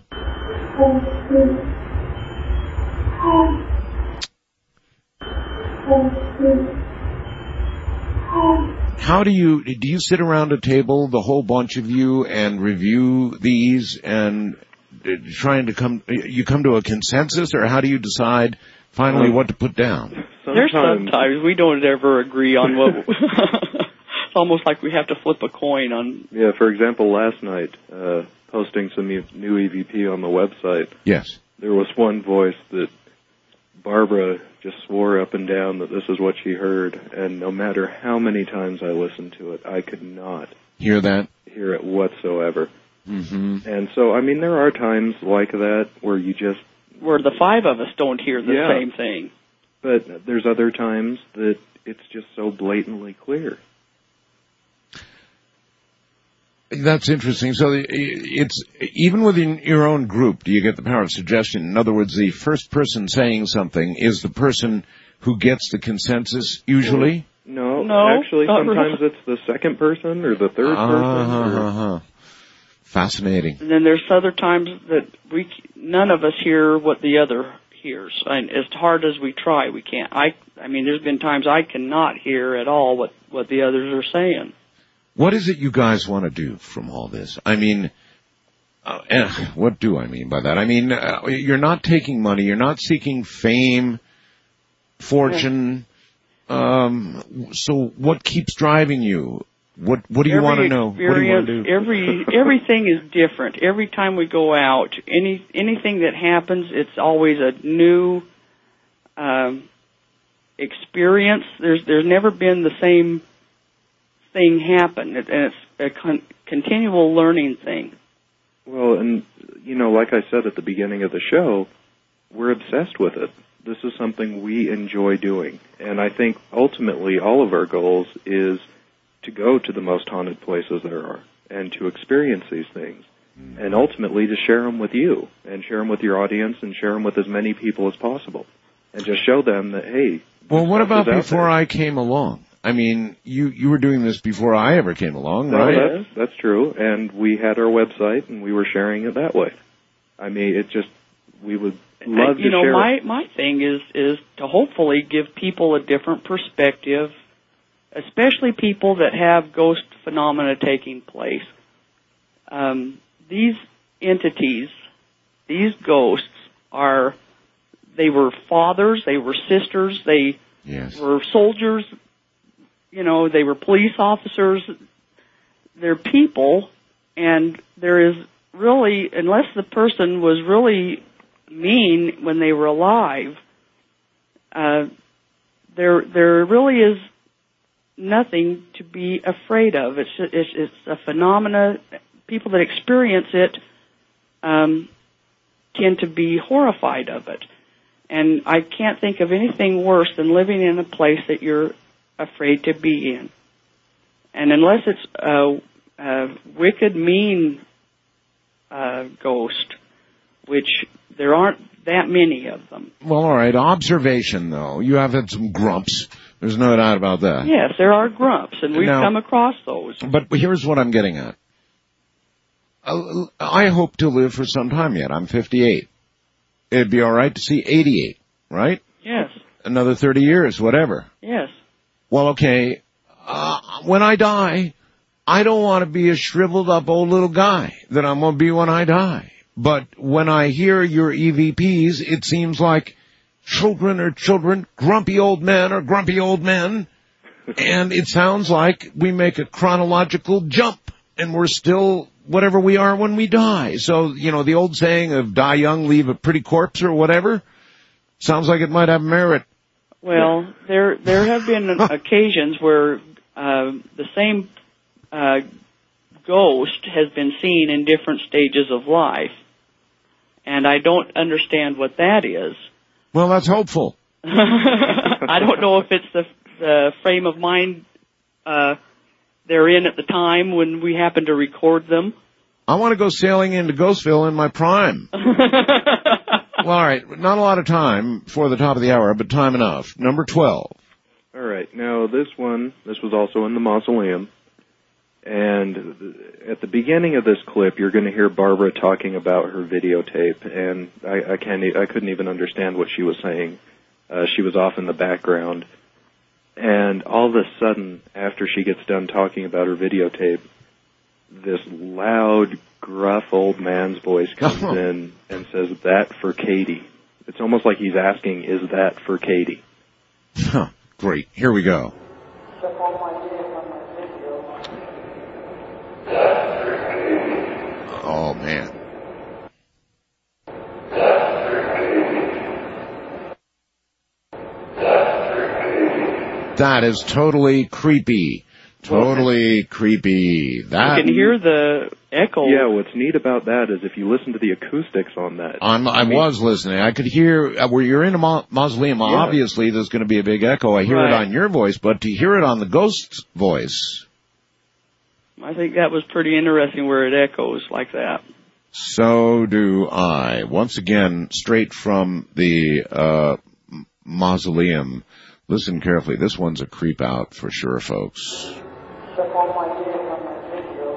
How do you, do you sit around a table, the whole bunch of you, and review these and uh, trying to come, you come to a consensus, or how do you decide finally what to put down? There's sometimes we don't ever agree on what. It's almost like we have to flip a coin on. Yeah, for example, last night, uh, posting some e- new E V P on the website, Yes. there was one voice that Barbara just swore up and down that this is what she heard, and no matter how many times I listened to it, I could not Hear that? hear it whatsoever. Mm-hmm. And so, I mean, there are times like that where you just... Where the five of us don't hear the Yeah. same thing. But there's other times that it's just so blatantly clear. That's interesting. So it's even within your own group, do you get the power of suggestion? In other words, the first person saying something is the person who gets the consensus usually? No, No, actually, not sometimes it's the second person or the third person. Uh-huh, Or... uh-huh. Fascinating. And then there's other times that we none of us hear what the other hears. And as hard as we try, we can't. I I mean, there's been times I cannot hear at all what, what the others are saying. What is it you guys want to do from all this? I mean, uh, eh, what do I mean by that? I mean, uh, you're not taking money. You're not seeking fame, fortune. Um, so what keeps driving you? What What do you Every want to know? What do you want to do? Every everything is different. Every time we go out, any anything that happens, it's always a new um, experience. There's there's never been the same thing happen, and it's a con- continual learning thing. Well, and, you know, like I said at the beginning of the show, we're obsessed with it. This is something we enjoy doing. And I think ultimately all of our goals is to go to the most haunted places there are and to experience these things. And ultimately to share them with you and share them with your audience and share them with as many people as possible. And just show them that, hey... Well, what about stuff is out before there. I came along? I mean, you, you were doing this before I ever came along, No, right? that's, that's true. And we had our website, and we were sharing it that way. I mean, it just, we would love you to know, share my it. my thing is is to hopefully give people a different perspective, especially people that have ghost phenomena taking place. Um, these entities, these ghosts are, they were fathers, they were sisters, they Yes. were soldiers, you know, they were police officers. They're people, and there is really, unless the person was really mean when they were alive, uh, there there really is nothing to be afraid of. It's it's, it's a phenomena. People that experience it um, tend to be horrified of it, and I can't think of anything worse than living in a place that you're afraid to be in. And unless it's a, a wicked, mean uh, ghost, which there aren't that many of them. Well, all right. Observation, though. You have had some grumps. There's no doubt about that. Yes, there are grumps, and we've Now- come across those. But here's what I'm getting at. Uh, I hope to live for some time yet. I'm fifty-eight. It'd be all right to see eighty-eight, right? Yes, Another thirty years, whatever. yes. Well, okay, uh, when I die, I don't want to be a shriveled up old little guy that I'm going to be when I die. But when I hear your E V Ps, it seems like children are children, grumpy old men are grumpy old men, and it sounds like we make a chronological jump, and we're still whatever we are when we die. So, you know, the old saying of die young, leave a pretty corpse or whatever, sounds like it might have merit. Well, there there have been occasions where uh, the same uh, ghost has been seen in different stages of life, and I don't understand what that is. Well, that's hopeful. I don't know if it's the, the frame of mind uh, they're in at the time when we happen to record them. I want to go sailing into Ghostville in my prime. Well, all right, not a lot of time for the top of the hour, but time enough. Number twelve. All right. Now, this one, this was also in the mausoleum. And at the beginning of this clip, you're going to hear Barbara talking about her videotape, and I, I can't, e- I couldn't even understand what she was saying. Uh, she was off in the background, and all of a sudden, after she gets done talking about her videotape, this loud, gruff old man's voice comes in and says, "That for Katie." It's almost like he's asking, "Is that for Katie?" Huh, great. Here we go. Oh, man. That is totally creepy. totally creepy. That You can hear the echo. Yeah, what's neat about that is if you listen to the acoustics on that. I'm, I, I mean, was listening. I could hear, uh, where you're in a ma- mausoleum, Yeah. obviously there's going to be a big echo. I hear it Right. on your voice, but to hear it on the ghost's voice, I think that was pretty interesting where it echoes like that. so do I. Once again, straight from the uh, m- mausoleum. Listen carefully. This one's a creep out for sure, folks. Check all my data on my video.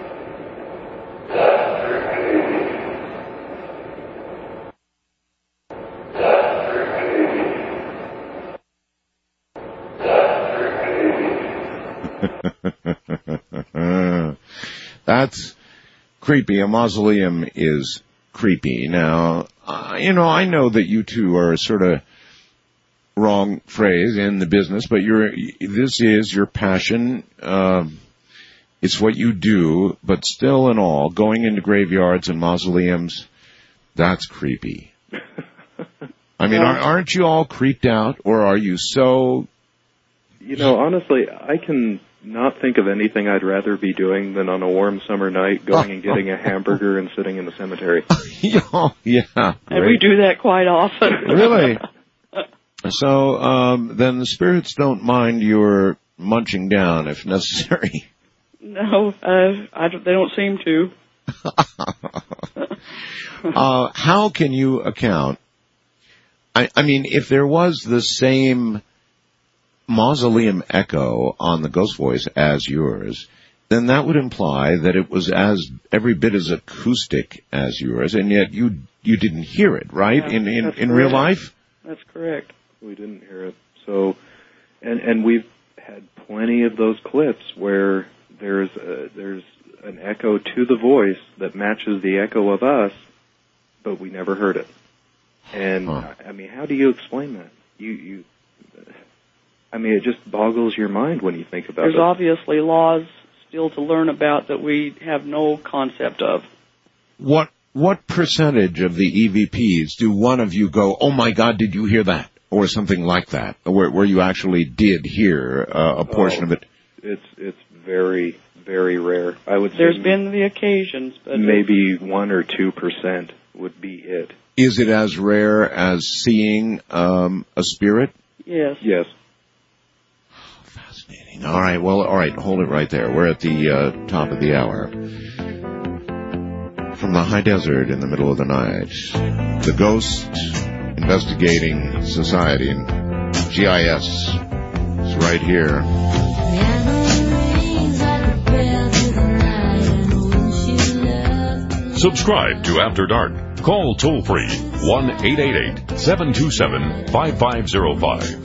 That's creepy. A mausoleum is creepy. Now, uh, you know, I know that you two are sort of wrong phrase in the business, but you're, this is your passion. Um, it's what you do, but still in all, going into graveyards and mausoleums, that's creepy. I mean, are, aren't you all creeped out, or are you so... You know, honestly, I can not think of anything I'd rather be doing than on a warm summer night going and getting a hamburger and sitting in the cemetery. Oh, yeah. And great. we do that quite often. Really? So, um, then the spirits don't mind your munching down if necessary. No, uh, I don't, they don't seem to. uh, how can you account? I, I mean, if there was the same mausoleum echo on the ghost voice as yours, then that would imply that it was as every bit as acoustic as yours, and yet you you didn't hear it, right? Yeah, in in, that's in real correct. life? That's correct. We didn't hear it. So, and and we've had plenty of those clips where there's a, there's an echo to the voice that matches the echo of us, but we never heard it. And Huh. I mean, how do you explain that? You you. I mean, it just boggles your mind when you think about There's it. obviously laws still to learn about that we have no concept of. What what percentage of the E V Ps do one of you go, oh my God, did you hear that? Or something like that, where, where you actually did hear uh, a portion Oh, of it? It's it's very very rare. I would say There's been the occasions, but maybe one or two percent would be it. Is it as rare as seeing um, a spirit? yes. Yes. Fascinating. All right, well, all right, hold it right there. We're at the uh, top of the hour. From the high desert in the middle of the night, the Ghost Investigating Society, G I S, is right here. Subscribe to After Dark. Call toll free one eight eight eight, seven two seven, five five zero five.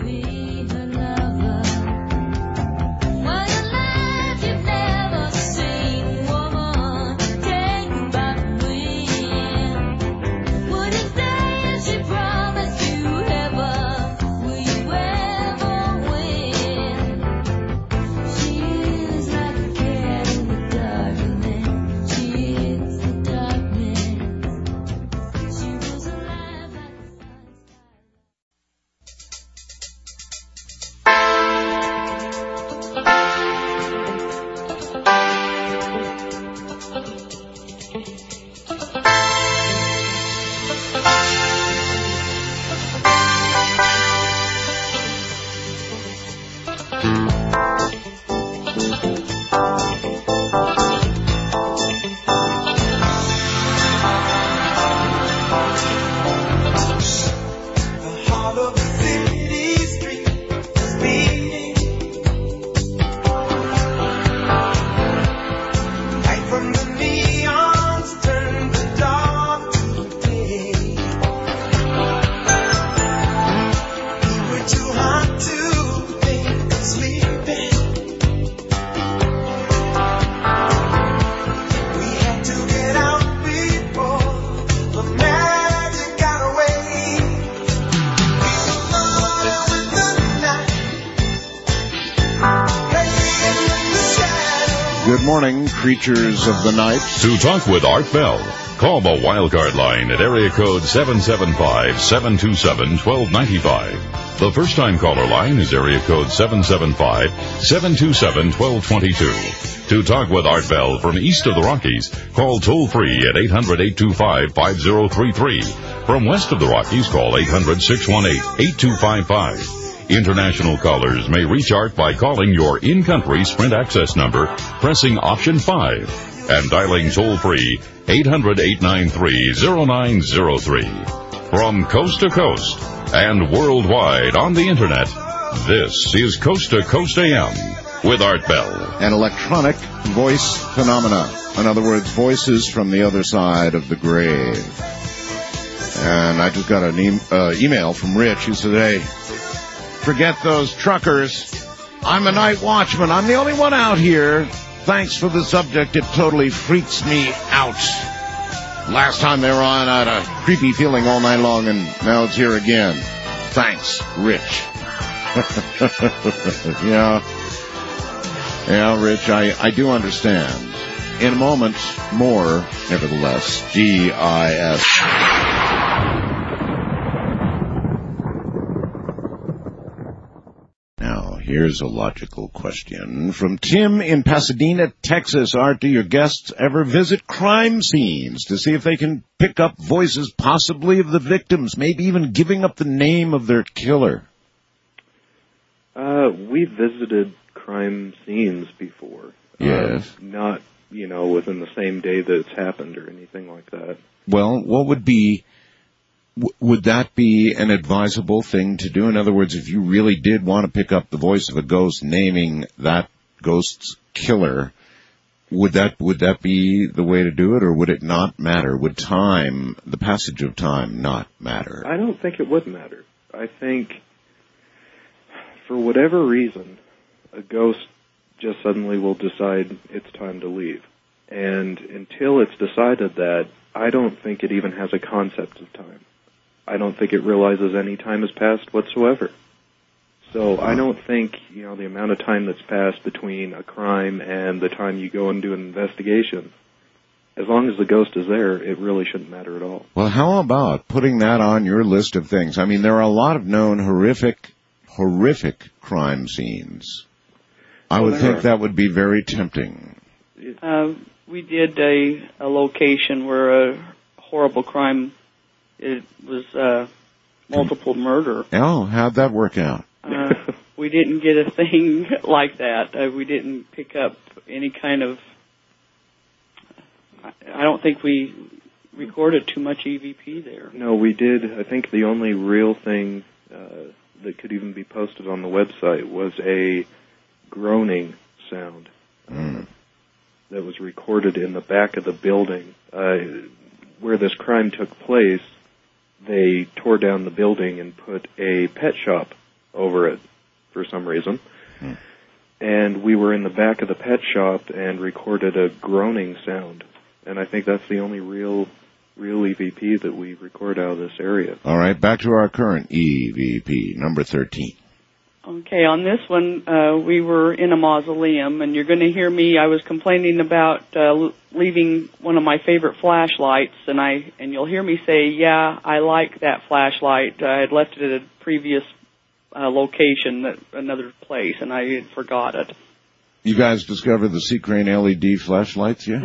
Good morning, creatures of the night. To talk with Art Bell, Call the Wildcard line at area code seven seven five, seven two seven, one two nine five. The first-time caller line is area code seven seven five, seven two seven, one two two two. To talk with Art Bell from east of the Rockies, call toll-free at eight hundred, eight two five, five zero three three. From west of the Rockies, call eight hundred, six one eight, eight two five five. International callers may reach Art by calling your in-country Sprint access number, pressing option five, and dialing toll-free eight hundred, eight nine three, zero nine zero three. From coast to coast and worldwide on the Internet, this is Coast to Coast A M with Art Bell. An electronic voice phenomena. In other words, voices from the other side of the grave. And I just got an e- uh, email from Rich who said, hey, forget those truckers. I'm a night watchman. I'm the only one out here. Thanks for the subject. It totally freaks me out. Last time they were on, I had a creepy feeling all night long, and now it's here again. Thanks, Rich. yeah. Yeah, Rich, I, I do understand. In a moment, more, nevertheless. G I S. Here's a logical question from Tim in Pasadena, Texas. Art, do your guests ever visit crime scenes to see if they can pick up voices possibly of the victims, maybe even giving up the name of their killer? Uh, we visited crime scenes before. Yes. Um, not, you know, within the same day that it's happened or anything like that. Well, what would be... Would that be an advisable thing to do? In other words, if you really did want to pick up the voice of a ghost naming that ghost's killer, would that would that be the way to do it, or would it not matter? Would time, the passage of time, not matter? I don't think it would matter. I think, for whatever reason, a ghost just suddenly will decide it's time to leave. And until it's decided that, I don't think it even has a concept of time. I don't think it realizes any time has passed whatsoever. So I don't think, you know, the amount of time that's passed between a crime and the time you go and do an investigation, as long as the ghost is there, it really shouldn't matter at all. Well, how about putting that on your list of things? I mean, there are a lot of known horrific, horrific crime scenes. I well, would think are. that would be very tempting. Uh, we did a, a location where a horrible crime, it was uh, multiple murder. Oh, how'd that work out? Uh, we didn't get a thing like that. Uh, we didn't pick up any kind of... I don't think we recorded too much E V P there. No, we did. I think the only real thing uh, that could even be posted on the website was a groaning sound mm. that was recorded in the back of the building. Uh, where this crime took place, they tore down the building and put a pet shop over it for some reason. Mm. And we were in the back of the pet shop and recorded a groaning sound. And I think that's the only real real E V P that we record out of this area. All right, back to our current E V P, number thirteen. Okay, on this one, uh, we were in a mausoleum, and you're going to hear me. I was complaining about uh, leaving one of my favorite flashlights, and I and you'll hear me say, yeah, I like that flashlight. I had left it at a previous uh, location, that, another place, and I had forgot it. You guys discovered the Seacrane L E D flashlights, yeah?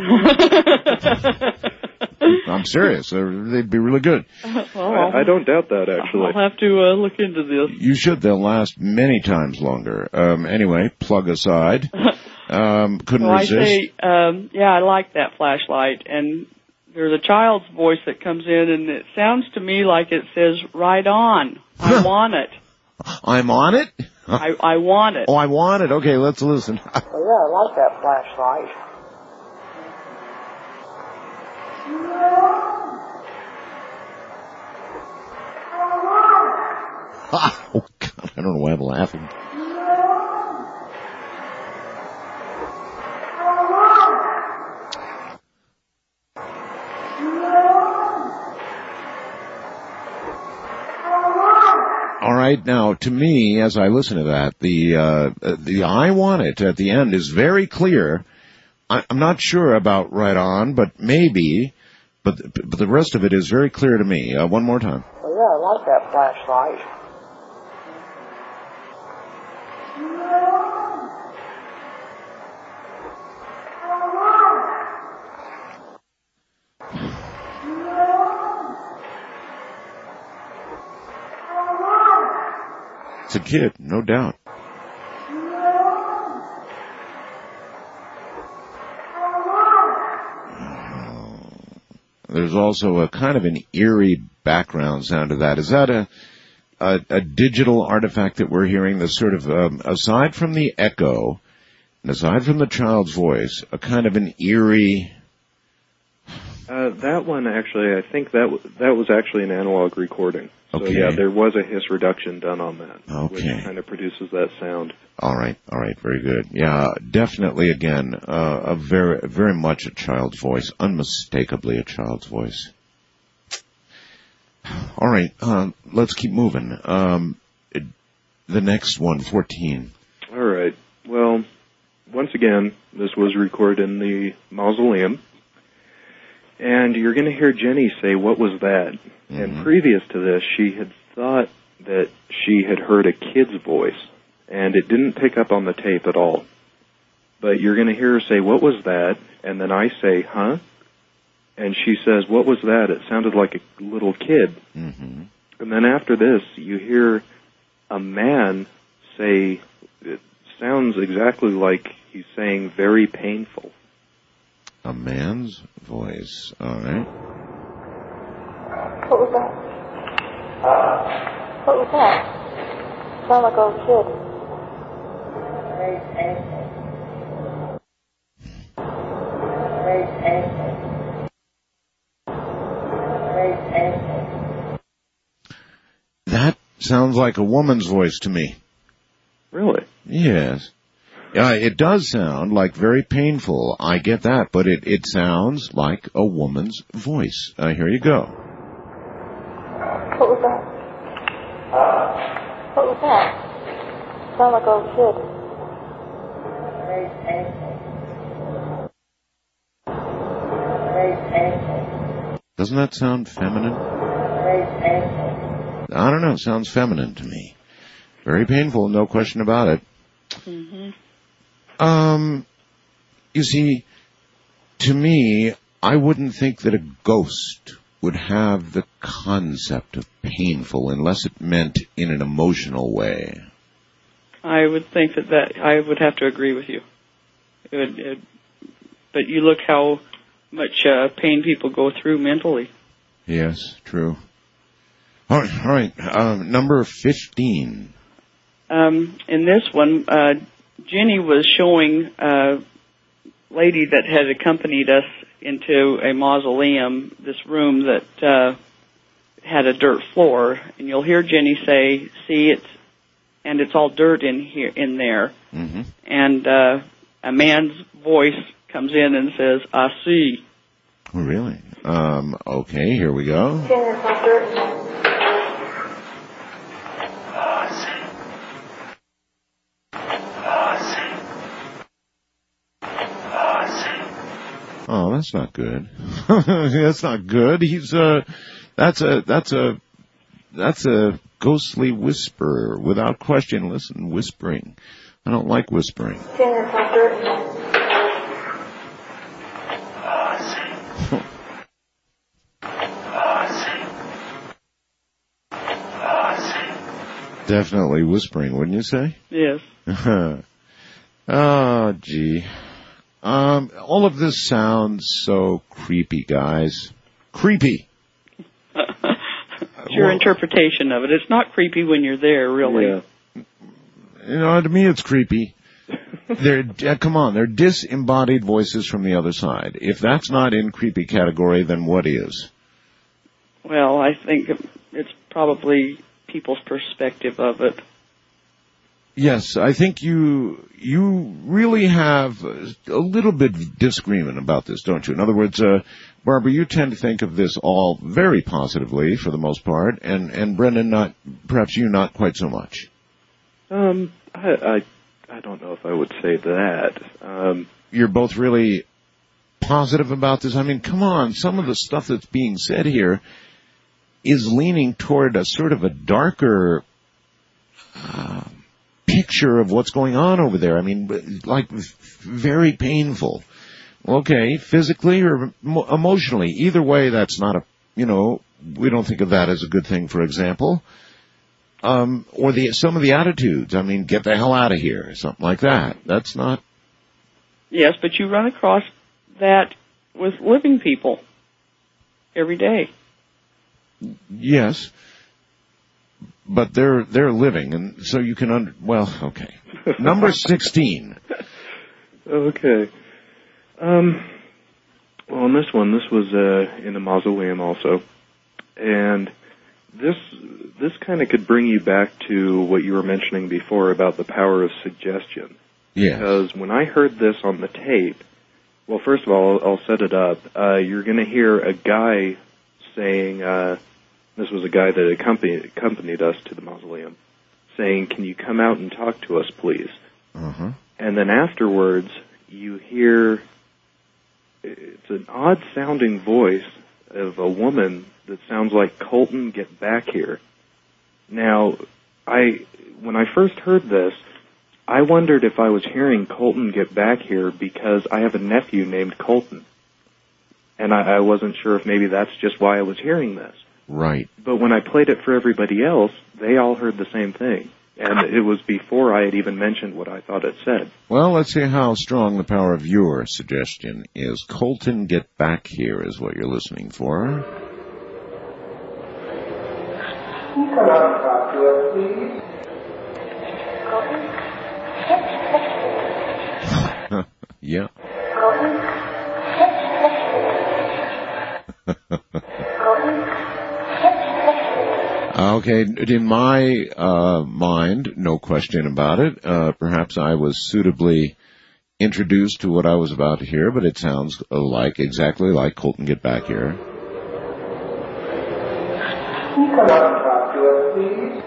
I'm serious. They'd be really good. Well, I, I don't doubt that, actually. I'll have to uh, look into this. You should. They'll last many times longer. Um, anyway, plug aside. Um, couldn't so resist. I say, um, yeah, I like that flashlight. And there's a child's voice that comes in, and it sounds to me like it says, right on. I want it. I'm on it? I, I want it. Oh, I want it. Okay, let's listen. Oh, yeah, I like that flashlight. Oh, God, I don't know why I'm laughing. All right, now, to me, as I listen to that, the uh, the I want it at the end is very clear. I, I'm not sure about right on, but maybe. but but the rest of it is very clear to me. Uh, one more time. Well, yeah, I like that flashlight. It's a kid, no doubt. There's also a kind of an eerie background sound to that. Is that a a, a digital artifact that we're hearing? That's sort of, um, aside from the echo, and aside from the child's voice, a kind of an eerie... Uh, that one, actually, I think that w- that was actually an analog recording. So, Okay. yeah, there was a hiss reduction done on that, Okay. which kind of produces that sound. All right, all right, very good. Yeah, definitely, again, uh, a very, very much a child's voice, unmistakably a child's voice. All right, um, let's keep moving. Um, it, the next one, fourteen. All right. Well, once again, this was recorded in the mausoleum. And you're going to hear Jenny say, "What was that?" Mm-hmm. And previous to this, she had thought that she had heard a kid's voice, and it didn't pick up on the tape at all. But you're going to hear her say, "What was that?" And then I say, "Huh?" And she says, "What was that?" It sounded like a little kid. Mm-hmm. And then after this, you hear a man say, it sounds exactly like he's saying "very painful." A man's voice, all right. What was that? What was that? Sound like a little kid. Very painful. Very painful. Very painful. That sounds like a woman's voice to me. Really? Yes. Yeah, it does sound like very painful. I get that, but it, it sounds like a woman's voice. Uh, here you go. What was that? What was that? Sound like a little kid. Very painful. Very painful. Doesn't that sound feminine? Very painful. I don't know. It sounds feminine to me. Very painful, no question about it. Mm-hmm. Um, you see, to me, I wouldn't think that a ghost would have the concept of painful unless it meant in an emotional way. I would think that, that I would have to agree with you. It would, it, but you look how much uh, pain people go through mentally. Yes, true. All right, all right. Um, number fifteen. Um, in this one, uh, Jenny was showing a lady that had accompanied us into a mausoleum, this room that uh, had a dirt floor, and you'll hear Jenny say, "See, it's and it's all dirt in here, in there." Mm-hmm. And uh, a man's voice comes in and says, "I see." Oh, really? Um, okay, here we go. Jenny, it's all dirt in there. Oh, that's not good. That's not good. He's uh that's a that's a that's a ghostly whisperer without question. Listen, whispering. I don't like whispering. Jenny, it's all dirt in there. Definitely whispering, wouldn't you say? Yes. Oh, gee. Um, all of this sounds so creepy, guys. Creepy. It's your interpretation of it. It's not creepy when you're there, really. Yeah. You know, to me it's creepy. They're, uh, come on, they're disembodied voices from the other side. If that's not in creepy category, then what is? Well, I think it's probably people's perspective of it. Yes, I think you you really have a little bit of disagreement about this, don't you? In other words, uh, Barbara, you tend to think of this all very positively for the most part, and, and Brendan, not perhaps you not quite so much. Um, I, I, I don't know if I would say that. Um, You're both really positive about this? I mean, come on, some of the stuff that's being said here is leaning toward a sort of a darker uh, picture of what's going on over there. I mean, like very painful. Okay, physically or emotionally. Either way, that's not a, you know, we don't think of that as a good thing, for example. Um, or the some of the attitudes. I mean, get the hell out of here, or something like that. That's not... Yes, but you run across that with living people every day. Yes, but they're they're living, and so you can under. Well, okay. Number sixteen. Okay. Um. Well, on this one, this was uh, in a mausoleum also, and this this kind of could bring you back to what you were mentioning before about the power of suggestion. Yeah. Because when I heard this on the tape, well, first of all, I'll, I'll set it up. Uh, you're going to hear a guy saying, uh, this was a guy that accompanied, accompanied us to the mausoleum, saying, "Can you come out and talk to us, please?" Uh-huh. And then afterwards, you hear, it's an odd-sounding voice of a woman that sounds like, "Colton, get back here." Now, I when I first heard this, I wondered if I was hearing Colton get back here because I have a nephew named Colton. And I, I wasn't sure if maybe that's just why I was hearing this. Right. But when I played it for everybody else, they all heard the same thing. And it was before I had even mentioned what I thought it said. Well, let's see how strong the power of your suggestion is. Colton, get back here is what you're listening for. Can you come out and talk to us, please? Yeah. Okay, in my uh, mind, no question about it. Uh, perhaps I was suitably introduced to what I was about to hear, but it sounds like exactly like Colton, get back here. Can you come out and talk to us, please?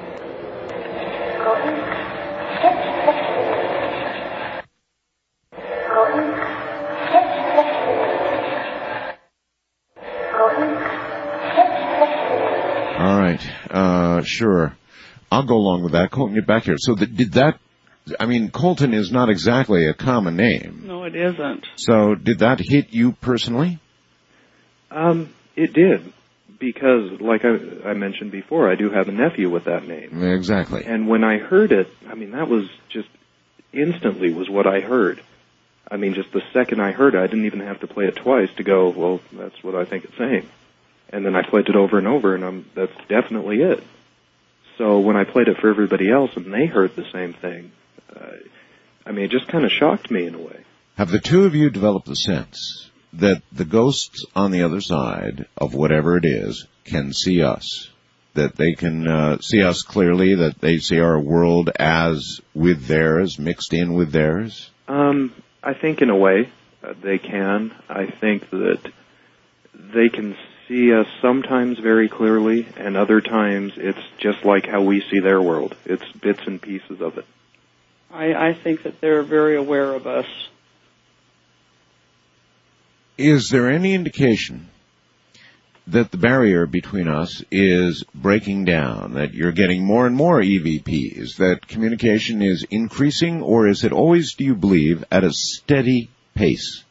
All right, uh, sure. I'll go along with that. Colton, get back here. So the, did that, I mean, Colton is not exactly a common name. No, it isn't. So did that hit you personally? Um, it did. Because, like I, I mentioned before, I do have a nephew with that name. Exactly. And when I heard it, I mean, that was just instantly was what I heard. I mean, just the second I heard it, I didn't even have to play it twice to go, well, that's what I think it's saying. And then I played it over and over, and I'm, that's definitely it. So when I played it for everybody else and they heard the same thing, uh, I mean, it just kind of shocked me in a way. Have the two of you developed the sense that the ghosts on the other side of whatever it is can see us? That they can uh, see us clearly, that they see our world as with theirs, mixed in with theirs? Um, I think in a way uh, they can. I think that they can see us sometimes very clearly, and other times it's just like how we see their world. It's bits and pieces of it. I, I think that they're very aware of us. Is there any indication that the barrier between us is breaking down, that you're getting more and more E V Ps, that communication is increasing, or is it always, do you believe, at a steady pace?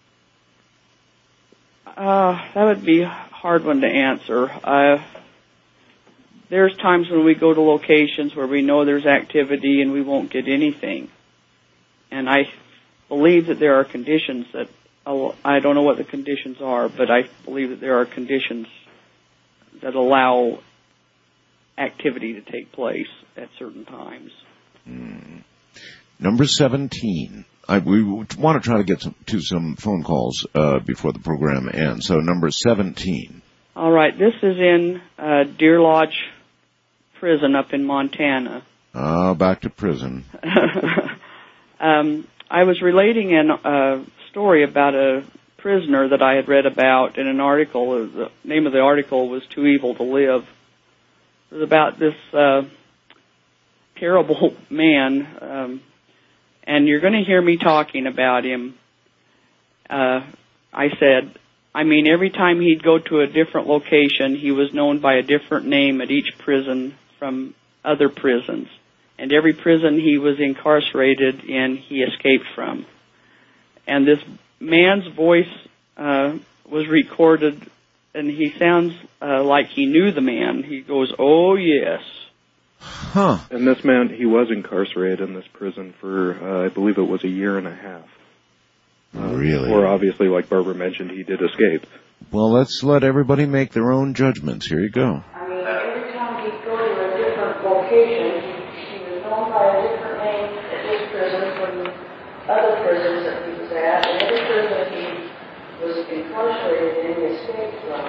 Uh, that would be a hard one to answer. Uh, there's times when we go to locations where we know there's activity and we won't get anything. And I believe that there are conditions that, I don't know what the conditions are, but I believe that there are conditions that allow activity to take place at certain times. Mm. Number seventeen. I, we want to try to get some, to some phone calls uh, before the program ends. So number seventeen. All right. This is in uh, Deer Lodge Prison up in Montana. Ah, uh, back to prison. um, I was relating a uh, story about a prisoner that I had read about in an article. The name of the article was Too Evil to Live. It was about this uh, terrible man, um, and you're going to hear me talking about him. Uh, I said, I mean, every time he'd go to a different location, he was known by a different name at each prison from other prisons. And every prison he was incarcerated in, he escaped from. And this man's voice uh, was recorded, and he sounds uh, like he knew the man. He goes, "Oh, yes." Huh. And this man, he was incarcerated in this prison for, uh, I believe it was a year and a half. Uh, Really? Or obviously, like Barbara mentioned, he did escape. Well, let's let everybody make their own judgments. Here you go. I mean, every time he'd go to a different location, he was known by a different name at this prison from other prisons that he was at, and every prison he was incarcerated in, he escaped from.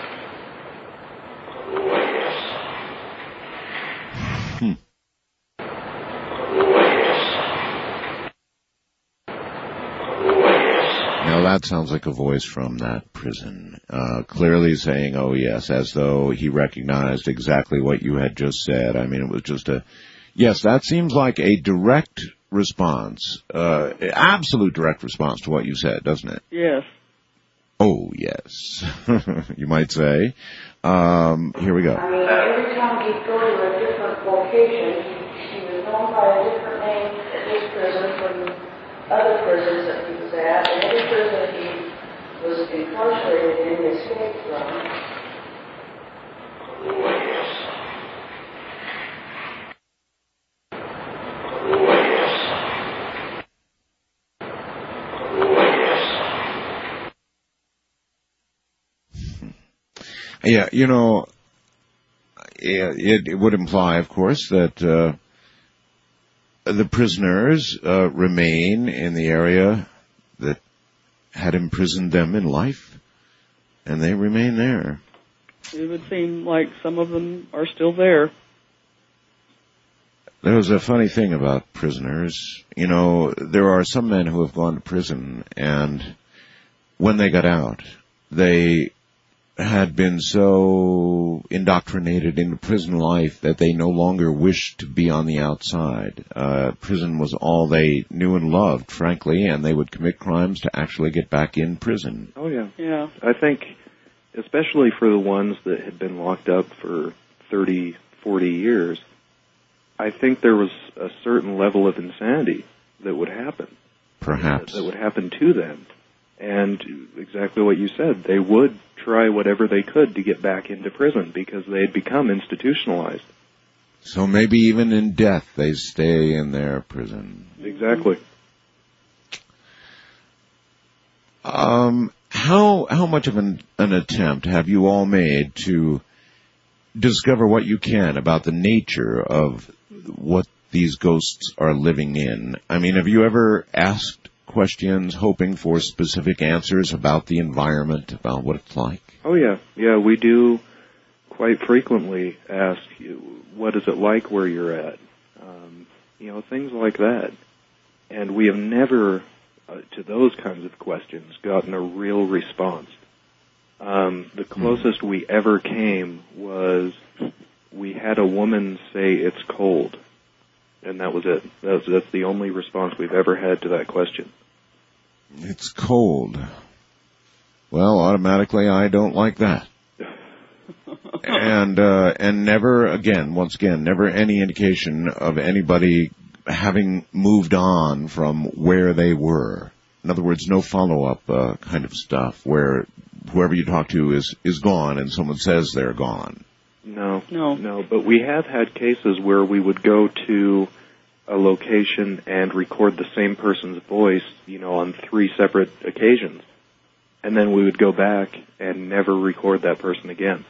Hmm. Now that sounds like a voice from that prison, uh, clearly saying, "Oh yes," as though he recognized exactly what you had just said. I mean, it was just a, yes, that seems like a direct response, uh, absolute direct response to what you said, doesn't it? Yes. Oh yes, you might say. Um, here we go. I mean, every time he'd go to a different location, he was known by a different name at this prison from other prisons that he was at, and every prison he was incarcerated in, he escaped from. Yeah, you know, it, it would imply, of course, that uh, the prisoners uh, remain in the area that had imprisoned them in life, and they remain there. It would seem like some of them are still there. There was a funny thing about prisoners. You know, there are some men who have gone to prison, and when they got out, they had been so indoctrinated into prison life that they no longer wished to be on the outside. Uh, prison was all they knew and loved, frankly, and they would commit crimes to actually get back in prison. Oh, yeah. Yeah. I think, especially for the ones that had been locked up for thirty, forty years, I think there was a certain level of insanity that would happen. Perhaps. That would happen to them. And exactly what you said, they would try whatever they could to get back into prison because they had become institutionalized. So maybe even in death they stay in their prison. Exactly. Um, how how much of an, an attempt have you all made to discover what you can about the nature of what these ghosts are living in? I mean, have you ever asked questions hoping for specific answers about the environment, about what it's like? Oh, yeah. Yeah, we do quite frequently ask, what is it like where you're at? Um, you know, things like that. And we have never, uh, to those kinds of questions, gotten a real response. Um, the closest we ever came was we had a woman say it's cold. And that was it. That's, that's the only response we've ever had to that question. It's cold. Well, automatically I don't like that. and uh, and never again, once again, never any indication of anybody having moved on from where they were. In other words, no follow-up uh, kind of stuff where whoever you talk to is, is gone and someone says they're gone. No, no, no. But we have had cases where we would go to a location and record the same person's voice, you know, on three separate occasions. And then we would go back and never record that person again.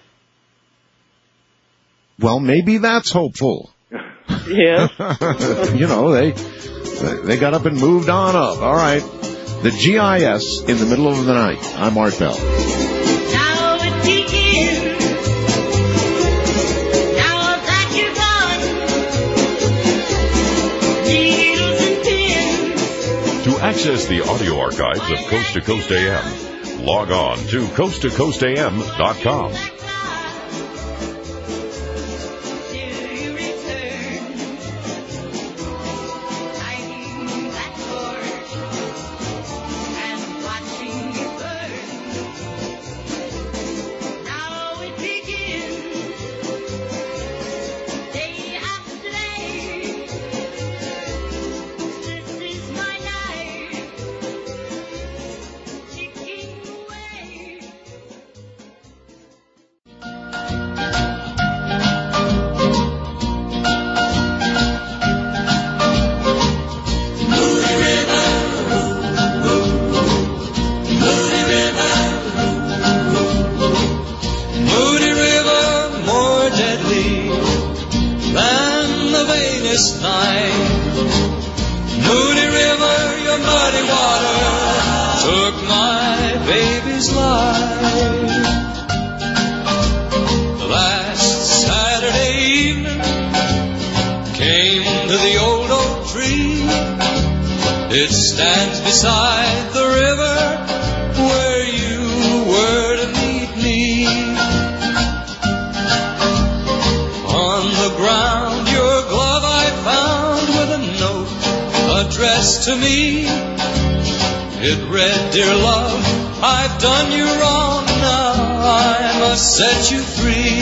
Well, maybe that's hopeful. Yeah. You know, they they got up and moved on up. All right. The G I S in the middle of the night. I'm Art Bell. To access the audio archives of Coast to Coast A M, log on to coast to coast a m dot com. this night. Moody River, your muddy water took my baby's life. Last Saturday evening, came to the old oak tree. It stands beside the river where you were to meet me. On the ground, your glove I found with a note addressed to me. It read, "Dear love, I've done you wrong, now I must set you free."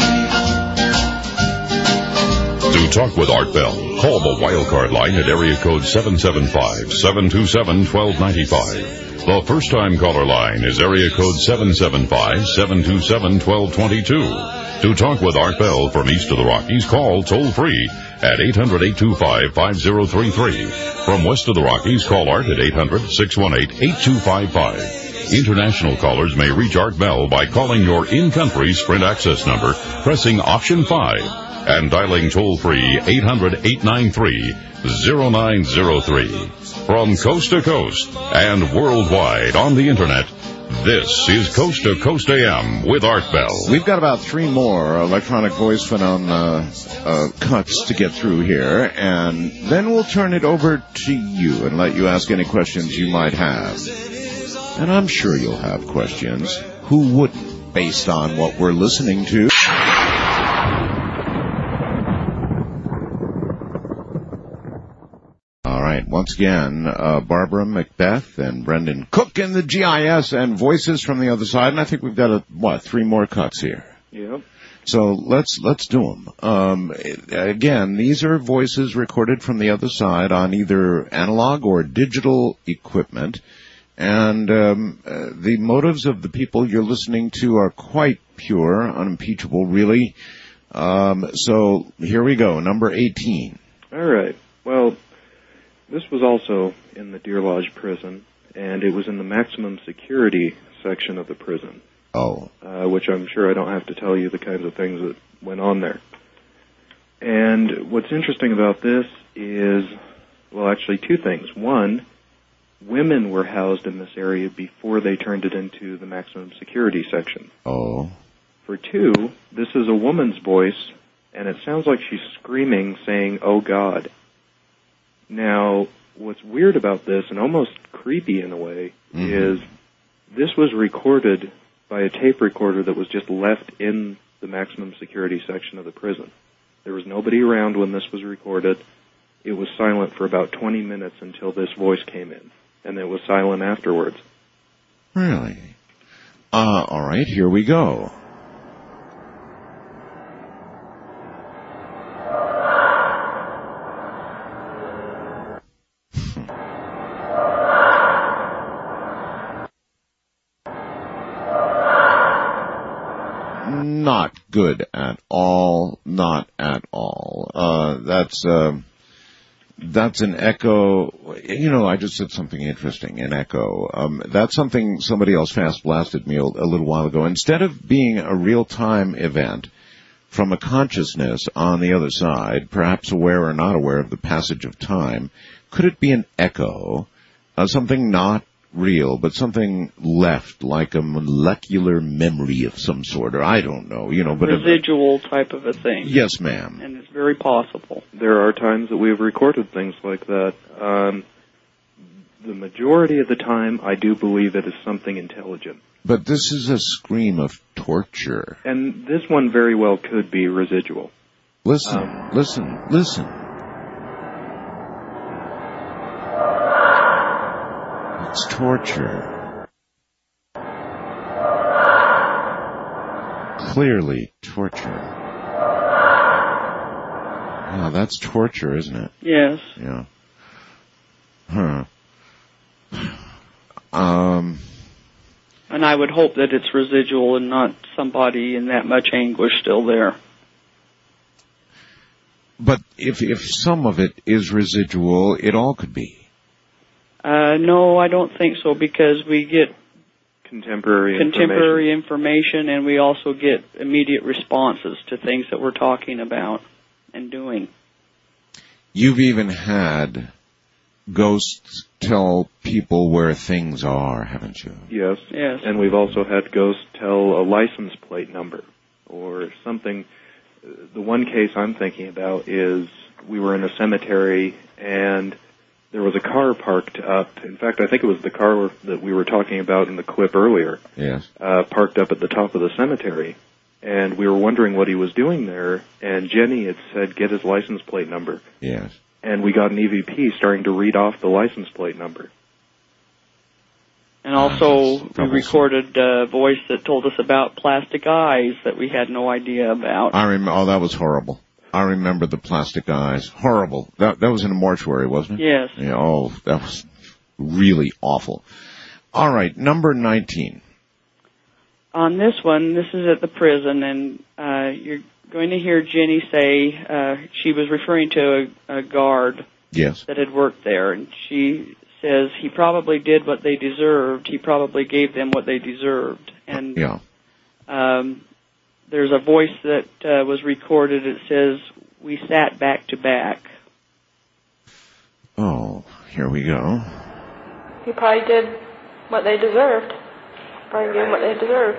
To talk with Art Bell, call the Wildcard line at area code seven seven five, seven two seven, one two nine five. The first-time caller line is area code seven seven five, seven two seven, one two two two. To talk with Art Bell from east of the Rockies, call toll-free at eight hundred, eight two five, five zero three three. From west of the Rockies, call Art at eight hundred, six one eight, eight two five five. International callers may reach Art Bell by calling your in-country Sprint access number, pressing option five, and dialing toll-free eight hundred, eight nine three, zero nine zero three. From coast to coast and worldwide on the Internet, this is Coast to Coast A M with Art Bell. We've got about three more electronic voice phenomena uh, cuts to get through here, and then we'll turn it over to you and let you ask any questions you might have. And I'm sure you'll have questions. Who wouldn't, based on what we're listening to? All right, once again, uh, Barbara Macbeth and Brendan Cook in the G I S and voices from the other side. And I think we've got, a, what, three more cuts here. Yep. So let's let's do them. Um, again, these are voices recorded from the other side on either analog or digital equipment. And um, uh, the motives of the people you're listening to are quite pure, unimpeachable, really. Um, so here we go, number eighteen. All right. Well, this was also in the Deer Lodge prison, and it was in the maximum security section of the prison. Oh. Uh, which I'm sure I don't have to tell you the kinds of things that went on there. And what's interesting about this is, well, actually two things. One, women were housed in this area before they turned it into the maximum security section. Oh. For two, this is a woman's voice, and it sounds like she's screaming, saying, "Oh, God." Now, what's weird about this, and almost creepy in a way, mm-hmm. is this was recorded by a tape recorder that was just left in the maximum security section of the prison. There was nobody around when this was recorded. It was silent for about twenty minutes until this voice came in, and it was silent afterwards. Really? Uh, all right, here we go. Not good at all. Not at all. Uh, that's, uh, that's an echo. You know, I just said something interesting, an echo. Um, that's something somebody else fast blasted me a, a little while ago. Instead of being a real-time event from a consciousness on the other side, perhaps aware or not aware of the passage of time, could it be an echo, uh, something not real, but something left, like a molecular memory of some sort, or I don't know, you know, but residual a, type of a thing. Yes, ma'am. And it's very possible. There are times that we've recorded things like that. Um, the majority of the time, I do believe it is something intelligent. But this is a scream of torture. And this one very well could be residual. Listen, um, listen, listen. It's torture. Clearly torture. Yeah, that's torture, isn't it? Yes. Yeah. Huh. Um. And I would hope that it's residual and not somebody in that much anguish still there. But if if some of it is residual, it all could be. Uh, no, I don't think so, because we get contemporary contemporary information. information, and we also get immediate responses to things that we're talking about and doing. You've even had ghosts tell people where things are, haven't you? Yes. Yes. And we've also had ghosts tell a license plate number or something. The one case I'm thinking about is we were in a cemetery and there was a car parked up. In fact, I think it was the car that we were talking about in the clip earlier. Yes. Uh, parked up at the top of the cemetery. And we were wondering what he was doing there. And Jenny had said, get his license plate number. Yes. And we got an E V P starting to read off the license plate number. And also, we recorded a voice that told us about plastic eyes that we had no idea about. I remember. Oh, that was horrible. I remember the plastic eyes. Horrible. That that was in a mortuary, wasn't it? Yes. Yeah, oh, that was really awful. All right, number nineteen. On this one, this is at the prison, and uh, you're going to hear Jenny say uh, she was referring to a, a guard Yes. that had worked there, and she says he probably did what they deserved. He probably gave them what they deserved. And Yeah. um, there's a voice that uh, was recorded. It says, we sat back to back. Oh, here we go. He probably did what they deserved. Probably gave them what they deserved.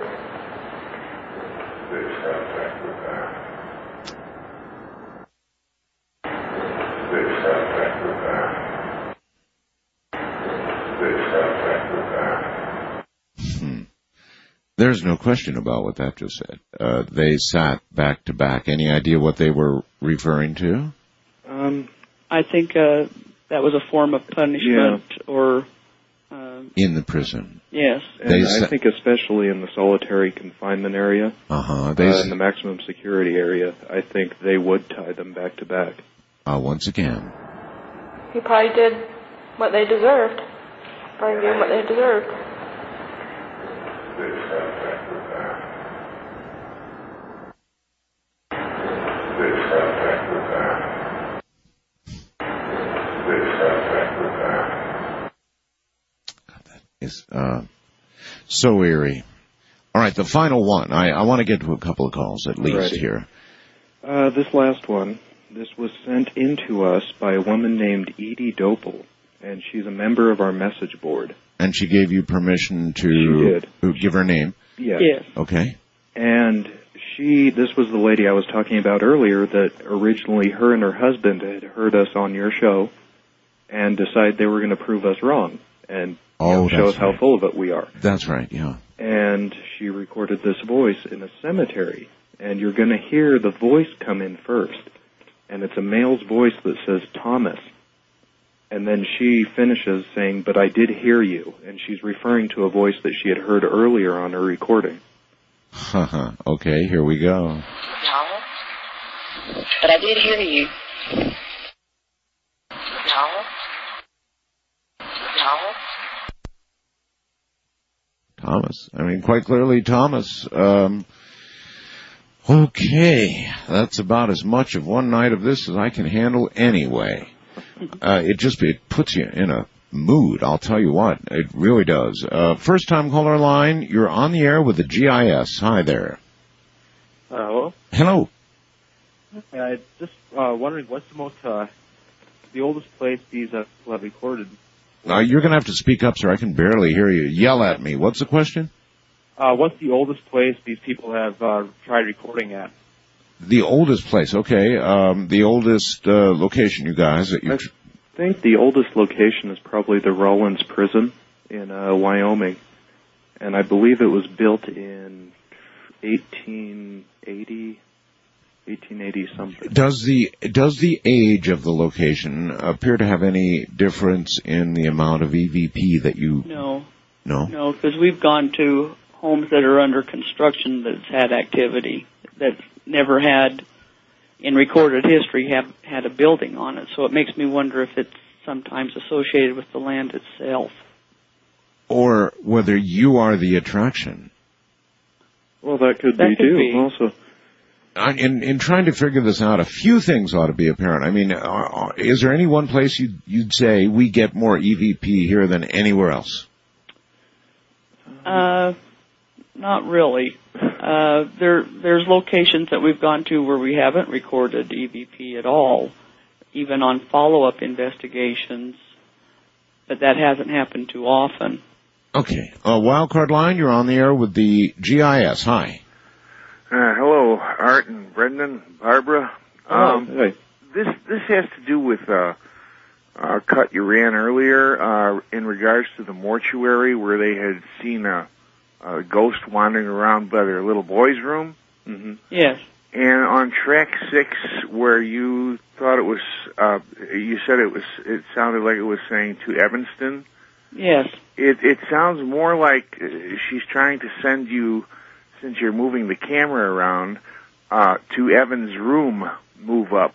Hmm. There's no question about what that just said. Uh, they sat back to back. Any idea what they were referring to? Um, I think uh, that was a form of punishment or... Uh, in the prison. Yes. And They I sa- think especially in the solitary confinement area, Uh-huh. They, uh, in the maximum security area, I think they would tie them back to back. uh, once again. He probably did what they deserved. Probably gave them what they deserved. Is uh, so eerie. All right, the final one. I, I want to get to a couple of calls at least Alrighty. here. Uh, this last one, this was sent in to us by a woman named Edie Dopel, and she's a member of our message board. And she gave you permission to She did. to give her name. Yes. Yes. Okay. And she, this was the lady I was talking about earlier that originally her and her husband had heard us on your show and decided they were going to prove us wrong and Oh, you know, show us that's how right. full of it we are. That's right. Yeah. And she recorded this voice in a cemetery. And you're going to hear the voice come in first. And it's a male's voice that says, Thomas. And then she finishes saying, but I did hear you. And she's referring to a voice that she had heard earlier on her recording. Haha. Okay, here we go. No. But I did hear you. No. No. Thomas. I mean, quite clearly Thomas. Um, okay. That's about as much of one night of this as I can handle anyway. Uh, it just, it puts you in a mood, I'll tell you what. It really does. Uh, first time caller line, you're on the air with the G I S. Hi there. Uh, hello? Hello. I just uh, wondering what's the most, uh, the oldest place these uh, people have recorded? Uh, you're going to have to speak up, sir. I can barely hear you. Yell at me. What's the question? Uh, what's the oldest place these people have uh, tried recording at? The oldest place. Okay. Um, the oldest uh, location, you guys, that you... I think the oldest location is probably the Rollins Prison in uh, Wyoming. And I believe it was built in eighteen eighty, eighteen eighty something. Does the does the age of the location appear to have any difference in the amount of E V P that you... No. No? No, because we've gone to homes that are under construction that's had activity, that's never had, in recorded history, have had a building on it. So it makes me wonder if it's sometimes associated with the land itself. Or whether you are the attraction. Well, that could That be could too. be. Also, I- In, in trying to figure this out, a few things ought to be apparent. I mean, are, are, is there any one place you'd, you'd say we get more E V P here than anywhere else? Uh, not really. Uh, there, there's locations that we've gone to where we haven't recorded E V P at all. even on follow-up investigations, but that hasn't happened too often. Okay. Uh, Wildcard Line, you're on the air with the G I S. Hi. Uh, hello, Art and Brendan, Barbara. Um, Hey. This this has to do with uh, a cut you ran earlier uh, in regards to the mortuary where they had seen a, a ghost wandering around by their little boy's room. Mm-hmm. Yes. And on track six, where you thought it was, uh, you said it was, it sounded like it was saying to Evanston. Yes. It it sounds more like uh, she's trying to send you, since you're moving the camera around, uh, to Evan's room. Move up.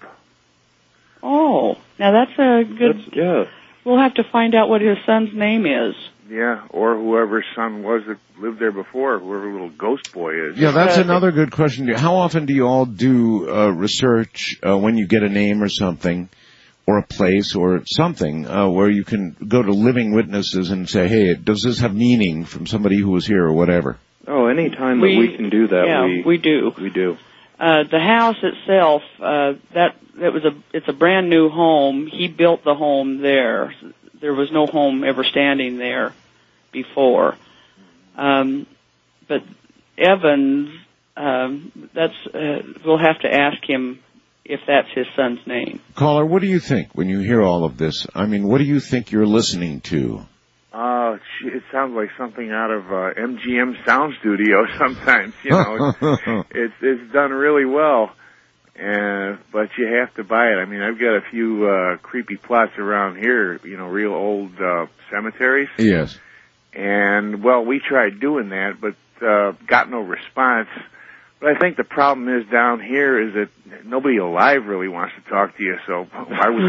Oh, now that's a good... That's, yeah. We'll have to find out what his son's name is. Yeah, or whoever's son was that lived there before, whoever little ghost boy is. Yeah, that's Uh, another good question. How often do you all do uh, research uh, when you get a name or something, or a place or something, uh, where you can go to living witnesses and say, hey, does this have meaning from somebody who was here or whatever? Oh, any time that We- we can do that, yeah, we we do. We do. Uh, the house itself, uh, that that was a it's a brand new home. He built the home there. There was no home ever standing there before. Um, but Evans, um, that's uh, we'll have to ask him if that's his son's name. Caller, what do you think when you hear all of this? I mean, what do you think you're listening to? Uh, it sounds like something out of uh, M G M Sound Studio sometimes, you know. it's, it's it's done really well, uh, but you have to buy it. I mean, I've got a few uh, creepy plots around here, you know, real old uh, cemeteries. Yes. And, well, we tried doing that, but uh, got no response. But I think the problem is down here is that nobody alive really wants to talk to you, so why would you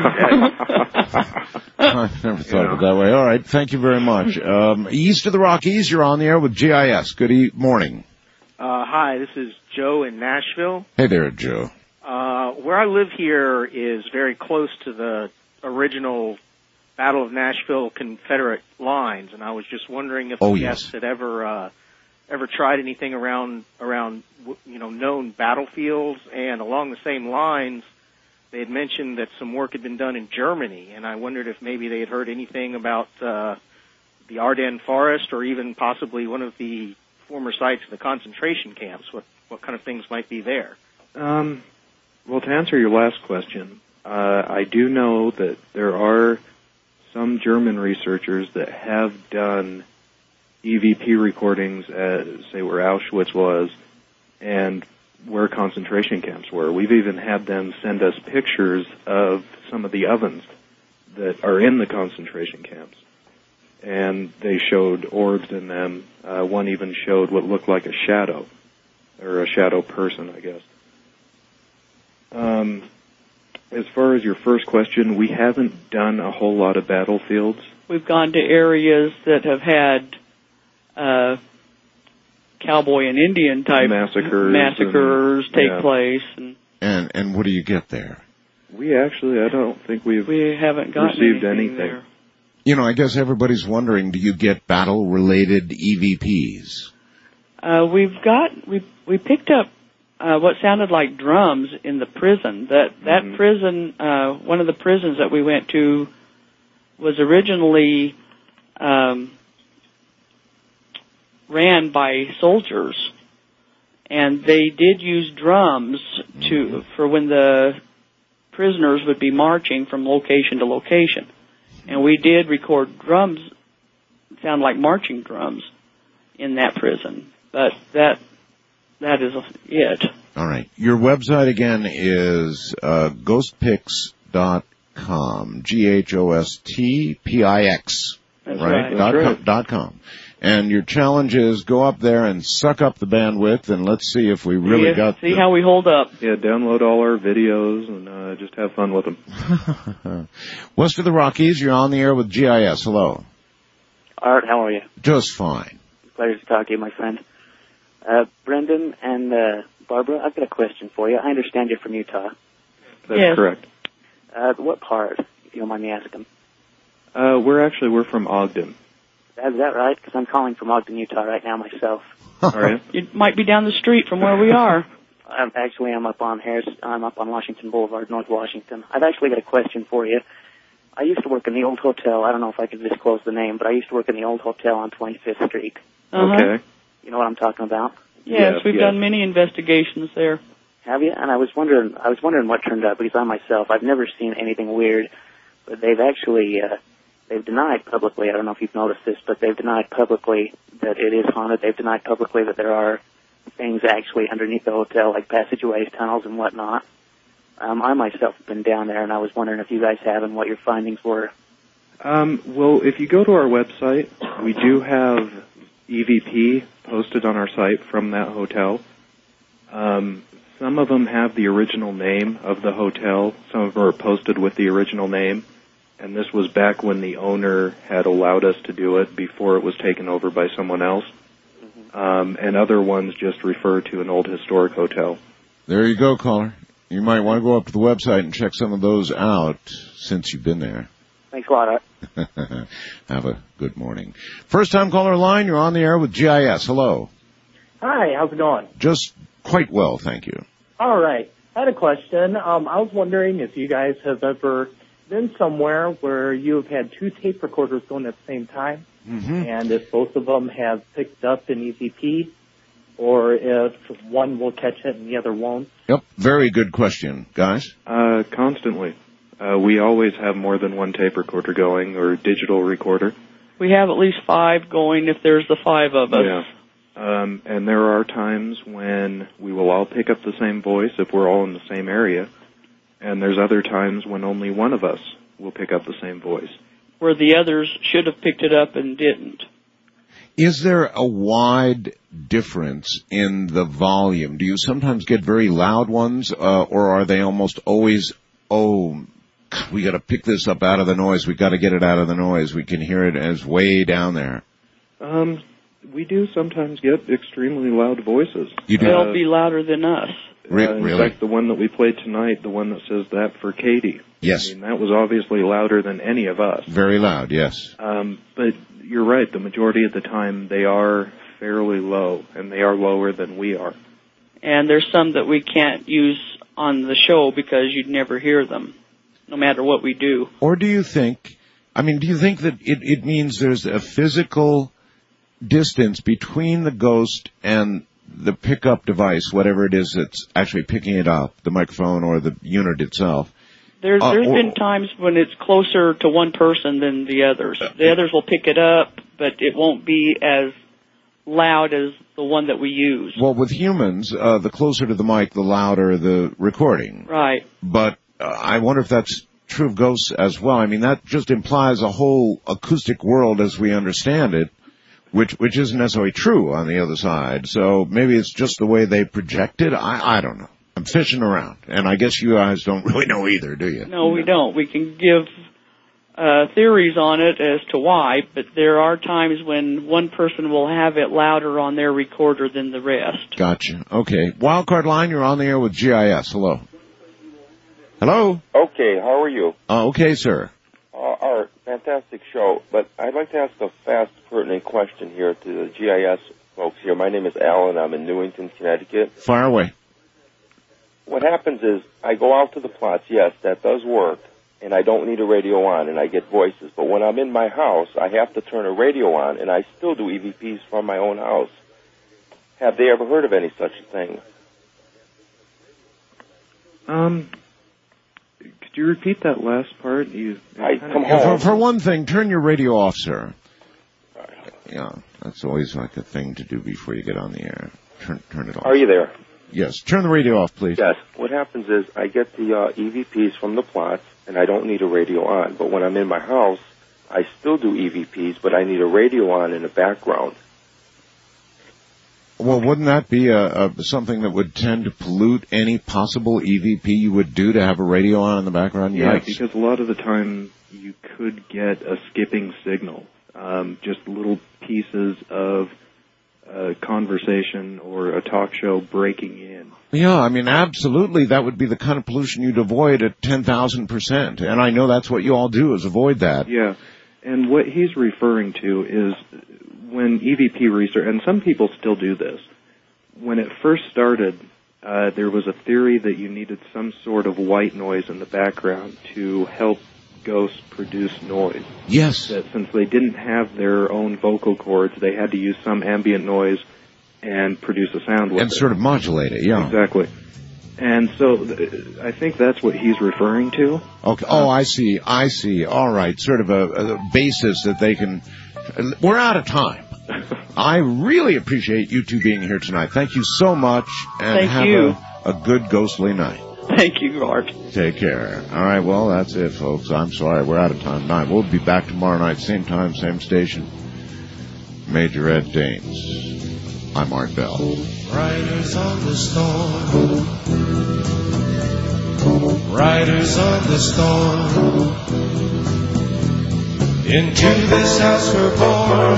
dead? I've never thought of it that way. All right, thank you very much. Um, east of the Rockies, you're on the air with G I S. Good e- morning. Uh, hi, this is Joe in Nashville. Hey there, Joe. Uh, where I live here is very close to the original Battle of Nashville Confederate lines, and I was just wondering if Oh, the yes. guests had ever uh, ever tried anything around around you know known battlefields, and along the same lines, they had mentioned that some work had been done in Germany, and I wondered if maybe they had heard anything about uh, the Ardennes Forest, or even possibly one of the former sites of the concentration camps. What what kind of things might be there? Um, well, to answer your last question, uh, I do know that there are some German researchers that have done E V P recordings at, say, where Auschwitz was and where concentration camps were. We've even had them send us pictures of some of the ovens that are in the concentration camps. And they showed orbs in them. Uh, one even showed what looked like a shadow, or a shadow person, I guess. Um, as far as your first question, we haven't done a whole lot of battlefields. We've gone to areas that have had uh, cowboy and Indian type massacres, massacres and, take yeah. place, and And and what do you get there? We actually, I don't think we've we haven't gotten received anything, anything. there. You know, I guess everybody's wondering, do you get battle-related E V Ps? Uh, we've got we we picked up uh, what sounded like drums in the prison. That that Mm-hmm. prison, uh, one of the prisons that we went to, was originally um, ran by soldiers, and they did use drums to Mm-hmm. for when the prisoners would be marching from location to location, and we did record drums, sound like marching drums, in that prison. But that that is it. All right. Your website again is uh, ghost pix dot com. G H O S T P I X. That's right? right. Dot, That's com, right. dot com. And your challenge is go up there and suck up the bandwidth, and let's see if we really see, got see the... how we hold up. Yeah, download all our videos and uh, just have fun with them. West of the Rockies, you're on the air with G I S. Hello. Art, how are you? Just fine. Pleasure to talk to you, my friend. Uh, Brendan and uh, Barbara, I've got a question for you. I understand you're from Utah. That's Yes. correct. Uh, what part, if you don't mind me asking? Uh, we're actually, we're from Ogden. Is that right? Because I'm calling from Ogden, Utah right now myself. All right. It might be down the street from where we are. I'm actually I'm up on Harris. I'm up on Washington Boulevard, North Washington. I've actually got a question for you. I used to work in the old hotel. I don't know if I could disclose the name, but I used to work in the old hotel on twenty-fifth Street. Uh-huh. Okay. You know what I'm talking about? Yes, Yes, we've yes. done many investigations there. Have you? And I was wondering, I was wondering what turned up, because I myself, I've never seen anything weird, but they've actually, uh, they've denied publicly, I don't know if you've noticed this, but they've denied publicly that it is haunted. They've denied publicly that there are things actually underneath the hotel, like passageways, tunnels, and whatnot. Um, I myself have been down there, and I was wondering if you guys have and what your findings were. Um, well, if you go to our website, we do have E V P posted on our site from that hotel. Um, some of them have the original name of the hotel. Some of them are posted with the original name. And this was back when the owner had allowed us to do it before it was taken over by someone else. Mm-hmm. Um, and other ones just refer to an old historic hotel. There you go, caller. You might want to go up to the website and check some of those out since you've been there. Thanks a lot, Art. Have a good morning. First time caller line, you're on the air with G I S. Hello. Hi, how's it going? Just quite well, thank you. All right. I had a question. Um, I was wondering if you guys have ever been somewhere where you have had two tape recorders going at the same time, mm-hmm. and if both of them have picked up an E V P, or if one will catch it and the other won't. Yep, very good question, guys. Uh, constantly. Uh, we always have more than one tape recorder going, or digital recorder. We have at least five going if there's the five of us. Yeah. Um, and there are times when we will all pick up the same voice if we're all in the same area. And there's other times when only one of us will pick up the same voice. Where the others should have picked it up and didn't. Is there a wide difference in the volume? Do you sometimes get very loud ones, uh, or are they almost always, oh, we got to pick this up out of the noise. We got to get it out of the noise. We can hear it as way down there. Um, we do sometimes get extremely loud voices. You do? They'll be louder than us. Re- uh, in really? fact, the one that we played tonight, the one that says that for Katie. Yes. I mean, that was obviously louder than any of us. Very loud, yes. Um, but you're right. The majority of the time, they are fairly low, and they are lower than we are. And there's some that we can't use on the show because you'd never hear them, no matter what we do. Or do you think, I mean, do you think that it, it means there's a physical distance between the ghost and the pickup device, whatever it is that's actually picking it up, the microphone or the unit itself? There's, Uh, there's or- been times when it's closer to one person than the others. The others will pick it up, but it won't be as loud as the one that we use. Well, with humans, uh, the closer to the mic, the louder the recording. Right. But uh, I wonder if that's true of ghosts as well. I mean, that just implies a whole acoustic world as we understand it, which which isn't necessarily true on the other side. So maybe it's just the way they project it. I, I don't know. I'm fishing around, and I guess you guys don't really know either, do you? No, we don't. We can give uh, theories on it as to why, but there are times when one person will have it louder on their recorder than the rest. Gotcha. Okay. Wildcard line, you're on the air with G I S. Hello. Hello. Okay, how are you? Uh, okay, sir. Uh, Art, fantastic show, but I'd like to ask a fast, pertinent question here to the G I S folks here. My name is Alan. I'm in Newington, Connecticut. Fire away. What happens is I go out to the plots, yes, that does work, and I don't need a radio on, and I get voices. But when I'm in my house, I have to turn a radio on, and I still do E V Ps from my own house. Have they ever heard of any such thing? Um, could you repeat that last part? You, I come Yeah, home. for, for one thing, turn your radio off, sir. Yeah, that's always like a thing to do before you get on the air. Turn, turn it off. Are you there? Yes. Turn the radio off, please. Yes. What happens is I get the uh, E V Ps from the plots, and I don't need a radio on. But when I'm in my house, I still do E V Ps, but I need a radio on in the background. Well, wouldn't that be a, a something that would tend to pollute any possible E V P you would do to have a radio on in the background? Yeah, Yikes. because a lot of the time you could get a skipping signal, um, just little pieces of uh, conversation or a talk show breaking in. Yeah, I mean, absolutely, that would be the kind of pollution you'd avoid at ten thousand percent. And I know that's what you all do, is avoid that. Yeah, and what he's referring to is when E V P research, and some people still do this, when it first started, uh, there was a theory that you needed some sort of white noise in the background to help ghosts produce noise. Yes. That since they didn't have their own vocal cords, they had to use some ambient noise and produce a sound with and it. sort of modulate it, yeah. Exactly. And so th- I think that's what he's referring to. Okay. Oh, I see. I see. All right. Sort of a, a basis that they can... We're out of time. I really appreciate you two being here tonight. Thank you so much, and Thank have you. A, a good ghostly night. Thank you, Art. Take care. All right, well, that's it, folks. I'm sorry. We're out of time tonight. We'll be back tomorrow night, same time, same station. Major Ed Danes. I'm Art Bell. Riders on the storm. Riders on the storm. Into this house we're born.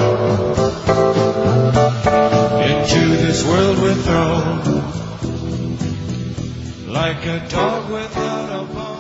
Into this world we're thrown. Like a dog without a bone.